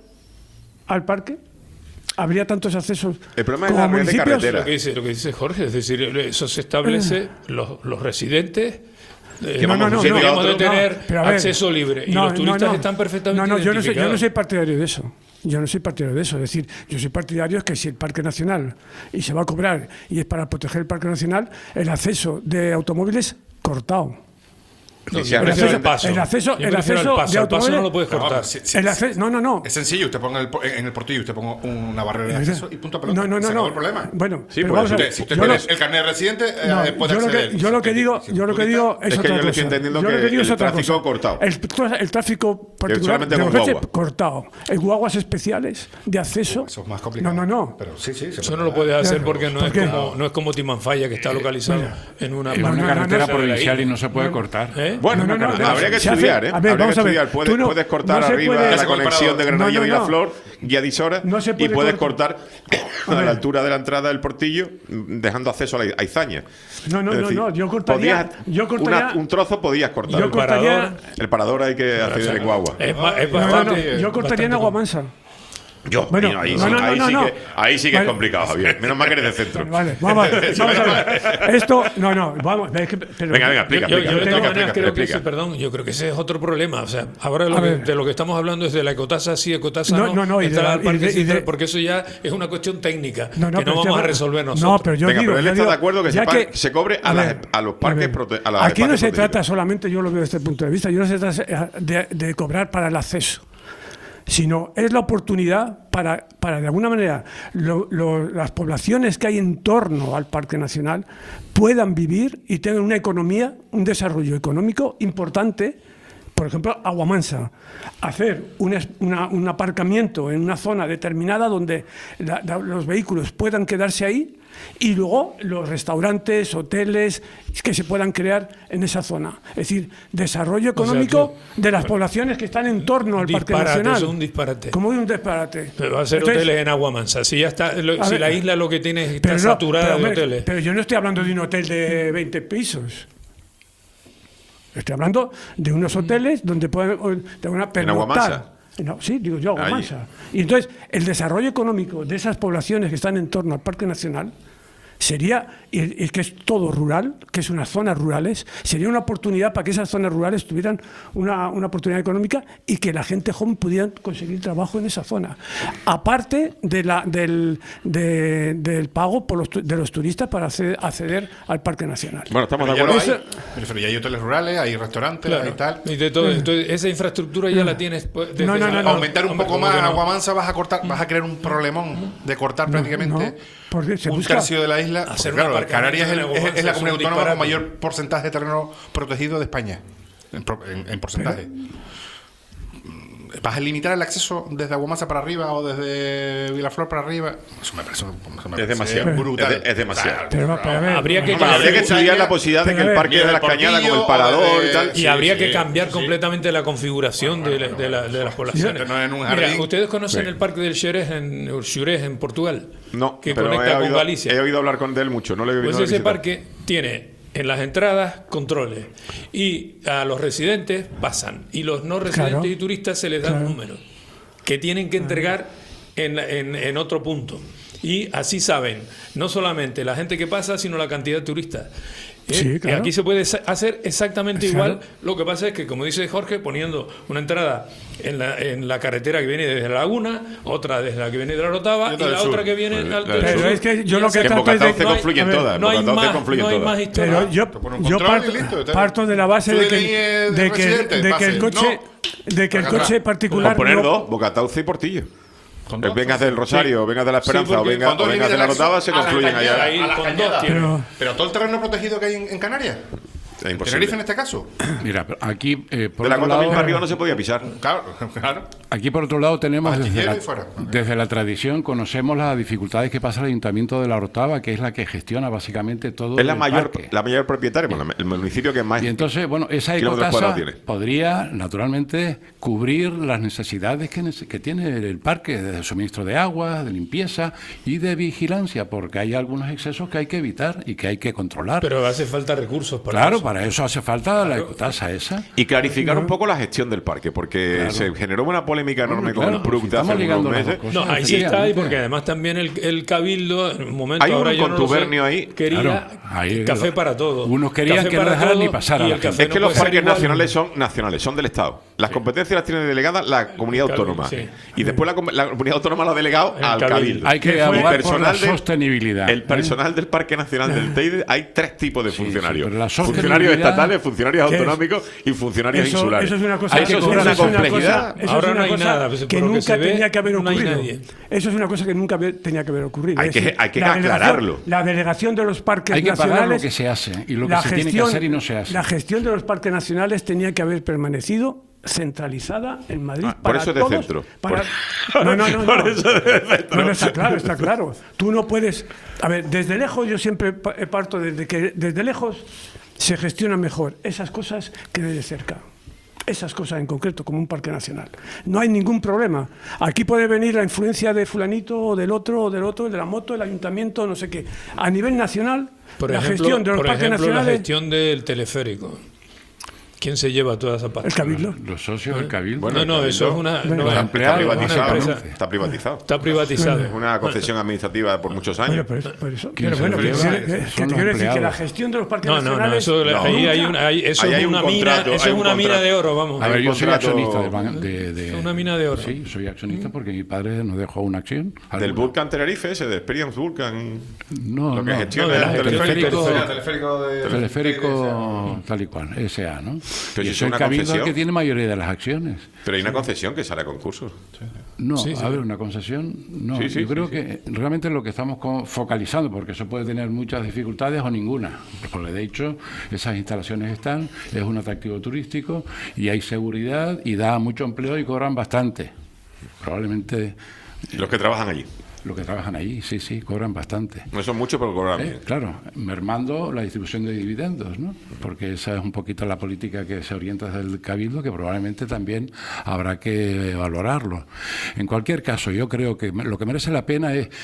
al parque. ¿Habría tantos accesos El problema es como la red de municipios? carretera. Lo que dice, lo que dice Jorge, es decir, eso se establece, los, los residentes eh, No, no, no, que no, debemos no, de tener no, pero a ver, acceso libre y no, los turistas no, no. están perfectamente No, no, yo no, soy, yo no identificados. soy partidario de eso. Yo no soy partidario de eso. Es decir, yo soy partidario que si el Parque Nacional y se va a cobrar y es para proteger el Parque Nacional, el acceso de automóviles cortado. No, Y yo se ha prefiero recibido- el paso. el acceso- Yo el prefiero acceso paso. de El paso no automóviles- lo puedes No, cortar. sí, sí, El sí. acceso- no, no, no. Es sencillo, usted ponga el, po- en el portillo, usted ponga una barrera de acceso y punto pelota. No, no, Se no, acabó no. el problema. Bueno, Sí, pero pues, vamos a Usted- ver. si usted Yo tiene lo- el carnet de residente, eh, No, puede yo lo acceder. que, yo lo que digo, yo lo que digo es, Es que otra yo le cosa. estoy entendiendo Yo lo que que digo es el otra tráfico cosa. cortado. El, tr- el tráfico particular solamente de con los coches guagua. cortado. El guaguas especiales de acceso. Eso es más complicado. No, no, no. Pero sí, sí. se Eso puede no lo dar. puedes hacer Claro, porque no es porque- como no es como Timanfaya, que está localizado en una Es no, una no, carretera no, no, provincial no, y no se puede cortar. ¿Eh? Bueno, No, no, no, habría que se hace- estudiar, ¿eh? a ver, habría vamos que a ver, estudiar. Puedes, tú no- puedes cortar no se arriba puede- la Ya se conexión de comparador. Granadillo No, no, a no. Flor y a Disora No se y puede puedes cortar. cortar a la altura de la entrada del portillo, dejando acceso a la Aizaña. No, no, Es no, decir, no, yo cortaría- podías- yo cortaría- una- un trozo podías cortar. Yo el, cortaría- parador, el parador hay que acceder en guagua. Es, ba- es No, no, no, bastante. yo cortaría en bastante Aguamansa. Yo, Bueno, mira, ahí, no, sí, no, no, ahí no, sí no. que, ahí sí que Vale. es complicado, Javier. Menos mal que eres de centro. Vale, vamos a ver. Vamos a ver. Esto, no, no, vamos. Es que, pero- Venga, venga, explica, Yo, yo, explica, yo de todas explica, maneras creo que explica. ese, perdón, yo creo que ese es otro problema. O sea, ahora lo A que- ver. de lo que estamos hablando es de la ecotasa sí, ecotasa No, no, no, no, y de entrada la- al parque y de- y central, de- porque eso ya es una cuestión técnica No, no, que pero no es que- vamos a resolver nosotros. No, pero yo Venga, digo, pero él yo está digo, de acuerdo que se, ya pague- se cobre a, a las- ver, a los parques a ver, prote- a los aquí no espacios se protegidos. trata solamente, yo lo veo desde este punto de vista, yo no se trata de, de cobrar para el acceso, sino es la oportunidad para, para de alguna manera, lo- lo- las poblaciones que hay en torno al Parque Nacional puedan vivir y tengan una economía, un desarrollo económico importante. Por ejemplo, Aguamansa, hacer un, es- una- un aparcamiento en una zona determinada donde la- la- los vehículos puedan quedarse ahí y luego los restaurantes, hoteles que se puedan crear en esa zona. Es decir, desarrollo económico de las poblaciones que están en torno al Parque Disparate, Nacional. eso es un disparate. Como un disparate. Pero va a ser Entonces, hoteles en agua mansa. Si ya está, lo- a si ver, la isla lo que tiene es está pero no, saturada pero, de hombre, hoteles. pero yo no estoy hablando de un hotel de veinte pisos. Estoy hablando de unos hoteles donde pueden de una pernoctar. Aguamansa? No, sí, digo yo, Allí. Aguamansa. Y entonces, el desarrollo económico de esas poblaciones que están en torno al Parque Nacional sería, y es que es todo rural, que es unas zonas rurales, sería una oportunidad para que esas zonas rurales tuvieran una, una oportunidad económica y que la gente joven pudiera conseguir trabajo en esa zona. Aparte de la, del, de, del pago por los, de los turistas para acceder, acceder al Parque Nacional. Bueno, estamos de Pero ya acuerdo. lo hay. Pero ya hay hoteles rurales, hay restaurantes, Claro. hay tal. Y de todo. Entonces, esa infraestructura ya la tienes. pues, desde No, no, no, la- aumentar un Hombre, poco ¿cómo más que no? Aguamansa, vas a cortar, vas a crear un problemón de cortar prácticamente porque se un busca tercio de la isla. hacer Porque, un claro, aparcamiento Canarias es, el- en es- Aguamansa, es la es comunidad un autónoma con disparate. mayor porcentaje de terreno protegido de España, en, pro- en- en porcentaje. ¿Vas a limitar el acceso desde Aguamansa para arriba o desde Vilaflor para arriba? Eso me parece, eso me Es parece demasiado. brutal. Es, de- es demasiado. Pero, va, pero a ver, Habría que, Hombre, habría que estudiar la posibilidad de que el Parque de las Cañadas con el parador y tal. Y habría que cambiar completamente la configuración de, la- de la- de las poblaciones. No en un Mira, jardín. ¿ustedes conocen Sí. el Parque del Xerez en, Xurés, en Portugal? No, que pero conecta he con oído, Galicia. he oído hablar con de él mucho. No le he Pues no lo he ese visitado. parque tiene en las entradas controles y a los residentes pasan y los no residentes Claro. y turistas se les dan Claro. números que tienen que entregar en, la- en, en otro punto. Y así saben, no solamente la gente que pasa, sino la cantidad de turistas. ¿Eh? Sí, Y claro. aquí se puede sa- hacer exactamente Claro. igual. Lo que pasa es que, como dice Jorge, poniendo una entrada en la, en la carretera que viene desde la Laguna, otra desde la que viene de la Rotava Y y otra del la sur. otra que viene Pues, al claro. del Pero sur. es que yo Y lo así- que Que en trato es de- Bocatau se no hay- confluyen a ver, todas. no hay Bocatau se más, confluyen no hay todas. más historia. Pero yo, Te pone un yo control parto, y listo, está- parto de la base Tú de de que, ahí, eh, de que, residente, de que pase. el coche, de que el Para coche atrás. particular Con poner no- dos, Bocatauce y Portillo. Con Eh, dos, vengas del Rosario, vengas de la Sí, Esperanza o porque venga- Con dos o vengas de líneas la de Rotava, acceso se a la confluyen cañada, allá. Ahí a la con cañada. dos tiene. Pero- Pero todo el terreno protegido que hay en, en Canarias. Es imposible. Tenerife en este caso. Mira, pero aquí eh, por De la otro Cota Mil lado, para arriba no se podía pisar. Claro, claro. aquí por otro lado tenemos desde Bachiller la, y fuera. desde la tradición conocemos las dificultades que pasa el Ayuntamiento de La Orotava, que es la que gestiona básicamente todo Es la el mayor, parque. la mayor propietaria, bueno, el municipio que más Y entonces, bueno, esa kilómetros ecotasa cuadrados tiene. podría naturalmente cubrir las necesidades que, nece- que tiene el parque de suministro de agua, de limpieza y de vigilancia, porque hay algunos excesos que hay que evitar y que hay que controlar. Pero hace falta recursos para claro, eso. para eso hace falta la ecotasa esa. Y clarificar un poco la gestión del parque, porque Claro. se generó una polémica enorme Bueno, con claro, el Pruc si de hace estamos ligando unos las meses. dos No, cosas, ahí sí está, y efectivamente. porque además también el, el Cabildo, en un momento, Hay ahora un yo no lo contubernio sé, ahí. quería Claro, ahí café lo- para todos. unos querían Café que no para dejaran ni todos, pasar a y la el gente. café Es que no los puede ser parques igual. nacionales son nacionales, son del Estado. Las competencias las tiene delegadas la comunidad Claro, autónoma. sí. Y después la, com- la comunidad autónoma lo ha delegado El al Cabildo. Cabildo. Hay que El abogar por la personal de- sostenibilidad. El personal del Parque Nacional del Teide, hay tres tipos de Sí, funcionarios. sí, pero la funcionarios sostenibilidad- estatales, funcionarios ¿Qué es? autonómicos y funcionarios Eso, insulares. eso es una cosa, Hay Hay que eso es cobrar una eso es una complejidad. cosa- eso Ahora es una no hay cosa nada, pues, que por lo que nunca se ve, tenía que haber no hay ocurrido. nadie. Eso es una cosa que nunca habe- tenía que haber ocurrido. Hay Es que- decir, hay que la delegación- aclararlo. La delegación de los parques Hay que pagar nacionales, lo que se hace y lo que la se tiene que hacer y no se hace. La gestión de los parques nacionales tenía que haber permanecido centralizada en Madrid. Ah, por para eso es de todos, centro. para- Por- No, no, no. por no. eso es de centro. No, no, está claro, está claro. Tú no puedes. A ver, desde lejos yo siempre pa- parto desde que desde lejos se gestiona mejor esas cosas que desde cerca. Esas cosas en concreto, como un parque nacional. No hay ningún problema. Aquí puede venir la influencia de fulanito o del otro o del otro, de la moto, del ayuntamiento, no sé qué. A nivel nacional, Por la ejemplo, gestión de los por parques ejemplo, la nacionales. gestión del teleférico. ¿Quién se lleva toda esa parte? El Cabildo. Los socios del Cabildo. Bueno, no, no, el eso es Cabildo- una, Bueno, no, Está, es está una privatizado. empresa. Está privatizado. Está privatizado. Es una concesión administrativa por muchos años. Bueno, por eso, por eso. ¿Quién Pero se bueno, lo que, lleva? que- que- Son que te los quiero decir que la empleados. gestión de los parques No, no, no, nacionales. eso, No, ahí hay nunca- una, hay- eso Ahí hay es un una contrato, mina, eso hay es un una mina contrato. de oro, vamos. A Hay ver, un yo soy contrato- accionista de, ban- de, de- Es una mina de oro. Sí, soy accionista porque mi padre nos dejó una acción. Del alguna. Vulcan Tenerife, ese de Experience Vulcan. No, lo que no. gestiona No, de la el teleférico. teleférico. Teleférico de... Teleférico tal y cual, S A, ¿no? Pero y si es es el una Cabildo el concesión. que tiene mayoría de las acciones. Pero hay una concesión que sale a concursos. No, Sí, sí. a ver, una concesión, no. Sí, sí, yo creo sí, que realmente lo que estamos co- focalizando, porque eso puede tener muchas dificultades o ninguna, porque de hecho esas instalaciones están, es un atractivo turístico y hay seguridad y da mucho empleo y cobran bastante. Probablemente Los que trabajan allí. los que trabajan allí, sí, sí, cobran bastante. No son muchos, pero cobran Eh, bien. claro, mermando la distribución de dividendos, ¿no? Porque esa es un poquito la política que se orienta desde el Cabildo, que probablemente también habrá que valorarlo. En cualquier caso, yo creo que me- lo que merece la pena es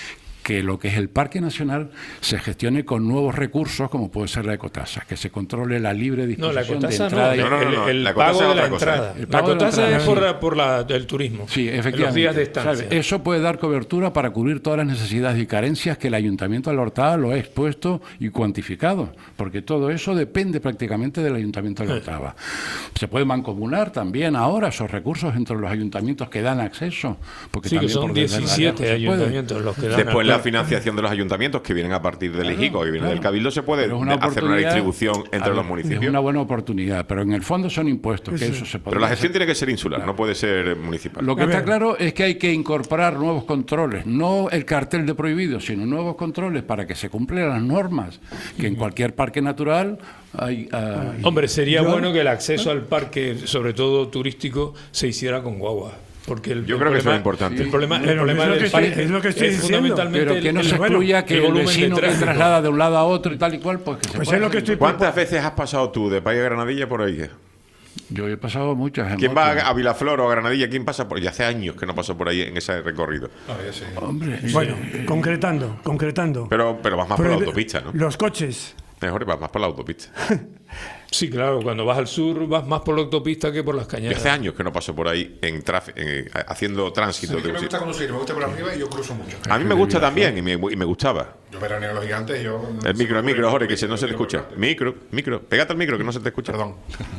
que lo que es el Parque Nacional se gestione con nuevos recursos, como puede ser la ecotasa, que se controle la libre No, la disposición de ecotasa entrada. no, y- el, el- el La pago ecotasa es de la otra cosa. entrada. El La pago de la ecotasa entrada, es sí. por, la- por la, el turismo. Sí, en efectivamente. los días de ¿Sabe? estancia. Eso puede dar cobertura para cubrir todas las necesidades y carencias que el Ayuntamiento de La Orotava lo ha expuesto y cuantificado, porque todo eso depende prácticamente del Ayuntamiento de La Orotava. Se puede mancomunar también ahora esos recursos entre los ayuntamientos que dan acceso, porque Sí, que también son por desde diecisiete Vallejo se puede. ayuntamientos los que dan. Después la acuerdo. financiación de los ayuntamientos que vienen a partir del IGICO, que viene claro. del Cabildo, se puede Pero es una hacer una oportunidad- distribución a entre ver, los municipios. Es una buena oportunidad, pero en el fondo son impuestos, que eso se puede Pero la hacer. gestión tiene que ser insular, no puede ser municipal. Lo que está claro es que hay que incorporar nuevos controles, no el cartel de prohibido, sino nuevos controles para que se cumplan las normas, que en cualquier parque natural hay... hay- Hombre, sería Yo- bueno que el acceso al parque, sobre todo turístico, se hiciera con guagua. Porque el, Yo el creo que eso problema- es importante. El problema, el Pero problema es lo del que estoy- parque es lo que estoy diciendo. fundamentalmente Pero que no el- se el- excluya que el el volumen de vecino que tráfico. traslada de un lado a otro y tal y cual, pues que se Pues pueda es lo que hacer. estoy ¿Cuántas veces has pasado tú de País a Granadilla por ahí? Yo he pasado muchas. en ¿Quién moto. va a Vilaflor o a Granadilla? ¿Quién pasa por...? Ya hace años que no pasó por ahí en ese recorrido. Hombre, Bueno, concretando, concretando. Pero, pero vas más por la Pero, autopista, ¿no? Los coches. Mejor vas más por la autopista. Sí, claro, cuando vas al sur vas más por la autopista que por las Yo cañadas. hace años que no paso por ahí en tráfico, en- haciendo tránsito. A mí que de me un gusta sitio. conducir, me gusta por arriba y yo cruzo mucho. A mí me gusta también y me, y me gustaba. Yo veraneo a los gigantes y yo... El micro, el micro, Jorge, que si no se te escucha. Micro, micro. Pégate al micro, que no se te escucha. Perdón.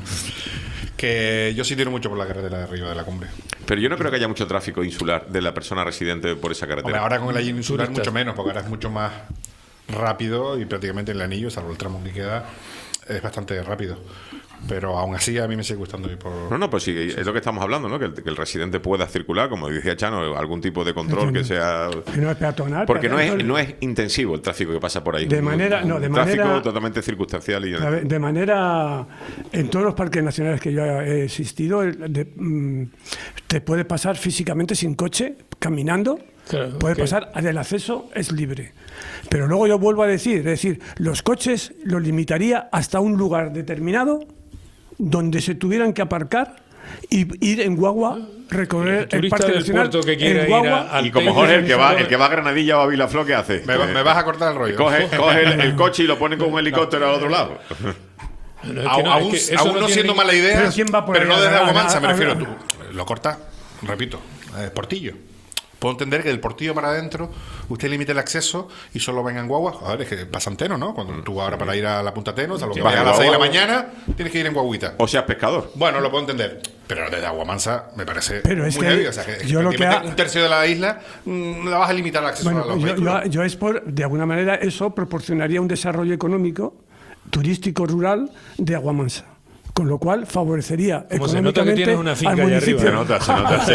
Que yo sí tiro mucho por la carretera de arriba de la cumbre. Pero yo no creo que haya mucho tráfico insular de la persona residente por esa carretera. Hombre, ahora con el anillo insular Turistas. mucho menos, porque ahora es mucho más rápido y prácticamente el anillo, salvo el tramo que queda, es bastante rápido. Pero aún así a mí me sigue gustando ir por... No, no, pues sí, es lo que estamos hablando, ¿no? Que el, que el residente pueda circular, como decía Chano, algún tipo de control que sea... Que no es peatonal. Porque no es, peatonal. no es intensivo el tráfico que pasa por ahí. De manera- no, de Un tráfico manera- totalmente circunstancial. Y, A ver, de manera, en todos los parques nacionales que yo he existido, el- de- mm, te puede pasar físicamente sin coche, caminando, Claro, puede que- pasar, el acceso es libre. Pero luego yo vuelvo a decir, es decir, los coches los limitaría hasta un lugar determinado donde se tuvieran que aparcar y ir en guagua, recorrer el turista parque del nacional puerto que quiera en ir guagua. a- al y como Jorge, el que va, el que va a Granadilla o a Vilaflor, ¿qué hace? Me, va- me vas a cortar el rollo. Coge, coge el, el coche y lo pone con un helicóptero al otro lado. No, es que Aún, no, aún- es que eso aún no no tiene siendo ni- mala idea, Pero ¿quién va por pero ahí no a- desde a- Aguamansa, me a- refiero. a- Tú lo cortas, repito, eh, Portillo. Puedo entender que del Portillo para adentro usted limite el acceso y solo vengan guaguas. A ver, es que pasa en Teno, ¿no? Cuando tú ahora para ir a la Punta Teno, salvo que Sí, vayas a vas las en seis de la guagua. mañana, tienes que ir en guaguita. O seas pescador. Bueno, lo puedo entender. Pero desde Aguamansa me parece Pero es muy que heavy. O sea, que, yo lo que prácticamente ha- un tercio de la isla mm, la vas a limitar el acceso a Bueno, los yo, vehículos. yo- yo es por, de alguna manera, eso proporcionaría un desarrollo económico turístico rural de Aguamansa. Con lo cual favorecería Como se nota que económicamente tienes una finca al ahí municipio. arriba. Se nota, se nota. Sí.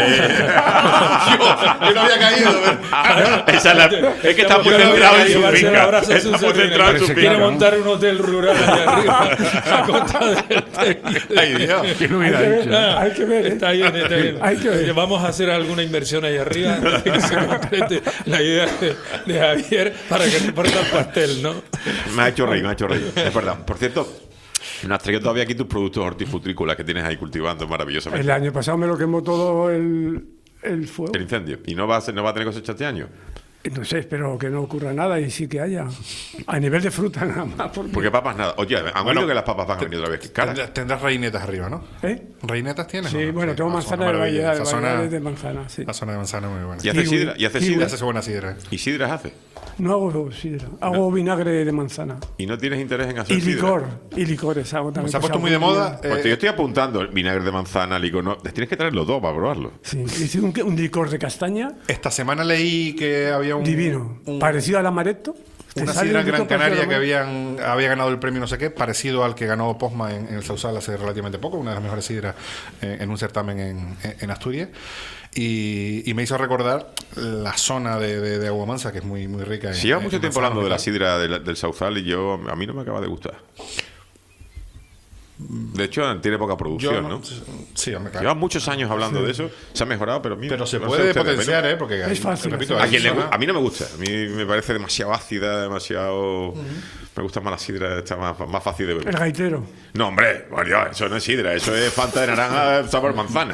Yo no había caído. Esa es, la- es que está muy Yo no centrado había en su llevarse el finca. abrazo de su Está muy sobrina. centrado en su Quiere finca. montar un hotel rural allá arriba a costa del Ay, Dios. ¿Quién lo Hay hubiera que ver, dicho? hay que ver, ¿eh? Está bien, está bien. Hay que ver. Oye, vamos a hacer alguna inversión ahí arriba antes de que se complete la idea de, de Javier para que reparta el pastel, ¿no? Me ha hecho reír, me ha hecho reír. Es verdad. Por cierto, no has traído todavía aquí tus productos hortifrutícolas que tienes ahí cultivando maravillosamente. El año pasado me lo quemó todo el, el fuego. El incendio. ¿Y no va a, ser- no va a tener cosecha este año? No sé, espero que no ocurra nada y sí que haya. A nivel de fruta nada más. Porque, Porque papas nada. Oye, han Bueno, oído que las papas van a venir otra vez caras. Tendrás, tendrás reinetas arriba, ¿no? ¿eh? ¿Reinetas tienes? Sí, o no? bueno, tengo ah, manzana son de maravilla. variedades, Esa zona- variedades de manzana, sí. La zona de manzana muy buena. ¿Y hace Kiwi, sidra? ¿Y hace kiwi. sidra? Hace buena sidra. ¿Y sidras hace? No hago sidra, hago vinagre de manzana. ¿Y no tienes interés en hacer Y sidra? licor, y licores hago también. Se ha que puesto se muy de hago moda. Pues eh, yo estoy apuntando el vinagre de manzana, licor. No, tienes que traer los dos para probarlo. Sí, hice un, un licor de castaña Esta semana leí que había un. divino, un- parecido al amaretto. Te Una sale sidra un en Gran licor parecido Canaria al que amaretto. habían, había ganado el premio no sé qué, parecido al que ganó Posma en, en el Sausal hace relativamente poco, una de las mejores sidras eh, en un certamen en, en- en Asturias. Y, y me hizo recordar la zona de, de, de Aguamansa, que es muy, muy rica. en- Si lleva en- mucho en tiempo manzana hablando de y la tal. sidra de la- del Sauzal y yo a mí no me acaba de gustar. De hecho, tiene poca producción, Yo ¿no? no- Sí, hombre, claro. Llevan muchos años hablando Sí. de eso, se ha mejorado, pero mira, Pero se no puede sé ustedes, potenciar, pero- ¿eh? Porque Es fácil, repito, a, hay quien le gu- personas- a mí no me gusta, a mí me parece demasiado ácida, demasiado... Me gusta más la sidra, está más, más fácil de beber. El gaitero. No, hombre, por Dios, eso no es sidra, eso es Fanta de naranja sabor manzana.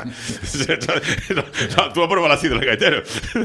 No, no, tú has probado la sidra del gaitero.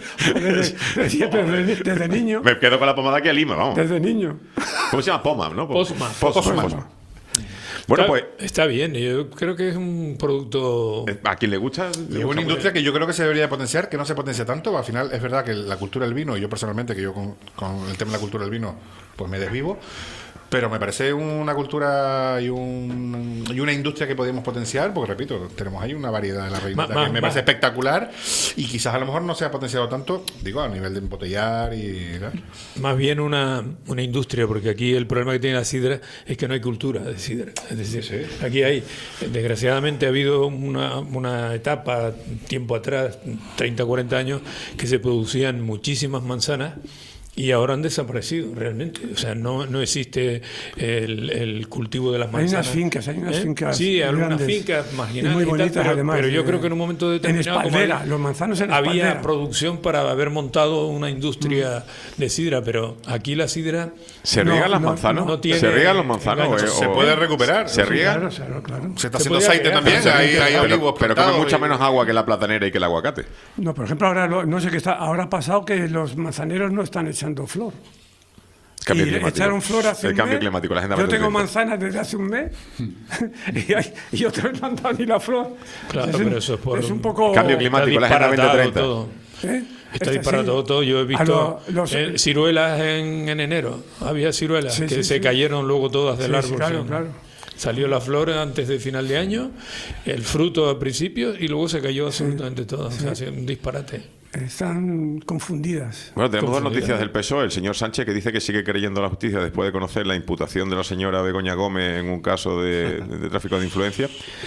Desde, desde- desde niño. Me quedo con la pomada aquí a Lima, vamos. Desde niño. ¿Cómo se llama? Poma, ¿no? Posma. Posma. Posma. Posma. Bueno, está, pues... Está bien, yo creo que es un producto... ¿A quien le gusta? Y es una industria que yo creo que se debería potenciar, que no se potencia tanto. Al final es verdad que la cultura del vino, y yo personalmente, que yo con, con el tema de la cultura del vino, pues me desvivo, pero me parece una cultura y, un, y una industria que podemos potenciar, porque repito, tenemos ahí una variedad de la reina Ma- que ma- me ma- parece espectacular, y quizás a lo mejor no se ha potenciado tanto, digo, a nivel de embotellar y... ¿no? Más bien una, una industria, porque aquí el problema que tiene la sidra es que no hay cultura de sidra. Es decir, aquí hay, desgraciadamente ha habido una, una etapa, tiempo atrás, treinta, cuarenta años, que se producían muchísimas manzanas y ahora han desaparecido realmente. O sea, no, no existe el, el cultivo de las Hay manzanas. unas fincas, hay unas ¿Eh? fincas Sí, algunas grandes fincas y marginales muy y tal, bonitas, pero, además, pero yo de- creo que en un momento en determinado como espaldera, había- los manzanos en había espaldera. producción para haber montado una industria de sidra, pero aquí la sidra ¿Se riegan las manzanas? no tiene ¿Se riegan los manzanos? enganche. eh, Se o- puede recuperar. ¿Se riegan? Claro, claro, claro. Se está Se haciendo podía aceite regar, también, pero- hay, hay pero, olivos pero come plantados mucha y- menos agua que la platanera y que el aguacate. No, por ejemplo, ahora lo- no sé qué está. Ahora ha pasado que los manzaneros no están echando flor. Cambio y climático. echaron flor hace El un cambio mes. climático, la agenda Yo dos mil tengo treinta. manzanas desde hace un mes y, hay, y otros no han dado ni la flor. Claro, es un, pero eso es por un poco... Cambio climático, la agenda disparatado veinte treinta. todo. ¿Eh? Está Es disparatado así. todo. Yo he A visto lo- los- eh, ciruelas en, en enero. Había ciruelas Sí, que sí, se sí. cayeron luego todas del Sí, sí, árbol. claro, sí. claro. Salió la flor antes de final de año, el fruto al principio y luego se cayó absolutamente todo. O sea, ha sido un disparate. Están confundidas. Bueno, tenemos dos Confundida. noticias del P S O E. El señor Sánchez, que dice que sigue creyendo a la justicia después de conocer la imputación de la señora Begoña Gómez en un caso de, de tráfico de influencia.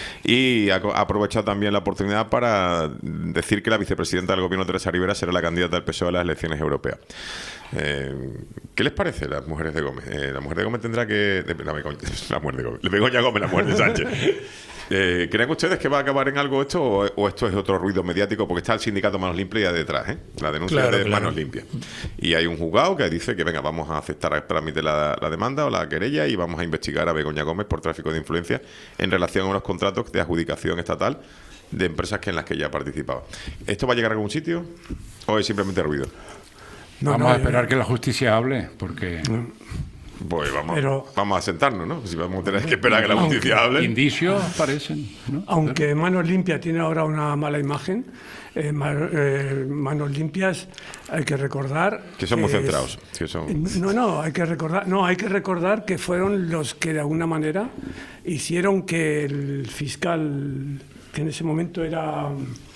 Y ha, co- ha aprovechado también la oportunidad para decir que la vicepresidenta del gobierno, Teresa Rivera, será la candidata del P S O E a las elecciones europeas. Eh, ¿Qué les parece las mujeres de Gómez? Eh, la mujer de Gómez tendrá que... de- la, Begoña, la mujer de Gómez. Begoña Gómez, la mujer de Sánchez. Eh, ¿Creen ustedes que va a acabar en algo esto o, o esto es otro ruido mediático? Porque está el sindicato Manos Limpias ya detrás, ¿eh? La denuncia Claro, de claro. Manos Limpias. Y hay un juzgado que dice que, venga, vamos a aceptar a trámite la, la demanda o la querella y vamos a investigar a Begoña Gómez por tráfico de influencia en relación a unos contratos de adjudicación estatal de empresas que en las que ella participaba. ¿Esto va a llegar a algún sitio o es simplemente ruido? No, Vamos no, a yo- esperar que la justicia hable, porque Pues vamos, Pero- vamos a sentarnos, ¿no? Si vamos a tener que esperar a que la Aunque- justicia hable. indicios parecen, ¿no? Aunque Manos Limpias tiene ahora una mala imagen, eh, Ma- eh, Manos Limpias hay que recordar Que son muy es- centrados. Que son... No, no, hay que recordar, no, hay que recordar que fueron los que de alguna manera hicieron que el fiscal, que en ese momento era,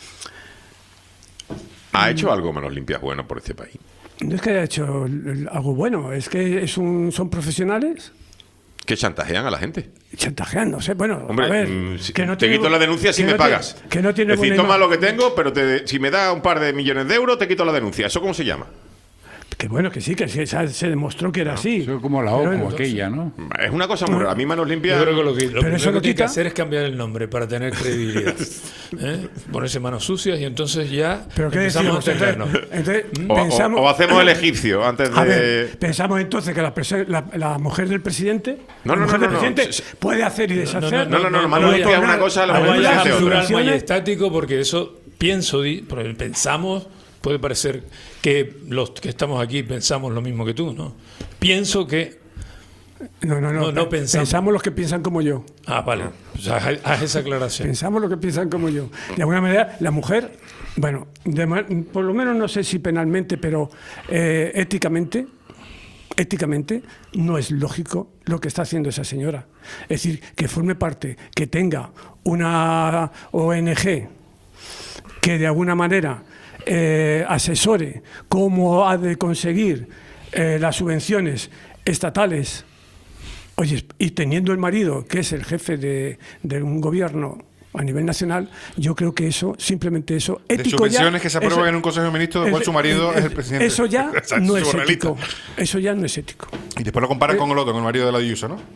¿Ha hecho algo Manos Limpias bueno por este país? no es que haya hecho el- algo bueno, es que es un, son profesionales Que chantajean a la gente. chantajeando, sé, bueno, Hombre, a ver, mm, si- que no te tiene- quito la denuncia si que me no tiene- pagas. que no tiene Es decir, buena toma imagen. lo que tengo, pero te- si me da un par de millones de euros, te quito la denuncia. ¿Eso cómo se llama? Que bueno, que sí, que sí, se, se demostró que era así. Eso es como la Pero OCU, entonces- aquella, ¿no? Es una cosa muy rara. A mí Manos Limpias... Yo creo que lo que, lo Pero primero eso no que tiene que quita- hacer es cambiar el nombre para tener credibilidad. ¿Eh? Ponerse manos sucias y entonces ya Pero ¿qué empezamos decimos? a Entonces, entendernos. entonces, O, o- pensamos, o hacemos el egipcio antes A de... ver, pensamos entonces que la, prese- la, la mujer del presidente, No, la no, mujer no, del no, presidente sí, sí. puede hacer y deshacer. no, no, no, Manos no Limpias es vayas- una cosa, la no mujer vayas es a otra. plural Funciones- majestático porque eso pienso, di- porque pensamos, puede parecer que los que estamos aquí pensamos lo mismo que tú, ¿no? Pienso que... No, no, no, No, no pe- pensamos. los que piensan como yo. Ah, vale. O sea, haz haz esa aclaración. Pensamos lo que piensan como yo. De alguna manera, la mujer, bueno, de ma- por lo menos no sé si penalmente, pero eh, éticamente, éticamente, no es lógico lo que está haciendo esa señora. Es decir, que forme parte, que tenga una O N G que de alguna manera eh, asesore cómo ha de conseguir eh, las subvenciones estatales. Oye, y teniendo el marido, que es el jefe de, de un gobierno a nivel nacional, yo creo que eso, simplemente eso, De ético subvenciones ya, que se aprueban eso- en un Consejo de Ministros del cual su marido es el presidente. Eso ya O sea, no es surrealista. ético. Eso ya no es ético. Y después lo comparan con el otro, con el marido de la Ayuso, ¿no?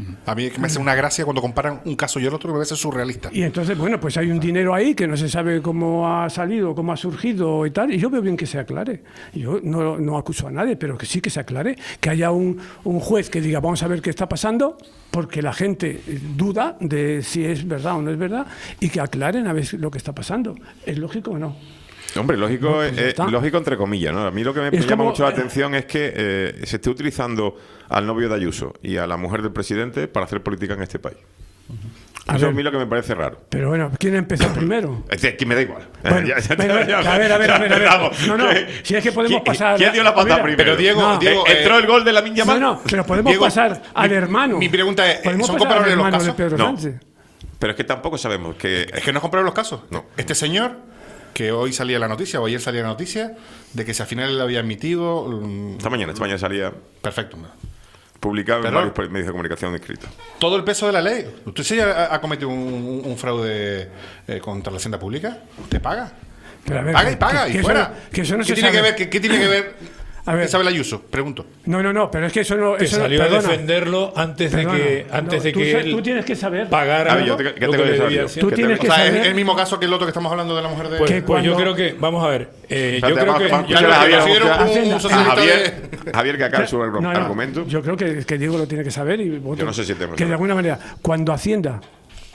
A mí me hace una gracia cuando comparan un caso y el otro, me parece surrealista. Y entonces, bueno, pues hay un dinero ahí que no se sabe cómo ha salido, cómo ha surgido y tal, y yo veo bien que se aclare. Yo no, no acuso a nadie, pero que sí que se aclare, que haya un, un juez que diga, vamos a ver qué está pasando, porque la gente duda de si es verdad o no es verdad, y que aclaren a ver lo que está pasando. ¿Es lógico o no? Hombre, lógico, No, pues ya eh, está. lógico entre comillas, ¿no? A mí lo que me Es llama como- mucho la atención es que eh, se esté utilizando al novio de Ayuso y a la mujer del presidente para hacer política en este país. A Eso ver. a mí lo que me parece raro. Pero bueno, ¿quién empezó primero? Es que me da igual. Bueno, Ya- ya- bueno, ya- a ver, a ver, a ver, a ver. Vamos. No, no, si es que podemos ¿Quién- pasar... ¿Quién dio la patada Mira, primero? Pero Diego, No. Diego Eh, ¿Entró eh, el gol de Lamine Yamal? No, no, pero podemos Diego, pasar al mi- hermano. Mi pregunta es, Podemos ¿son pasar al comparables los hermano de casos? Pedro No. Sánchez. Pero es que tampoco sabemos que... Es que no es comparables los casos. No. Este señor, que hoy salía la noticia, o ayer salía la noticia, de que si al final le había admitido... mm, Esta mañana, esta mañana salía Perfecto. publicado en Pero- varios medios de comunicación escritos. Todo el peso de la ley. ¿Usted sí ha, ha cometido un, un- un fraude eh, contra la hacienda pública? ¿Usted paga? Pero a ver, Paga y paga, que- y que eso fuera. no- que eso no ¿Qué, se tiene sabe. que ver, qué, qué tiene que ver A ver. Isabel Ayuso? Pregunto. No, no, no, pero es que eso no... Que eso no- salió perdona. a defenderlo antes Perdona. de que, antes No, de tú que sa- él tú tienes que saber. pagara A ver, yo te- lo ¿qué que tengo que le saber debía yo? haciendo. Tú tienes O que sea, saber... es el mismo caso que el otro que estamos hablando de la mujer de... Pues, que pues yo cuando- creo que, vamos a ver, eh, yo Espérate, creo vamos- que, vamos a yo escuchar creo a que- Javier, considero vamos a escuchar un a socialista Javier, Javier que acabe su No, no, argumento. yo creo que, que Diego lo tiene que saber y vosotros- Yo no sé si tengo que que de saber. alguna manera, cuando Hacienda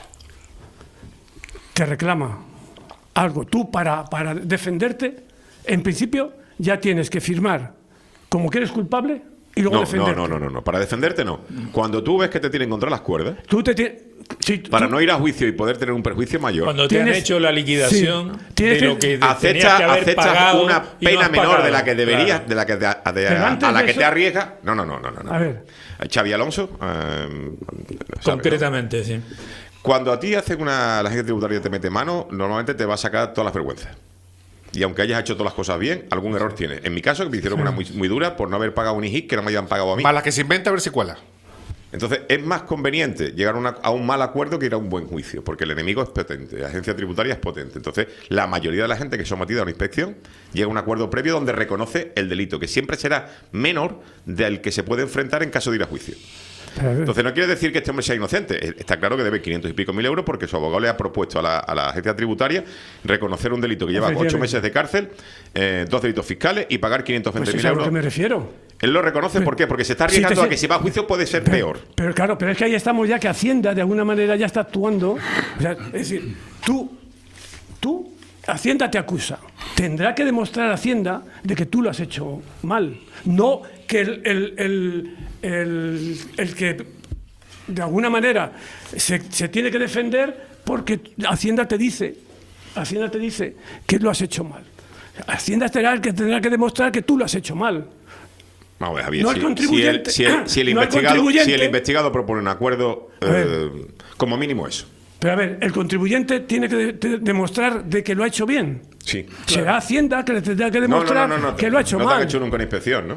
te reclama algo, tú para, para defenderte, en principio ya tienes que firmar como que eres culpable y luego No, no, defenderte. no, no, no, no. Para defenderte no. Cuando tú ves que te tienen contra las cuerdas, Tú te tienes... sí, para tú- no ir a juicio y poder tener un perjuicio mayor, cuando te han Tienes- hecho la liquidación sí, tienes de lo que- que tenías acecha, que haber acecha pagado una y no pena has menor pagado. de la que deberías, Claro. de la que te, a, de- Pero a- antes a la de que eso- te arriesgas. No, no, no, no, no. no. A ver. Xavi Alonso, eh, sabe, Concretamente, sí. ¿no? Cuando a ti hacen una, la agencia tributaria te mete mano, normalmente te va a sacar todas las vergüenzas. Y aunque hayas hecho todas las cosas bien, algún error tiene. En mi caso, que me hicieron una muy, muy dura por no haber pagado un I G I C que no me habían pagado a mí. Más las que se inventa a ver si cuela. Entonces, es más conveniente llegar a, una- a un mal acuerdo que ir a un buen juicio, porque el enemigo es potente, la agencia tributaria es potente. Entonces, la mayoría de la gente que es sometida a una inspección llega a un acuerdo previo donde reconoce el delito, que siempre será menor del que se puede enfrentar en caso de ir a juicio. Pero a ver, Entonces, no quiere decir que este hombre sea inocente. Eh, Está claro que debe quinientos y pico mil euros porque su abogado le ha propuesto a la, a la agencia tributaria reconocer un delito que lleva ocho Efectivamente. meses de cárcel, eh, dos delitos fiscales y pagar quinientos pues veinte es mil a lo que euros. me refiero. Él lo reconoce, ¿por qué? Porque se está Sí, te arriesgando sé- a que si va a juicio puede ser peor. Pero claro, pero es que ahí estamos ya que Hacienda de alguna manera ya está actuando. O sea, es decir, tú, tú, Hacienda te acusa. Tendrá que demostrar Hacienda de que tú lo has hecho mal. No que el, el, el, el- el que de alguna manera se, se tiene que defender porque Hacienda te dice, Hacienda te dice que lo has hecho mal. Hacienda será el que tendrá que demostrar que tú lo has hecho mal. Vamos a ver, Javier, No si, el contribuyente. si el, si el- si el No el investigado, contribuyente. si el investigado propone un acuerdo, A ver. eh, como mínimo eso. Pero a ver, el contribuyente tiene que de- de- demostrar de que lo ha hecho bien. Sí. Será Hacienda que le tendrá que No, no, demostrar no, no, no, que lo ha hecho no te mal. han hecho nunca una inspección, ¿no?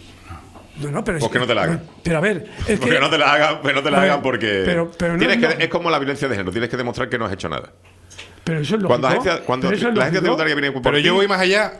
No, no, pero es Pues que no te la hagan. Pero a ver, es Porque que no te la hagan, pero no te la A ver, hagan porque pero- pero no- tienes que, no. es como la violencia de género, tienes que demostrar que no has hecho nada. pero eso es lógico. Cuando, la agencia, cuando Pero eso es la agencia lógico. tributaria viene por Pero ti, yo voy más allá.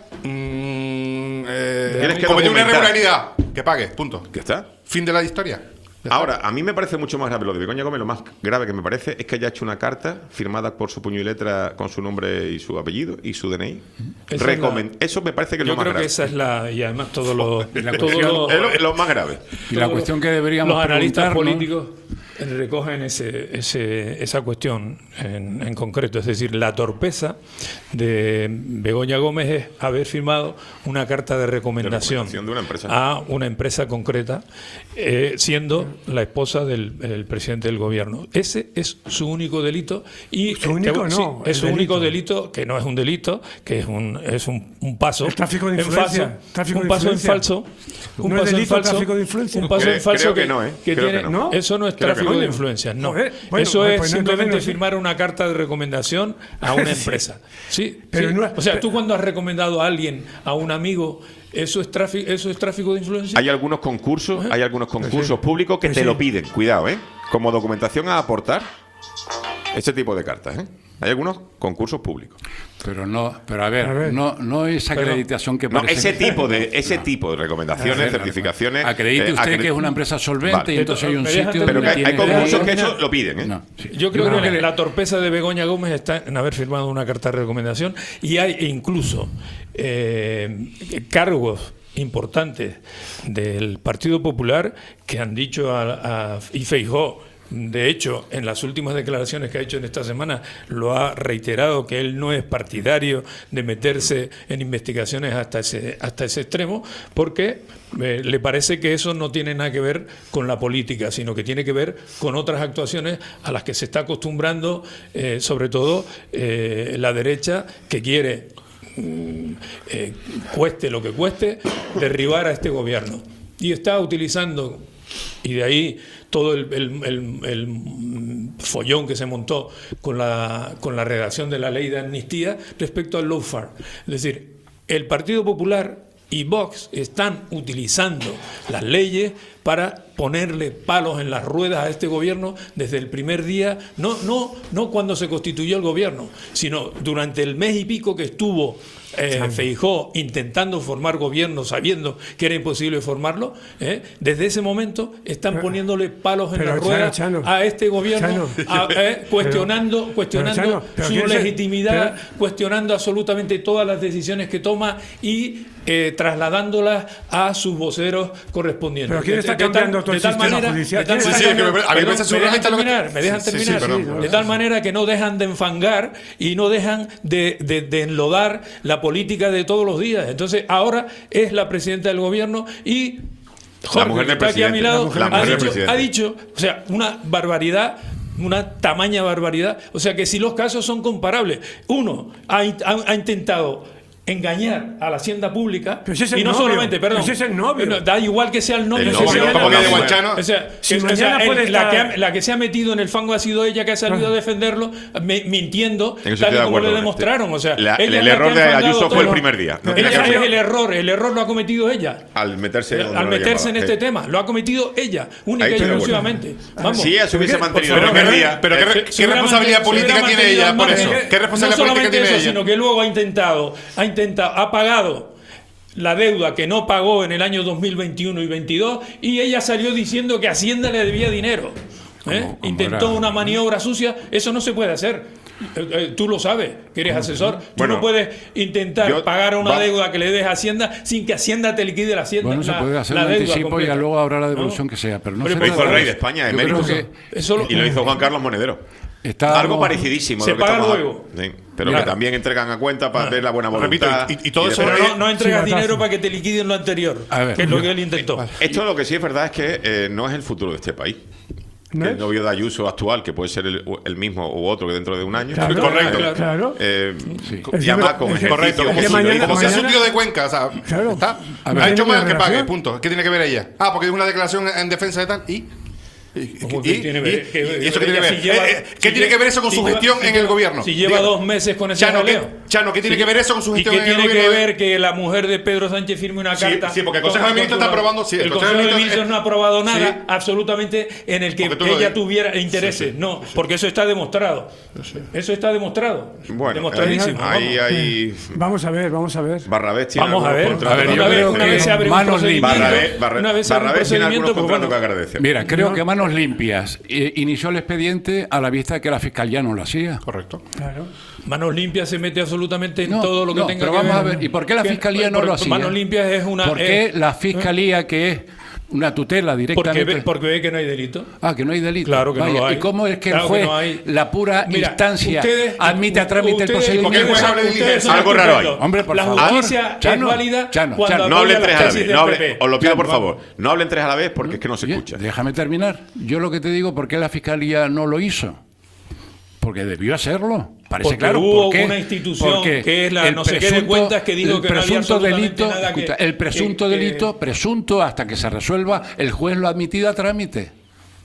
Mm, eh, Tienes que cometió una documentar. irregularidad. Que pague, punto. ¿qué está? Fin de la historia. Ya Ahora, a mí me parece mucho más grave lo de Begoña Gómez. Lo más grave que me parece es que haya hecho una carta firmada por su puño y letra con su nombre y su apellido y su D N I. Esa Recomen- es la- Eso me parece que es Yo lo más creo grave. que esa es la. Y además, todos los. La todos cuestión- los- Es lo, lo más grave. Y la todos cuestión que deberíamos los analistas preguntarnos- políticos recogen ese, ese, esa cuestión en, en concreto. Es decir, la torpeza de Begoña Gómez es haber firmado una carta de recomendación, recomendación de una empresa. a una empresa concreta, eh, siendo la esposa del el presidente del gobierno. Ese es su único delito. Y Su único sí, no, es el su único delito. delito, que no es un delito, que es un, es un, un paso El tráfico de en influencia, falso, tráfico un de paso en influencia. falso, un ¿No es paso en delito el falso, tráfico de influencia? un paso Creo- en falso creo que que, no, ¿eh? que Creo que tiene, no. ¿No? eso no es Creo que tráfico no. de influencias, no. Joder, bueno, eso pues es no, simplemente entonces no- firmar una carta de recomendación a una empresa. Sí, Pero sí. no es- o sea, pero- tú cuando has recomendado a alguien, a un amigo, eso es tráfico, eso es tráfico de influencia. Hay algunos concursos, hay algunos concursos públicos que Que te sí. lo piden. Cuidado, ¿eh? Como documentación a aportar, este tipo de cartas, ¿eh? Hay algunos concursos públicos. Pero no, pero a ver, A ver. no, no esa Pero- acreditación que No, parece ese que- tipo de ese tipo de recomendaciones, A ver, certificaciones. acredite eh, usted acre- que es una empresa solvente Vale. y entonces hay un ¿Me dejas sitio Pero donde que hay, hay tiene- concursos que eso lo piden, ¿eh? No, sí. Yo creo Yo que, creo que la torpeza de Begoña Gómez está en haber firmado una carta de recomendación y hay incluso eh, cargos importantes del Partido Popular que han dicho a, a y Feijóo, de hecho, en las últimas declaraciones que ha hecho en esta semana, lo ha reiterado que él no es partidario de meterse en investigaciones hasta ese, hasta ese extremo, porque eh, le parece que eso no tiene nada que ver con la política, sino que tiene que ver con otras actuaciones a las que se está acostumbrando, eh, sobre todo eh, la derecha, que quiere, mm, eh, cueste lo que cueste, derribar a este gobierno. Y está utilizando, y de ahí todo el, el- el- el follón que se montó con la, con la redacción de la ley de amnistía respecto al lawfare. Es decir, el Partido Popular y Vox están utilizando las leyes para ponerle palos en las ruedas a este gobierno desde el primer día, no, no, no cuando se constituyó el gobierno, sino durante el mes y pico que estuvo eh, Feijóo intentando formar gobierno, sabiendo que era imposible formarlo, ¿eh? Desde ese momento están poniéndole palos en pero, las ruedas Chano, Chano, a este gobierno, Chano, a- eh, cuestionando, pero, cuestionando pero, Chano, pero su ¿quién es el- legitimidad, pero- cuestionando absolutamente todas las decisiones que toma y eh, trasladándolas a sus voceros correspondientes. Pero ¿quién está De- de tal- cambiando todo el de tal sistema manera- judicial? de tal ¿Quién está manera- cambiando? Sí, sí, que me- a mí me perdón, parece me dejan surrealista lo que- terminar, me dejan Sí, sí, sí, terminar. perdón. De tal manera que no dejan de enfangar y no dejan de, de- de enlodar la política de todos los días. Entonces, ahora es la presidenta del gobierno y Jorge, mujer que del está aquí a mi presidente. lado, La mujer- la ha, mujer del dicho, presidente. ha dicho, o sea, una barbaridad, una tamaña barbaridad. O sea, que si los casos son comparables, uno ha, in- ha- ha intentado engañar a la hacienda pública Pero si es el y no novio. solamente, perdón, Pero si es el novio. no, da igual que sea el novio, El que novio, sea como la que de mujer. Guanchano. O sea, Si que- o mañana sea, el- puede la, que estar- ha, la que se ha metido en el fango ha sido ella, que ha salido a defenderlo me- mintiendo, En eso estoy tal y de como acuerdo le con demostraron. O sea, La- ella el es la error que de ha enfangado Ayuso fue el todo. primer día. No tenía Ella que es hacer. el error, el error lo ha cometido ella. Al meterse, donde Al no le meterse en llamaba. este Sí. tema, lo ha cometido ella, única Ahí y estoy de acuerdo. exclusivamente. Vamos. Si ella se hubiese Por mantenido favor, el primer pero- día, pero ¿qué, eh, qué se hubiera responsabilidad mantenido- política se hubiera tiene ella por mantenido eso? al ¿Qué margen. responsabilidad no política solamente tiene eso, ella? sino que luego ha intentado, ha intentado, ha pagado la deuda que no pagó en el año dos mil veintiuno y veintidós y ella salió diciendo que Hacienda le debía dinero. ¿eh? ¿Cómo- cómo Intentó era? una maniobra sucia, eso no se puede hacer. Eh, eh, Tú lo sabes, que eres asesor. Tú Bueno, no puedes intentar yo- pagar una va- deuda que le des a Hacienda sin que Hacienda te liquide la Hacienda. Bueno, se la- puede hacer la un deuda anticipo y completa. ya luego habrá la devolución ¿No? que sea, pero no Hombre, se Lo hizo el trata de rey de eso. España, Yo creo emérito. que Eso lo- Y lo hizo Juan Carlos Monedero. está Algo parecidísimo. Se de lo que paga estamos luego. hablando. Sí, pero Mira. que también entregan a cuenta para Ah. ver la buena Repito, voluntad. y- y todo eso- Pero después- no, no entregas Sí, dinero batazo. para que te liquiden lo anterior, A ver, que es lo yo- que él intentó. Esto lo que sí es verdad es que eh, no es el futuro de este país. ¿No Que es? el novio de Ayuso actual, que puede ser el, el mismo u otro que dentro de un año. Claro, Correcto. claro, claro. Eh, Sí. co- Es llama que- con es que- ejercicio, Correcto, como que si, mañana- como si es un mañana- tío de Cuenca, o sea, Claro. ¿está? A ver, ha hecho ¿tiene mal que pague, relación? punto. ¿Qué tiene que ver ella? Ah, porque es una declaración en defensa de tal y... ¿Y, ¿Cómo y- que tiene que ver? y- Que- y eso qué tiene que ella ver? si lleva- Eh, eh, ¿Qué si tiene que ver eso con si su lleva- gestión si en lleva- el gobierno? Si lleva Diga. dos meses con ese Chano, ¿qué, jaleo. Chano, ¿qué tiene Sí. que ver eso con su ¿Y gestión qué en el tiene que gobierno? ver que la mujer de Pedro Sánchez firme una Sí, carta? sí, porque el Consejo de con- Ministros con- está aprobando- sí, el el Consejo Consejo de de Ministros- Ministros no ha aprobado nada Sí. absolutamente en el que Porque tú lo ella dices. tuviera intereses. No, porque eso está demostrado. Eso está demostrado. Bueno, Demostradísimo. ahí vamos. hay. Vamos a ver, vamos a ver. Barrabés tiene Vamos a algunos ver. contratos. A ver, yo una vez, creo una que vez se abre un manos procedimiento. Barrabés, Barrabés- Una vez se abre un Barrabés tiene procedimiento, algunos pues contratos que bueno. agradecer. Mira, creo No. que manos limpias eh, inició el expediente a la vista de que la fiscalía no lo hacía. Correcto. Claro. Manos limpias se mete absolutamente en No, todo lo que no, tenga pero que vamos ver. a ver, ¿y por qué la Que- fiscalía no por- lo hacía? Manos limpias es una. ¿Por qué es- la fiscalía, que es una tutela Porque directamente? ve, porque ve que no hay delito. Ah, que no hay delito. Claro que no Vaya, lo hay. ¿y cómo es que Claro el que juez, no hay. la pura Mira, instancia, ustedes- admite a trámite el ustedes- procedimiento? porque el juez habla de ustedes diligencia. son Algo raro hay. estupendos. Hombre, por la favor. justicia Chano, es válida Chano, cuando Chano. No hablen apoya tres las a la tesis vez. del No P hablen, P. os lo pido por Vamos. favor. No hablen tres a la vez porque es que no se Oye, escucha. déjame terminar. Yo lo que te digo, ¿por qué la fiscalía no lo hizo? Porque debió hacerlo. Parece Porque claro. hubo ¿por qué? una institución Porque que es la el no sé qué de presunto- cuentas que dijo el que no había presunto absolutamente delito, nada que- escucha, el presunto que- que- delito, presunto hasta que se resuelva, el juez lo ha admitido a trámite.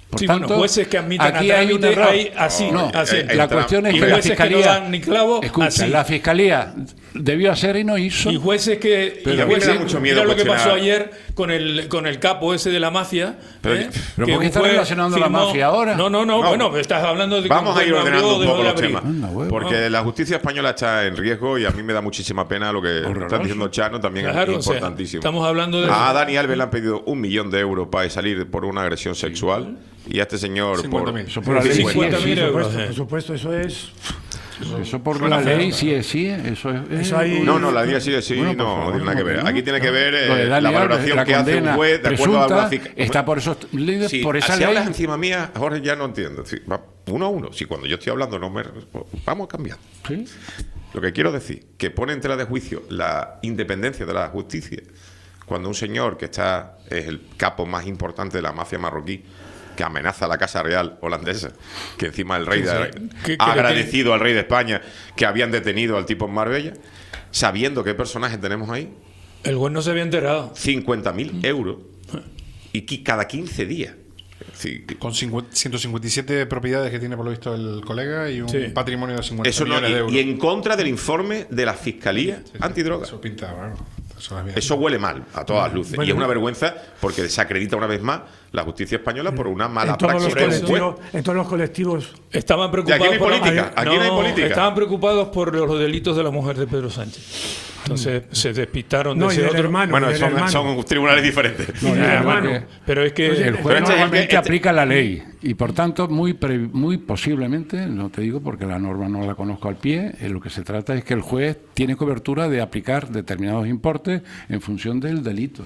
Por sí, tanto, bueno, jueces que admiten aquí a hay un trámite error. rey así, No, así. eh, la cuestión es y que la jueces fiscalía, que no dan ni clavo, escucha, así. la fiscalía debió hacer y no hizo. Y jueces que Pero y a mí me jueces, da mucho miedo mira lo que pasó cuestionar. ayer con el con el capo ese de la mafia. Pero- ¿eh? pero Que ¿por qué un está juez relacionando la firmó- mafia ahora? No, no, no, No. bueno, estás hablando de que Vamos un a ir juez ordenando abrió, un dejó poco de los abrir. temas. Porque la justicia española está en riesgo y a mí me da muchísima pena lo que está diciendo Chano, también Claro, es o sea, importantísimo. estamos hablando de A eso. Dani Alves le han pedido un millón de euros para salir por una agresión sexual y a este señor cincuenta por, mil. Eso por la ley, sí, cincuenta mil sí, euros. Por supuesto, eh. por supuesto, eso es... Eso por Suena la feo. ley sí es sí, eso es. Eso hay- No, no, la ley sí, sí, Bueno, por no, favor, no tiene nada que ver. no, Aquí tiene que no. ver eh, Lo de Dani la Alves, valoración la que hace un condena juez de acuerdo a presunta, la fiscalía. está por esos líderes, Sí, por esa si ley. hablas encima mía, Jorge, ya no entiendo. Sí, va, uno a uno. Si cuando yo estoy hablando no me... Vamos a cambiar. Sí. Lo que quiero decir, que pone en tela de juicio la independencia de la justicia cuando un señor que está es el capo más importante de la mafia marroquí, que amenaza a la Casa Real holandesa, que encima el rey Sí, de, sí. ¿Qué- qué ha le agradecido al rey de España que habían detenido al tipo en Marbella, sabiendo qué personaje tenemos ahí, El juez no se había enterado. cincuenta mil euros y qui- cada quince días. Sí, Con cincuenta ciento cincuenta y siete propiedades que tiene por lo visto el colega y un Sí. patrimonio de cincuenta eso no, millones de y, euros. y en contra del informe de la Fiscalía Antidroga. Eso pinta, bueno, eso es bien. Eso huele mal, a todas luces. Bueno, y es una vergüenza porque desacredita una vez más la justicia española por una mala En todos, los praxis de un juez. colectivos, en todos los colectivos. Estaban Y preocupados aquí no hay por la- política, aquí no hay política. Estaban preocupados por los delitos de la mujer de Pedro Sánchez. Entonces se despistaron No, de y ese del otro. hermano. Bueno, del son, hermano. son tribunales diferentes. No, del Ah, hermano. bueno, pero es que El Pero juez este es el que- normalmente este- aplica la ley y por tanto muy pre- muy posiblemente, no te digo porque la norma no la conozco al pie, en lo que se trata es que el juez tiene cobertura de aplicar determinados importes en función del delito.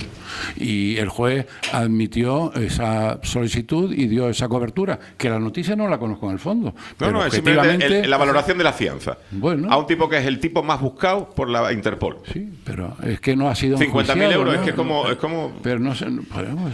Y el juez admitió esa solicitud y dio esa cobertura, que la noticia no la conozco en el fondo. No, pero no, es simplemente objetivamente, el- la valoración de la fianza. Bueno. A un tipo que es el tipo más buscado por la Interpol. Sí, pero es que no ha sido cincuenta mil enjuiciado, euros, ¿no? es que es como, es como... Pero no sé, podemos...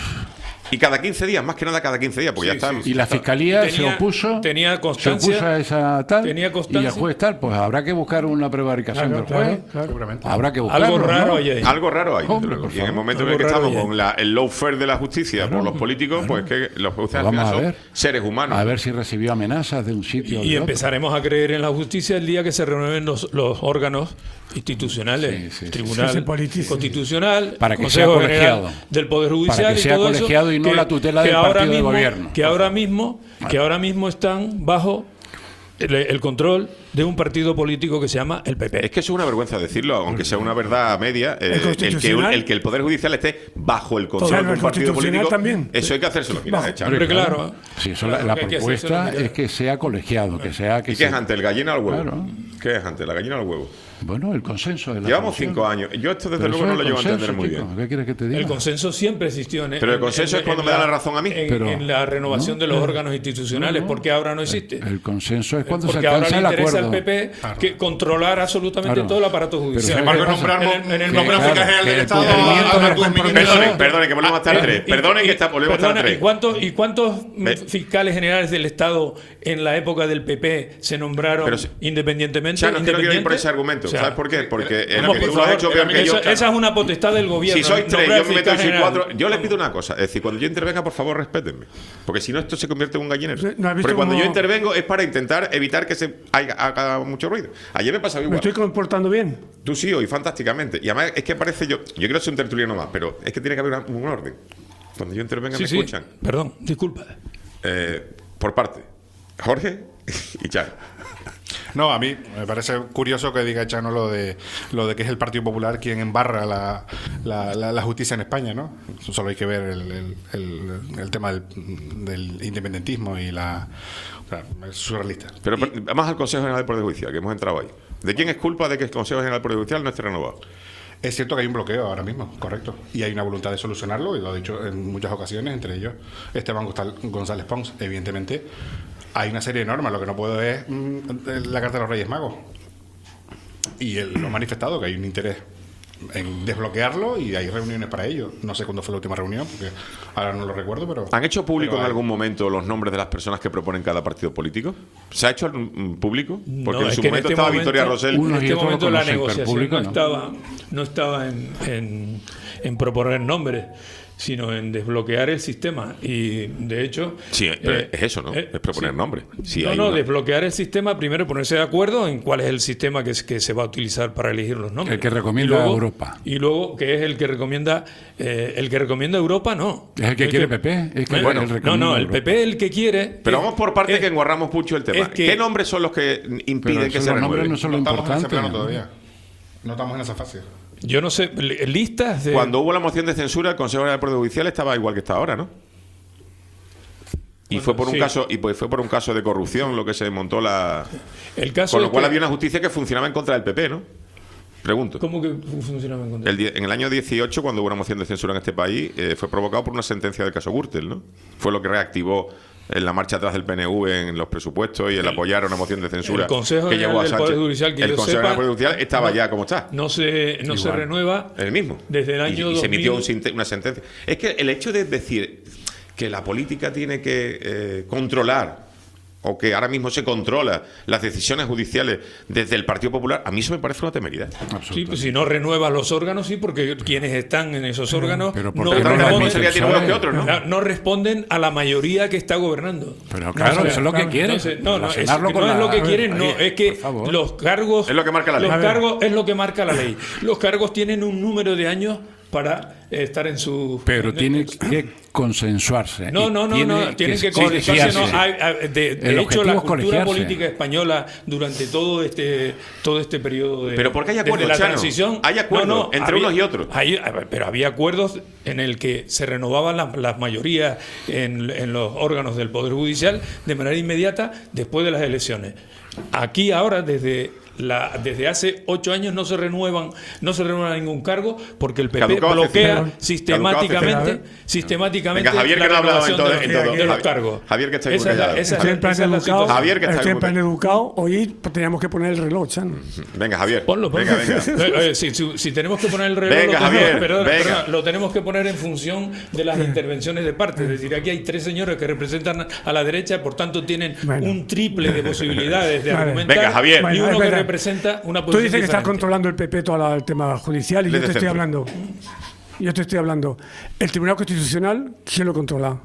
Y cada quince días, más que nada cada quince días, porque Sí, ya está... Y la fiscalía se Tenía- opuso, tenía se constancia, opuso a esa tal, tenía y el constancia. juez tal, pues habrá que buscar una prevaricación Claro, del juez, claro, claro. Seguramente. habrá que buscarlo, Algo raro ¿no? hay ahí. Algo raro hay. desde Hombre, luego. por Y en el favor. momento en el Algo que raro estamos hay. con la, el lawfare de la justicia por los políticos, pues que los jueces al Vamos final a son ver. seres humanos. A ver si recibió amenazas de un sitio o Y de otro. empezaremos a creer en la justicia el día que se renueven los, los órganos institucionales, Sí, sí, sí. Tribunal Sí, se politice. Constitucional, Para que Consejo sea General colegiado. del Poder Judicial Para que y sea todo eso, colegiado y no la tutela del ahora partido de mismo- gobierno. Que ahora mismo, que ahora mismo están bajo el, el control de un partido político que se llama el P P. Es que eso es una vergüenza decirlo, aunque sea una verdad media. eh, el, que, Constitucional? el que el Poder Judicial esté bajo el control Claro, de un el partido Constitucional político, también. eso hay que hacérselo. Mira, Bajo. echa. Hombre, claro. Sí, eso Claro, la, la que hay que propuesta hacérselo, es que sea colegiado, que sea que ¿Y qué es se- antes, el gallina o el huevo? Claro. ¿Qué es antes, la gallina o el huevo? Bueno, el consenso de la Llevamos comisión. cinco años. Yo esto desde Pero luego eso no es lo el llevo a entender consenso, muy chico. bien. ¿Qué quieres que te diga? El consenso siempre existió. En, Pero el en- consenso en- es cuando en me da la razón a mí. En, Pero- en la renovación ¿no? de los órganos institucionales, No, no. porque ahora no existe. El consenso es cuando se Porque ahora alcanza le el interesa acuerdo. al P P que controlar absolutamente Claro. todo el aparato Pero judicial. Sin embargo, nombramos- en el, en el que, momento claro, que- General del que el Estado cumplimiento a- a del tu compromiso- Perdonen, perdonen, que volvemos a estar Ah, tres. y- Perdonen que está, volvemos a estar Perdona, tres. ¿y cuántos, y cuántos Ve- fiscales generales del Estado en la época del P P se nombraron Pero si- independientemente? Ya no quiero ir por independientes? ese argumento. O sea, ¿Sabes por qué? Porque en ¿cómo, el que por tú lo has favor? hecho peor que yo. Esa, esa es una potestad del gobierno. Si sois tres, nombrar yo me meto y fiscal soy general. cuatro. Yo les pido una cosa. Es decir, cuando yo intervenga, por favor, respétenme. Porque si no, esto se convierte en un gallinero. ¿No has visto Porque cuando cómo- yo intervengo es para intentar evitar que se haga, haga mucho ruido. Ayer me pasaba ¿Me igual. estoy comportando bien? Tú sí, hoy fantásticamente. Y además es que parece yo. Yo quiero ser un tertuliano más, pero es que tiene que haber una- un orden. Cuando yo intervenga, Sí, me sí. escuchan. Perdón, disculpa. Eh, por parte. Jorge y Char. No, a mí me parece curioso que diga Chano lo de lo de que es el Partido Popular quien embarra la, la, la- la justicia en España, ¿no? Solo hay que ver el, el, el- el tema del, del independentismo y la... O sea, es surrealista. Pero y, vamos al Consejo General del Poder Judicial, que hemos entrado ahí. ¿De quién es culpa de que el Consejo General del Poder Judicial no esté renovado? Es cierto que hay un bloqueo ahora mismo, correcto. Y hay una voluntad de solucionarlo, y lo ha dicho en muchas ocasiones, entre ellos Esteban Gonzal- González Pons. Evidentemente, hay una serie de normas. Lo que no puedo es mm, la Carta de los Reyes Magos. Y él lo ha manifestado, que hay un interés en desbloquearlo y hay reuniones para ello. No sé cuándo fue la última reunión, porque ahora no lo recuerdo, pero... ¿Han hecho público pero en hay. algún momento los nombres de las personas que proponen cada partido político? ¿Se ha hecho mm, público? Porque No, en es su que en momento este estaba momento- Victoria Rosell. En Unos y este otros lo momento la conocen, pero negociación público no no. estaba, no estaba en, en, en proponer nombres, sino en desbloquear el sistema. Y de hecho... Sí, pero eh, es eso, ¿no? eh, es proponer sí. nombres. Sí, no, hay no, una- desbloquear el sistema, primero ponerse de acuerdo en cuál es el sistema que, es- que se va a utilizar para elegir los nombres. El que recomienda Y luego- Europa. Y luego, que es el que recomienda... eh, el que recomienda Europa, no. Es el que quiere P P. Es que Bueno, él no, recomienda no, el Europa. P P es el que quiere... Pero eh, vamos por parte eh, que enguarramos mucho el tema. es que- ¿Qué nombres son los que impiden Pero que esos se los nombres renueven? no son lo estamos en ese importante. plano todavía. No estamos en esa fase. Yo no sé, li- listas de... Cuando hubo la moción de censura, el Consejo General del Poder Judicial estaba igual que está ahora, ¿no? Y Bueno, fue por un sí. caso y pues fue por un caso de corrupción lo que se montó la. El caso Con lo es cual que- había una justicia que funcionaba en contra del P P, ¿no? Pregunto. ¿Cómo que funcionaba en contra? El die- en el año dieciocho, cuando hubo una moción de censura en este país, eh, fue provocado por una sentencia del caso Gürtel, ¿no? Fue lo que reactivó en la marcha atrás del P N V en los presupuestos y el, apoyar una moción de censura el Consejo que General llevó a del Sánchez. Poder Judicial, que el yo Consejo sepa, General del Poder Judicial estaba no- ya como está. No se, no se Igual. renueva El mismo. desde el Y- año y, se emitió un dos mil. sinte- una sentencia. Es que el hecho de decir que la política tiene que eh, controlar o que ahora mismo se controla las decisiones judiciales desde el Partido Popular, a mí eso me parece una temeridad. Sí, pues si no renueva los órganos, sí, porque quienes están en esos órganos pero ¿por no, qué no responden, responsabilidad tiene unos que otros, ¿no? no- no responden a la mayoría que está gobernando. Pero claro, O sea, eso es lo que quieren. entonces, no, no, es, relacionarlo que con no es la- lo que quieren, A no, ver, es que por favor. los cargos... Es lo que marca la ley. Los A ver. cargos es lo que marca la ley. Los cargos tienen un número de años para eh, estar en su... Pero en- tiene que consensuarse. No, y no, no, no, tienen que colegiarse. colegiarse. No, hay- hay- de de El hecho, objetivo la es cultura colegiarse. política española durante todo este todo este periodo de. Pero porque hay desde acuerdos, la Chano. transición. Hay acuerdos entre unos y otros. hay- pero había acuerdos en el que se renovaban las, las mayorías en, en los órganos del Poder Judicial de manera inmediata después de las elecciones. Aquí ahora, desde la, desde hace ocho años no se renuevan, no se renueva ningún cargo porque el P P Caducado hace bloquea cero. sistemáticamente, Caducado sistemáticamente Venga, Javier, la que no ha hablado en renovación todo- de, en todo. de los Javier- cargos. Javier, que está esa es la, callado. esa es Estoy la- en plan esa es la educado. situación. Javier, que está Estoy en plan educado. educado. Hoy teníamos que poner el reloj, Chan. Venga, Javier. Ponlo, ponlo. Venga, venga. Eh, eh, si, si- si tenemos que poner el reloj, Venga, lo, tenemos, Javier, perdona, venga. perdona, lo tenemos que poner en función de las intervenciones de parte. Es decir, aquí hay tres señores que representan a la derecha, por tanto tienen Bueno. un triple de posibilidades de Vale. argumentar. Venga, Javier. Y Bueno, uno es que verdad. representa una Tú posición dices que estás diferente. controlando el P P todo la- el tema judicial y yo Desde te estoy centro. hablando. Yo te estoy hablando. El Tribunal Constitucional, ¿quién lo controla?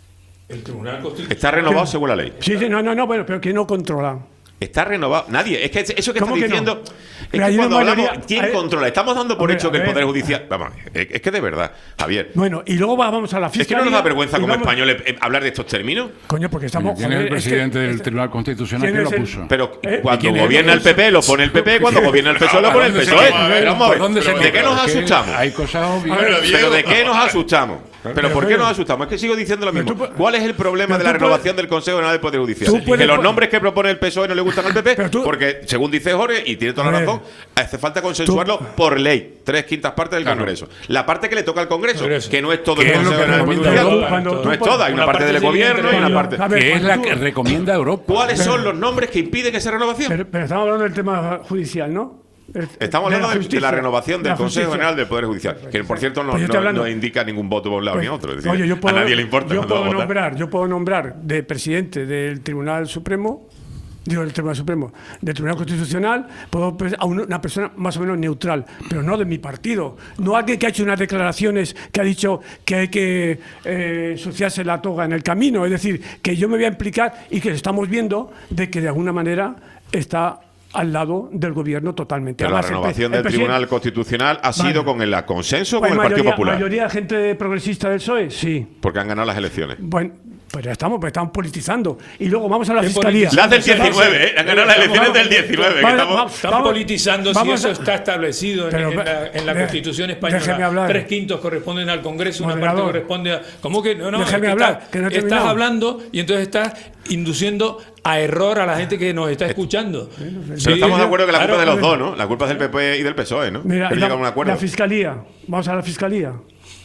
El Tribunal Constitucional. Está renovado según la ley. Sí, sí, no, no, no, bueno, pero ¿quién no controla? Está renovado. Nadie. Es que eso que ¿Cómo está que no? diciendo. Es Pero que hay cuando una hablamos, mayoría- ¿quién hay- controla? Estamos dando por Hombre, hecho que a el ver. Poder Judicial. Vamos, es es que de verdad, Javier. Bueno, y luego va- vamos a la Es que fiscalía. no nos da vergüenza y como vamos- españoles eh, hablar de estos términos. Coño, porque estamos. ¿Quién es el joder, es que- presidente del este- Tribunal Constitucional ¿quién que lo es el- puso? Pero ¿Eh? cuando ¿Quién es? gobierna el P P lo pone el P P, cuando gobierna el P S O E lo pone el ¿Por P S dónde O E. se va? Pero vamos a ver, ¿Por dónde se ¿de va? qué nos Es que asustamos? Hay cosas obvias. ¿Pero de qué nos asustamos? ¿Pero por qué Diego. nos asustamos? Es que sigo diciendo lo Pero mismo. tú pu- ¿Cuál es el problema pero de la tú renovación del Consejo General del Poder Judicial? tú puedes Que los po- nombres que propone el P S O E no le gustan al P P, Pero tú- porque, según dice Jorge, y tiene toda la A ver. razón, hace falta consensuarlo por ley. Tres quintas partes del Claro. Congreso. La parte que le toca al Congreso, Congreso. que no es todo el ¿Qué es lo Consejo que General del Poder recomienda Judicial. Europa? Cuando No tú es pones- toda, hay una una parte del parte gobierno y una siguiente, parte. A ver, Que es cuando la tú- que recomienda Europa. ¿Cuáles son los nombres que impiden esa renovación? Pero, pero estamos hablando del tema judicial, ¿no? El- Estamos de hablando de, de justicia, la renovación de del la Consejo justicia. General del Poder Judicial, que por cierto no, Pues yo estoy no- hablando- no indica ningún voto por un lado ni otro. Es decir, Oye, yo puedo- a nadie le importa Yo cuando va puedo a votar. nombrar, yo puedo nombrar de presidente del Tribunal Supremo, digo del Tribunal Supremo, del Tribunal Constitucional, puedo pres- a un- una persona más o menos neutral, pero no de mi partido, no alguien que ha hecho unas declaraciones que ha dicho que hay que eh, ensuciarse la toga en el camino, es decir, que yo me voy a implicar y que estamos viendo de que de alguna manera está al lado del gobierno totalmente. Pero la Además, el pre- renovación el del presidente- Tribunal Constitucional ha sido Vale. con el consenso o Pues con el Partido mayoría, Popular. mayoría de gente progresista del P S O E, sí. Porque han ganado las elecciones. Bueno, pues ya estamos, pues estamos politizando. Y luego vamos a la ¿Qué fiscalía. Las del diecinueve, ¿eh? Han ganado las Estamos- elecciones del diecinueve. que Vale, estamos- vamos. Están politizando vamos si a- eso está establecido en, Pero, en la, en la de- Constitución déjeme española. hablar. Tres quintos corresponden al Congreso, una Moderador. parte corresponde a... ¿Cómo que no? no Déjeme es que hablar, está- que no he estás terminado. hablando y entonces estás induciendo a error a la gente que nos está escuchando. Pero Sí, estamos de acuerdo que la claro, culpa es de los claro. dos, ¿no? La culpa es del P P y del P S O E, ¿no? Mira, que no la, llegan a un acuerdo. la fiscalía. Vamos a la fiscalía.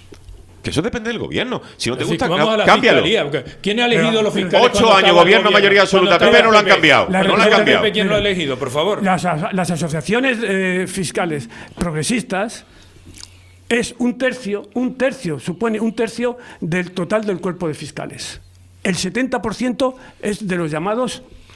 Que eso depende del gobierno. Si no te Así gusta, que vamos a la cámbialo. fiscalía. porque ¿Quién ha elegido Pero- los fiscales? Ocho cuando años, estaba el gobierno, mayoría absoluta. Cuando P P estaba no lo han el P P. cambiado. La No lo han representación cambiado. P P, ¿quién lo ha elegido? Por favor. Las, as- las asociaciones eh, fiscales progresistas es un tercio, un tercio, supone un tercio del total del cuerpo de fiscales. El setenta por ciento es de los llamados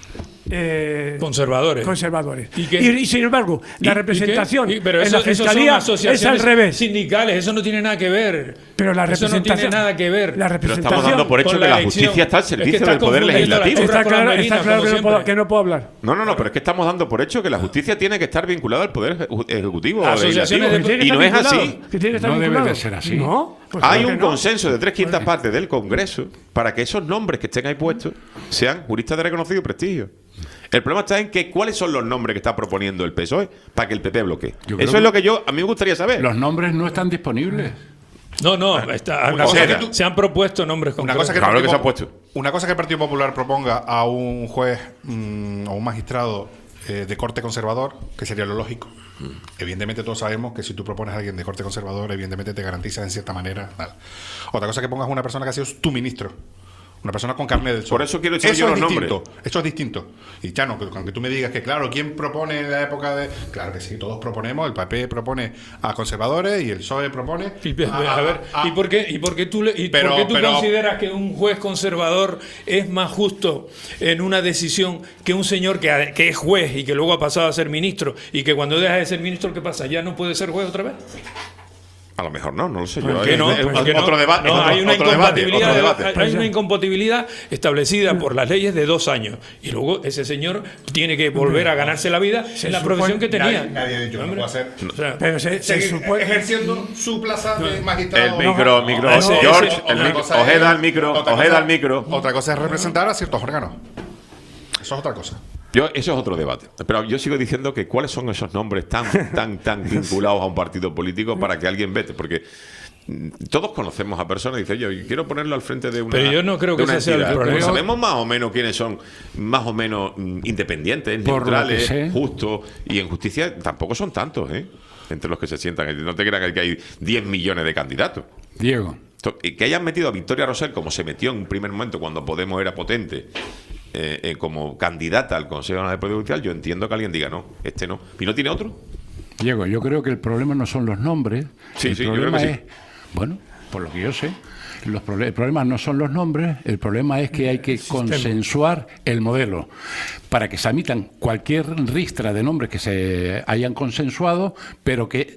eh, conservadores. conservadores. ¿Y, qué? y, y sin embargo, la ¿Y- representación y qué? Y- pero en eso- la eso son fiscalía es asociaciones al revés. sindicales, eso no tiene nada que ver. Pero la eso no tiene representación- nada que ver. la Pero estamos dando por hecho con que la elección. justicia está al Es que servicio estás del Poder confundiendo la Legislativo. churra Está con la claro, merina, está claro como que, no puedo, siempre. que no puedo hablar. No, no, no, pero es que estamos dando por hecho que la justicia tiene que estar vinculada al Poder ejecu- Ejecutivo o Asociaciones Legislativo. de- Y no es así. Que tiene que estar No debe vinculado. de ser así. No, pues Hay claro un que no. consenso de tres quintas partes del Congreso para que esos nombres que estén ahí puestos sean juristas de reconocido prestigio. El problema está en que cuáles son los nombres que está proponiendo el P S O E para que el P P bloquee. Yo creo Eso es que- lo que yo a mí me gustaría saber. Los nombres no están disponibles. No, no, está, Una no, cosa se, que tú- se han propuesto nombres Una concretos. cosa, que el Claro que Partido se ha Pop- puesto. una cosa que el Partido Popular proponga a un juez mm, o un magistrado eh, de corte conservador, que sería lo lógico. Evidentemente todos sabemos que si tú propones a alguien de corte conservador, evidentemente te garantiza en cierta manera. Tal. Otra cosa que pongas a una persona que ha sido tu ministro. Una persona con carne del sol. Por eso quiero decir eso yo es los distinto. nombres. Eso es distinto. Y ya no, que- aunque tú me digas que, claro, ¿quién propone en la época de...? Claro que sí, todos proponemos. El P P propone a conservadores y el P S O E propone... Y, a- a ver, a- ¿y por qué, y por qué tú, le- y Pero- por qué tú pero- consideras que un juez conservador es más justo en una decisión que un señor que, que es juez y que luego ha pasado a ser ministro y que cuando deja de ser ministro, ¿qué pasa? ¿Ya no puede ser juez otra vez? A lo mejor no, no lo sé yo. ¿Por qué no? Es- es- ¿Por qué no? otro debate. No, otro- hay una otro debate, incompatibilidad, otro debate. hay- hay una incompatibilidad establecida por las leyes de dos años y luego ese señor tiene que volver a ganarse la vida en la supone- profesión que tenía. Nadie, nadie ha dicho que no puede hacer. O sea, Pero se, se Seguir supone... ejerciendo su plaza de El magistrado. micro, No, micro. no, ese- George, ese- el otra micro. cosa Ojeda es- al micro, otra ojeda cosa- al micro. Otra cosa es representar a ciertos órganos. Eso es otra cosa. Yo, eso es otro debate. Pero yo sigo diciendo que cuáles son esos nombres tan, tan, tan vinculados a un partido político para que alguien vete. Porque mm, todos conocemos a personas y dicen, yo quiero ponerlo al frente de una. Pero yo no creo de que una ese sea el entidad. problema. Sabemos más o menos quiénes son más o menos mm, independientes, Por lo que neutrales, sé. justos. Y en justicia tampoco son tantos, ¿eh? Entre los que se sientan. No te crean que hay diez millones de candidatos. Diego. To- y que hayan metido a Victoria Rosell como se metió en un primer momento cuando Podemos era potente eh, eh, como candidata al Consejo Nacional de Poder Judicial, yo entiendo que alguien diga no, este no. ¿Y no tiene otro? Diego, yo creo que el problema no son los nombres. Sí, el sí, yo problema creo que es, sí. bueno, por lo que yo sé, los prole- el problema no son los nombres, el problema es que hay que consensuar el modelo para que se emitan cualquier ristra de nombres que se hayan consensuado, pero que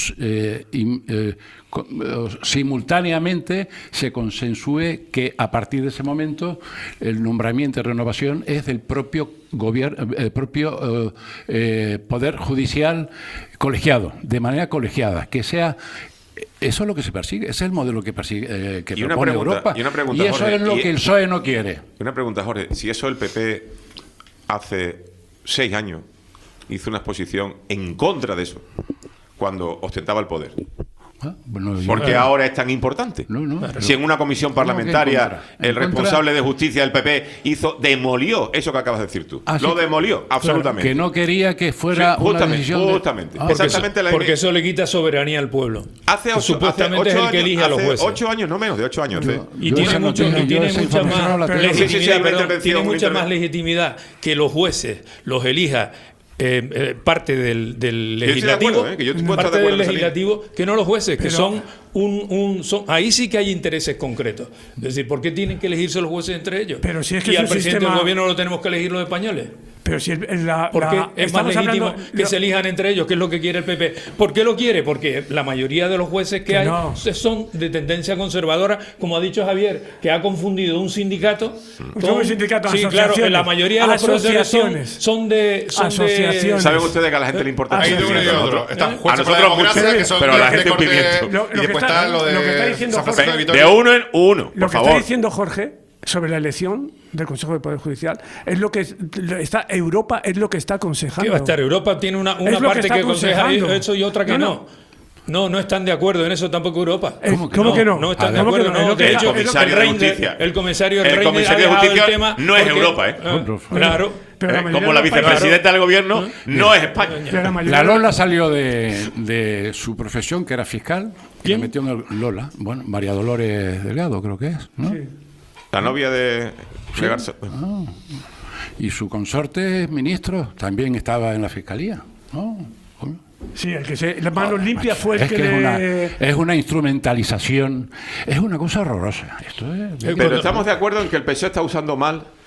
eh, im- eh, co- eh, simultáneamente se consensúe que a partir de ese momento el nombramiento y renovación es del propio gobierno, el propio eh, eh, poder judicial colegiado, de manera colegiada, que sea. Eso es lo que se persigue, ese es el modelo que persigue eh, que Y una propone pregunta, Europa. y una pregunta, eso Jorge, es lo y- que el P S O E no quiere. Una pregunta, Jorge. Si eso el P P hace seis años hizo una exposición en contra de eso, cuando ostentaba el poder. Ah, bueno, yo- ¿Por qué ahora es tan importante? No, no, Si en una comisión ¿Cómo que en parlamentaria contra? En el contra- responsable de justicia del P P hizo, demolió eso que acabas de decir tú. Ah, sí. Lo demolió, absolutamente. Que no quería que fuera Sí, una justamente, decisión de- justamente. Ah, porque, Exactamente eso, la porque eso le quita soberanía al pueblo. Hace Que ocho, supuestamente hace es ocho el que años- elige a los hace jueces. Ocho años, no menos de ocho años. Yo- hace. Y Yo tiene, esa no mucho, tenía- y yo tiene esa mucha información no más la tengo. Sí, sí, sí, legitimidad, una perdón, intervención, tiene una mucha más intervención. legitimidad que los jueces los elija eh, eh, parte del, del Yo estoy de legislativo, acuerdo, ¿eh? Que yo puedo estar de parte acuerdo del en esa línea. legislativo que no los jueces, que Pero- son un, un son, ahí sí que hay intereses concretos. Es decir, ¿por qué tienen que elegirse los jueces entre ellos? Pero si es que y es al un presidente sistema- del gobierno lo tenemos que elegir los españoles. Pero si el- el- la, Porque la- es más estamos legítimo hablando- que lo- se elijan entre ellos, que es lo que quiere el P P. ¿Por qué lo quiere? Porque la mayoría de los jueces que, Que hay no. son de tendencia conservadora, como ha dicho Javier, que ha confundido un sindicato. ¿Cómo un sindicato? Sí, Asociaciones. claro, la mayoría de los profesores son, Asociaciones. son de... Son Asociaciones. de ¿Saben ustedes que a la gente le importa Hay mucho? de uno y de Nosotros- otro. Está A jueces por la nosotros democracia, mucho, que son pero a la de gente un corte- pimiento. Lo- Y lo que después está- está lo de lo que está diciendo San Francisco Jorge- de Vitoria. De uno en uno, por Lo que favor. está diciendo Jorge sobre la elección del Consejo de Poder Judicial es lo que es- lo está Europa es lo que está aconsejando. ¿Qué va a estar? Europa tiene una, una Es lo que parte está que aconseja aconsejando. eso y otra que No, no. no. No, no están de acuerdo en eso tampoco Europa. Eh, ¿Cómo que ¿cómo no? que no? No están de ¿Cómo que acuerdo, no? Es no. lo que De el hecho, comisario el de Reiner- Justicia. el comisario El Reiner comisario ha de dejado Justicia el tema no es porque- Europa, ¿eh? Ah, claro. Pero la Eh, mayoría Como la de los países- vicepresidenta del gobierno no es España. Pero la mayoría La de los- Lola salió de, de su profesión, que era fiscal, y ¿Quién? la metió en el Lola. Bueno, María Dolores Delgado, creo que es, ¿no? Sí. La novia de, de Garza. Ah. Y su consorte, ministro, también estaba en la fiscalía. ¿no? Coño. Sí, el que se las manos limpias fue el Es que, que es le- una, es una instrumentalización, es una cosa horrorosa. Esto es, Pero estamos de acuerdo en que el P S O E está usando mal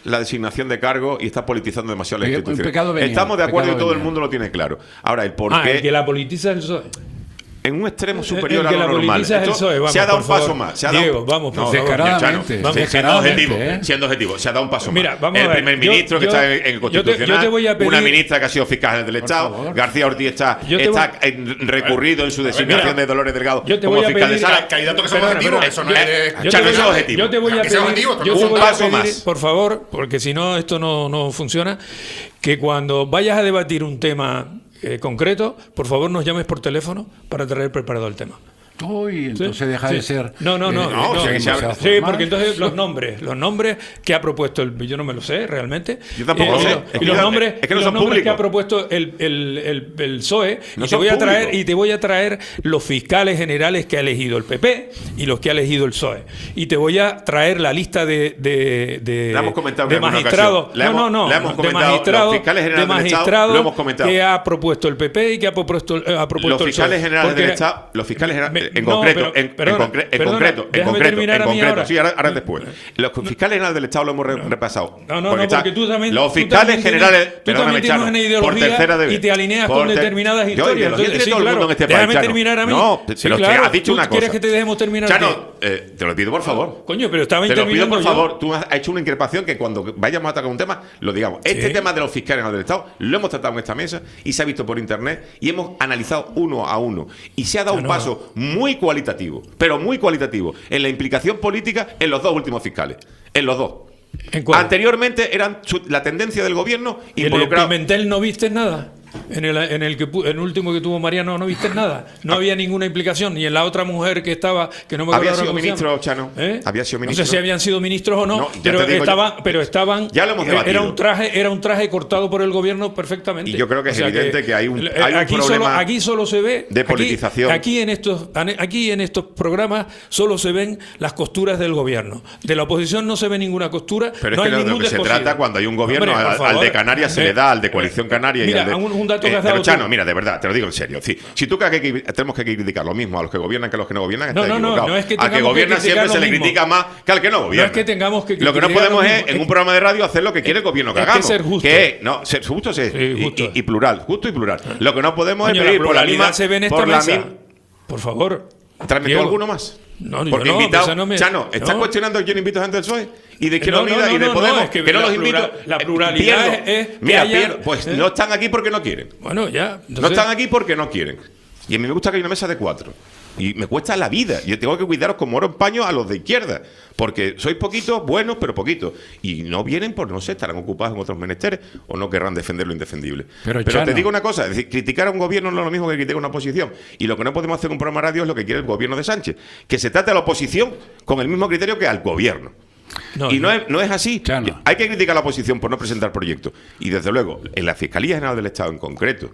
la designación de cargos y está politizando demasiado la Un institución. pecado venial, Estamos de acuerdo y pecado todo el venial. mundo lo tiene claro. Ahora, el por Ah, qué... el que la politiza el P S O E. En un extremo superior El que a la lo normal. politiza es el Esto P S O E, vamos, se ha dado por un paso favor. más. Se ha dado Diego, un- vamos, por no, favor. Chano, Descaradamente, sí, siendo descaradamente, objetivo, ¿eh? siendo objetivo, se ha dado un paso Mira, más. vamos el a ver, primer yo- ministro que yo- está en el yo te- yo Constitucional, te voy a pedir- una ministra que ha sido fiscal del Estado, favor. García Ortiz está, Yo te está voy- en- recurrido en su designación Mira, de Dolores Delgado yo te como voy a fiscal de pedir- sala. Candidato que son Perdona, objetivos, perdona. eso no Yo- es... yo Chano, te eso voy es a- objetivo. Yo te voy a Que sea pedir, objetivo, yo un te voy a paso pedir, más. por favor, porque si no esto no, no funciona, que cuando vayas a debatir un tema eh, concreto, por favor nos llames por teléfono para traer preparado el tema. Uy, entonces Sí, deja sí. de ser. No, no, no. eh, no, o sea, que se abre- sí, porque entonces los nombres, los nombres que ha propuesto el. Yo no me lo sé realmente. Yo tampoco lo y sé. los- Es Y que los yo- nombres, es que no y los son nombres que públicos. ha propuesto el, el, el, el P S O E. No y, te son voy a traer, públicos. y te voy a traer los fiscales generales que ha elegido el P P y los que ha elegido el P S O E. Y te voy a traer la lista de, de, de, La hemos comentado en de alguna magistrados. ocasión. La No, hemos- no, no. la hemos de comentado. magistrados, Los fiscales de generales del Estado magistrados lo hemos comentado. que ha propuesto el P P y que ha propuesto, eh, ha propuesto Los el P S O E. fiscales generales Porque- del Estado, los fiscales generales, en no, concreto, pero- en, en perdona, concre- en perdona, concreto, en déjame concreto, terminar en a mí concreto, ahora. sí, ahora, ahora después. Los fiscales generales del Estado lo hemos re- repasado. No, no, Porque no, está- porque tú también. Los tú fiscales también tienes- generales, Tú perdóname, también tienes Chano, una por ideología tercera vez. y te alineas Por con ter- determinadas Yo, historias. ideología Entonces, tiene sí, todo el claro. mundo en este Déjame país, Chano. terminar a mí. No, Sí, pero es que claro. has dicho ¿Tú una ¿Quieres cosa. que te dejemos terminar? Chano, eh, te lo pido por favor. Coño, pero estaba Te lo pido interviniendo por yo. favor. Tú has hecho una increpación que cuando vayamos a atacar un tema, lo digamos. Este Sí. tema de los fiscales generales del Estado lo hemos tratado en esta mesa y se ha visto por internet y hemos analizado uno a uno. Y se ha dado un Chano. paso muy cualitativo, pero muy cualitativo, en la implicación política en los dos últimos fiscales. En los dos. ¿En cuál? Anteriormente eran su- la tendencia del gobierno ¿Y en el involucrado. Pimentel no viste nada? En el, en el que pu- en el último que tuvo Mariano no viste nada. No había ninguna implicación. Y en la otra mujer que estaba, que no me acuerdo Había ahora sido cómo se ministro, llama. Chano. ¿Eh? Había sido No ministro. sé si habían sido ministros o no, No, ya pero, te digo yo- estaban, pero estaban. Ya lo hemos eh, debatido. Era un traje, era un traje cortado por el gobierno perfectamente. Y yo creo que es evidente que hay un- eh, hay un aquí problema solo, aquí solo se ve de aquí- politización. Aquí, en estos, aquí en estos programas solo se ven las costuras del gobierno. De la oposición no se ve ninguna costura. Pero no es que hay de lo ningún que se descosido. trata cuando hay un gobierno, Hombre, por al, al favor. de Canarias se Eh, le da, al de Coalición Canaria y mira, al de. un- un dato que has pero dado Chano, tú. mira, de verdad, te lo digo en serio. Sí, si tú crees que hay que- tenemos que criticar lo mismo a los que gobiernan que a los que no gobiernan, No, estás no, no, equivocado. no es que Al que tengamos que gobierna criticar siempre se lo le mismo. critica más que al que no gobierna. No es que tengamos que Lo que no criticar podemos lo es, mismo. en un programa de radio, hacer lo que quiere el gobierno que Es que hagamos. ser justo. Que es, no, ser justo, sí, y- justo. Y, y plural, justo y plural. Lo que no podemos Coño, es la pedir por la pluralidad misma. se ve en esta por la mesa. misma- Por favor. Tráeme tú Diego. alguno más. No, yo Porque no, invitado, pues eso no me- Chano, ¿estás no. cuestionando quién invita gente del P S O E? Y de Izquierda No, no, Unida no, y de no, Podemos, no, es que que no la los invito. plural- la Eh, pluralidad pierdo. es que Mira, haya- pierdo. Pues ¿eh? no están aquí porque no quieren. Bueno, ya. No entonces- están aquí porque no quieren. Y a mí me gusta que haya una mesa de cuatro. Y me cuesta la vida. Yo tengo que cuidaros como oro en paño a los de izquierda. Porque sois poquitos, buenos, pero poquitos. Y no vienen por, no sé, estarán ocupados en otros menesteres o no querrán defender lo indefendible. Pero, te Chano. digo una cosa, es decir, criticar a un gobierno no es lo mismo que criticar a una oposición. Y lo que no podemos hacer en un programa de radio es lo que quiere el gobierno de Sánchez. Que se trate a la oposición con el mismo criterio que al gobierno. No, y no no. es, no es así. Chano. Hay que criticar a la oposición por no presentar proyectos. Y desde luego, en la Fiscalía General del Estado en concreto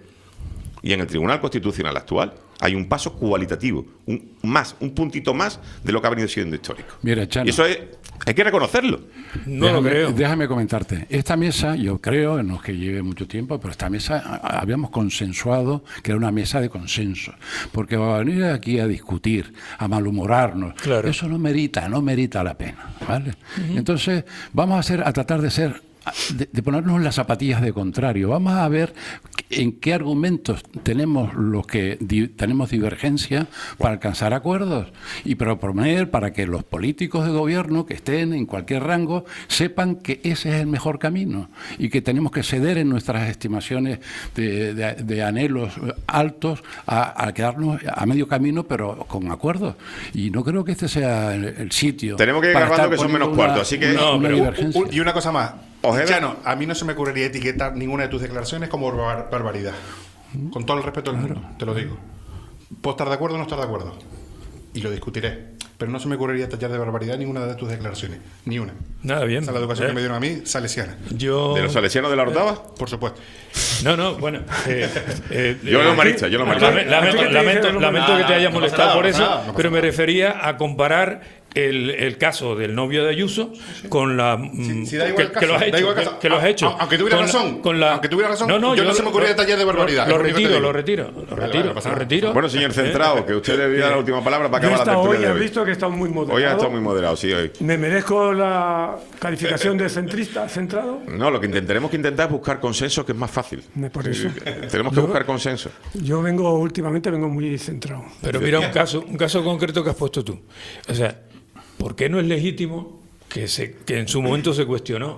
y en el Tribunal Constitucional actual hay un paso cualitativo, un más, un puntito más de lo que ha venido siendo histórico. Mira, Chano. Y eso es, hay que reconocerlo. No lo déjame, creo. déjame comentarte. Esta mesa, yo creo, no es que lleve mucho tiempo, pero esta mesa a- habíamos consensuado que era una mesa de consenso. Porque va a venir aquí a discutir, a malhumorarnos. Claro. Eso no merita, no merita la pena. ¿Vale? Entonces, vamos a hacer, a tratar de ser. De, de ponernos las zapatillas de contrario. Vamos a ver en qué argumentos tenemos los que di- tenemos divergencia para alcanzar acuerdos y proponer para que los políticos de gobierno que estén en cualquier rango sepan que ese es el mejor camino y que tenemos que ceder en nuestras estimaciones de, de- de anhelos altos a, a quedarnos a medio camino pero con acuerdos. Y no creo que este sea el, el sitio. Tenemos que ir para acabando estar que son menos poniendo una- cuartos, así que- una- No, una pero- divergencia. Un- y una cosa más. Ojeda. Chano, a mí no se me ocurriría etiquetar ninguna de tus declaraciones como bar- barbaridad. Con todo el respeto del mundo, te lo digo. Puedo estar de acuerdo o no estar de acuerdo. Y lo discutiré. Pero no se me ocurriría tachar de barbaridad ninguna de tus declaraciones. Ni una. Nada, bien. Esa es la educación Eh, que me dieron a mí, salesiana. Yo. ¿De los salesianos de la Orotava? Por supuesto. No, no, bueno. eh, eh, Yo eh, los maristas, yo los maristas. Lame- Lamento, lamento, lamento que te haya molestado nada, por eso, no pasa nada, no pasa pero me nada. refería a comparar el, el caso del novio de Ayuso con la Si, si da igual que, caso, que lo has da hecho, igual que, caso. que lo has hecho A- aunque tuviera con la- razón, con la, aunque tuviera razón, no, no, yo no se me ocurría detalles de barbaridad, lo, es lo único que te retiro digo. lo retiro lo Vale, retiro vale, pasa lo nada. retiro Bueno, señor Centrao, que usted le diera la última palabra para Yo he acabar la estado tertulia hoy, de has hoy. visto que he estado muy moderado. Hoy ha estado muy moderado, sí, hoy. ¿Me merezco la calificación de centrista, centrado? No, lo que intentaremos que intentar es buscar consenso, que es más fácil. Por eso. Tenemos que Yo- buscar consenso. Yo vengo, últimamente vengo muy centrado. Pero mira un caso, un caso concreto que has puesto tú. O sea, ¿por qué no es legítimo que, se, que en su momento se cuestionó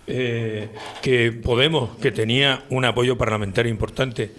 eh, que Podemos, que tenía un apoyo parlamentario importante,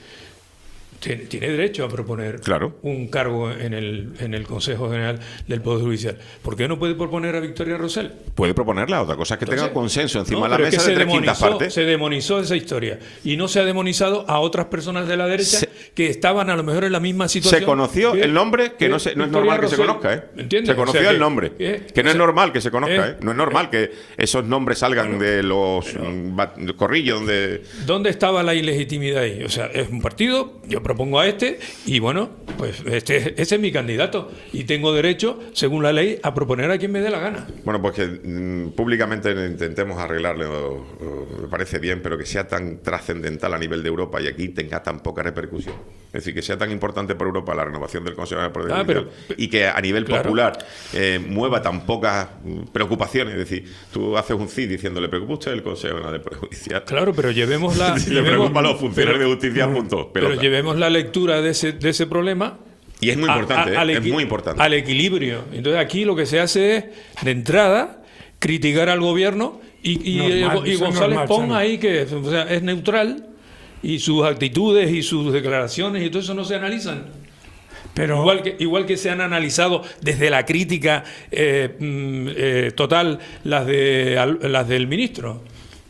tiene, tiene derecho a proponer Claro. un cargo en el, en el Consejo General del Poder Judicial? ¿Por qué no puede proponer a Victoria Rosell? Puede proponerla, otra cosa es que tenga Entonces, consenso encima no, de la pero es mesa que de se tres quintas demonizó- partes. Se demonizó esa historia y no se ha demonizado a otras personas de la derecha Se- que estaban a lo mejor en la misma situación. Se conoció que- el nombre, que no, se- no es Victoria normal que se Rosell. conozca, ¿eh? ¿Entiendes? Se conoció O sea que- el nombre, que- que no o es sea, normal que se conozca, eh, ¿eh? No es normal que esos nombres salgan de los mm, bat- corrillos donde... ¿Dónde estaba la ilegitimidad ahí? O sea, es un partido, yo propongo a este y bueno, pues este, ese es mi candidato y tengo derecho, según la ley, a proponer a quien me dé la gana. Bueno, pues que mm, públicamente intentemos arreglarlo, o- o me parece bien, pero que sea tan trascendental a nivel de Europa y aquí tenga tan poca repercusión. Es decir, que sea tan importante para Europa la renovación del Consejo de Poder Ah, Judicial pero- y que a nivel claro. popular eh, mueva tan pocas mm, preocupaciones. Es decir, tú haces un C I D diciendo, ¿le preocupa usted el Consejo General del Poder Judicial? Claro, pero llevemos la... Si le llevemos- preocupa a los funcionarios pero- de justicia, punto. Pero Pelota. llevemos la lectura de ese, de ese problema. Y es muy a- importante, a- al ¿eh? Es equi- muy importante. Al equilibrio. Entonces aquí lo que se hace es, de entrada, criticar al gobierno y, y, Normal, y eso es González normal, Pons Chano. ahí que o sea, es neutral y sus actitudes y sus declaraciones y todo eso no se analizan. Pero Igual que, igual que se han analizado desde la crítica eh, mm, eh, total las de al- las del ministro.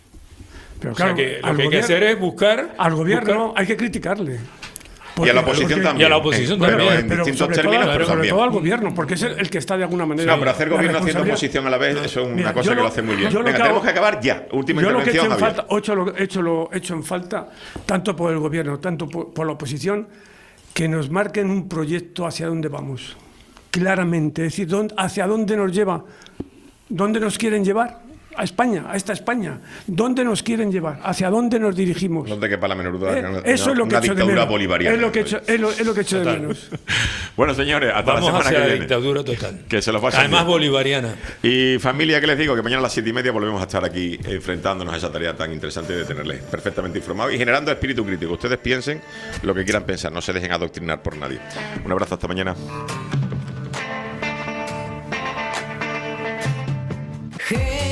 Pero O sea claro, que lo al que hay que gobierno- hacer es buscar al gobierno buscar- hay que criticarle. Y a la oposición porque- también. Y a la oposición Bueno, también. en pero distintos sobre todo, términos, pero pero sobre también. todo al gobierno, porque es el, el que está de alguna manera. No, pero hacer la gobierno haciendo responsabilidad- oposición a la vez, eso es una Mira, cosa yo que lo lo- hace muy bien. yo lo Venga, que tenemos hago- que acabar ya. Última Yo lo que he hecho intervención, en Javier. falta, hecho lo, hecho lo hecho en falta, tanto por el gobierno, tanto por, por la oposición, que nos marquen un proyecto hacia dónde vamos. Claramente, es decir, dónde- hacia dónde nos lleva, dónde nos quieren llevar. A España, a esta España. ¿Dónde nos quieren llevar? ¿Hacia dónde nos dirigimos? ¿Dónde quepa la menor duda? Eh, Una- eso es lo que una echo de dictadura menos. bolivariana. Es lo que echo, es lo, es lo que echo de Total. menos. Bueno, señores, hasta Vamos la semana hacia que la viene. dictadura total. Que se los pasen Además bien. bolivariana. Y familia, que les digo? Que mañana a las siete y media volvemos a estar aquí enfrentándonos a esa tarea tan interesante de tenerles perfectamente informados y generando espíritu crítico. Ustedes piensen lo que quieran pensar, no se dejen adoctrinar por nadie. Un abrazo, hasta mañana. Gente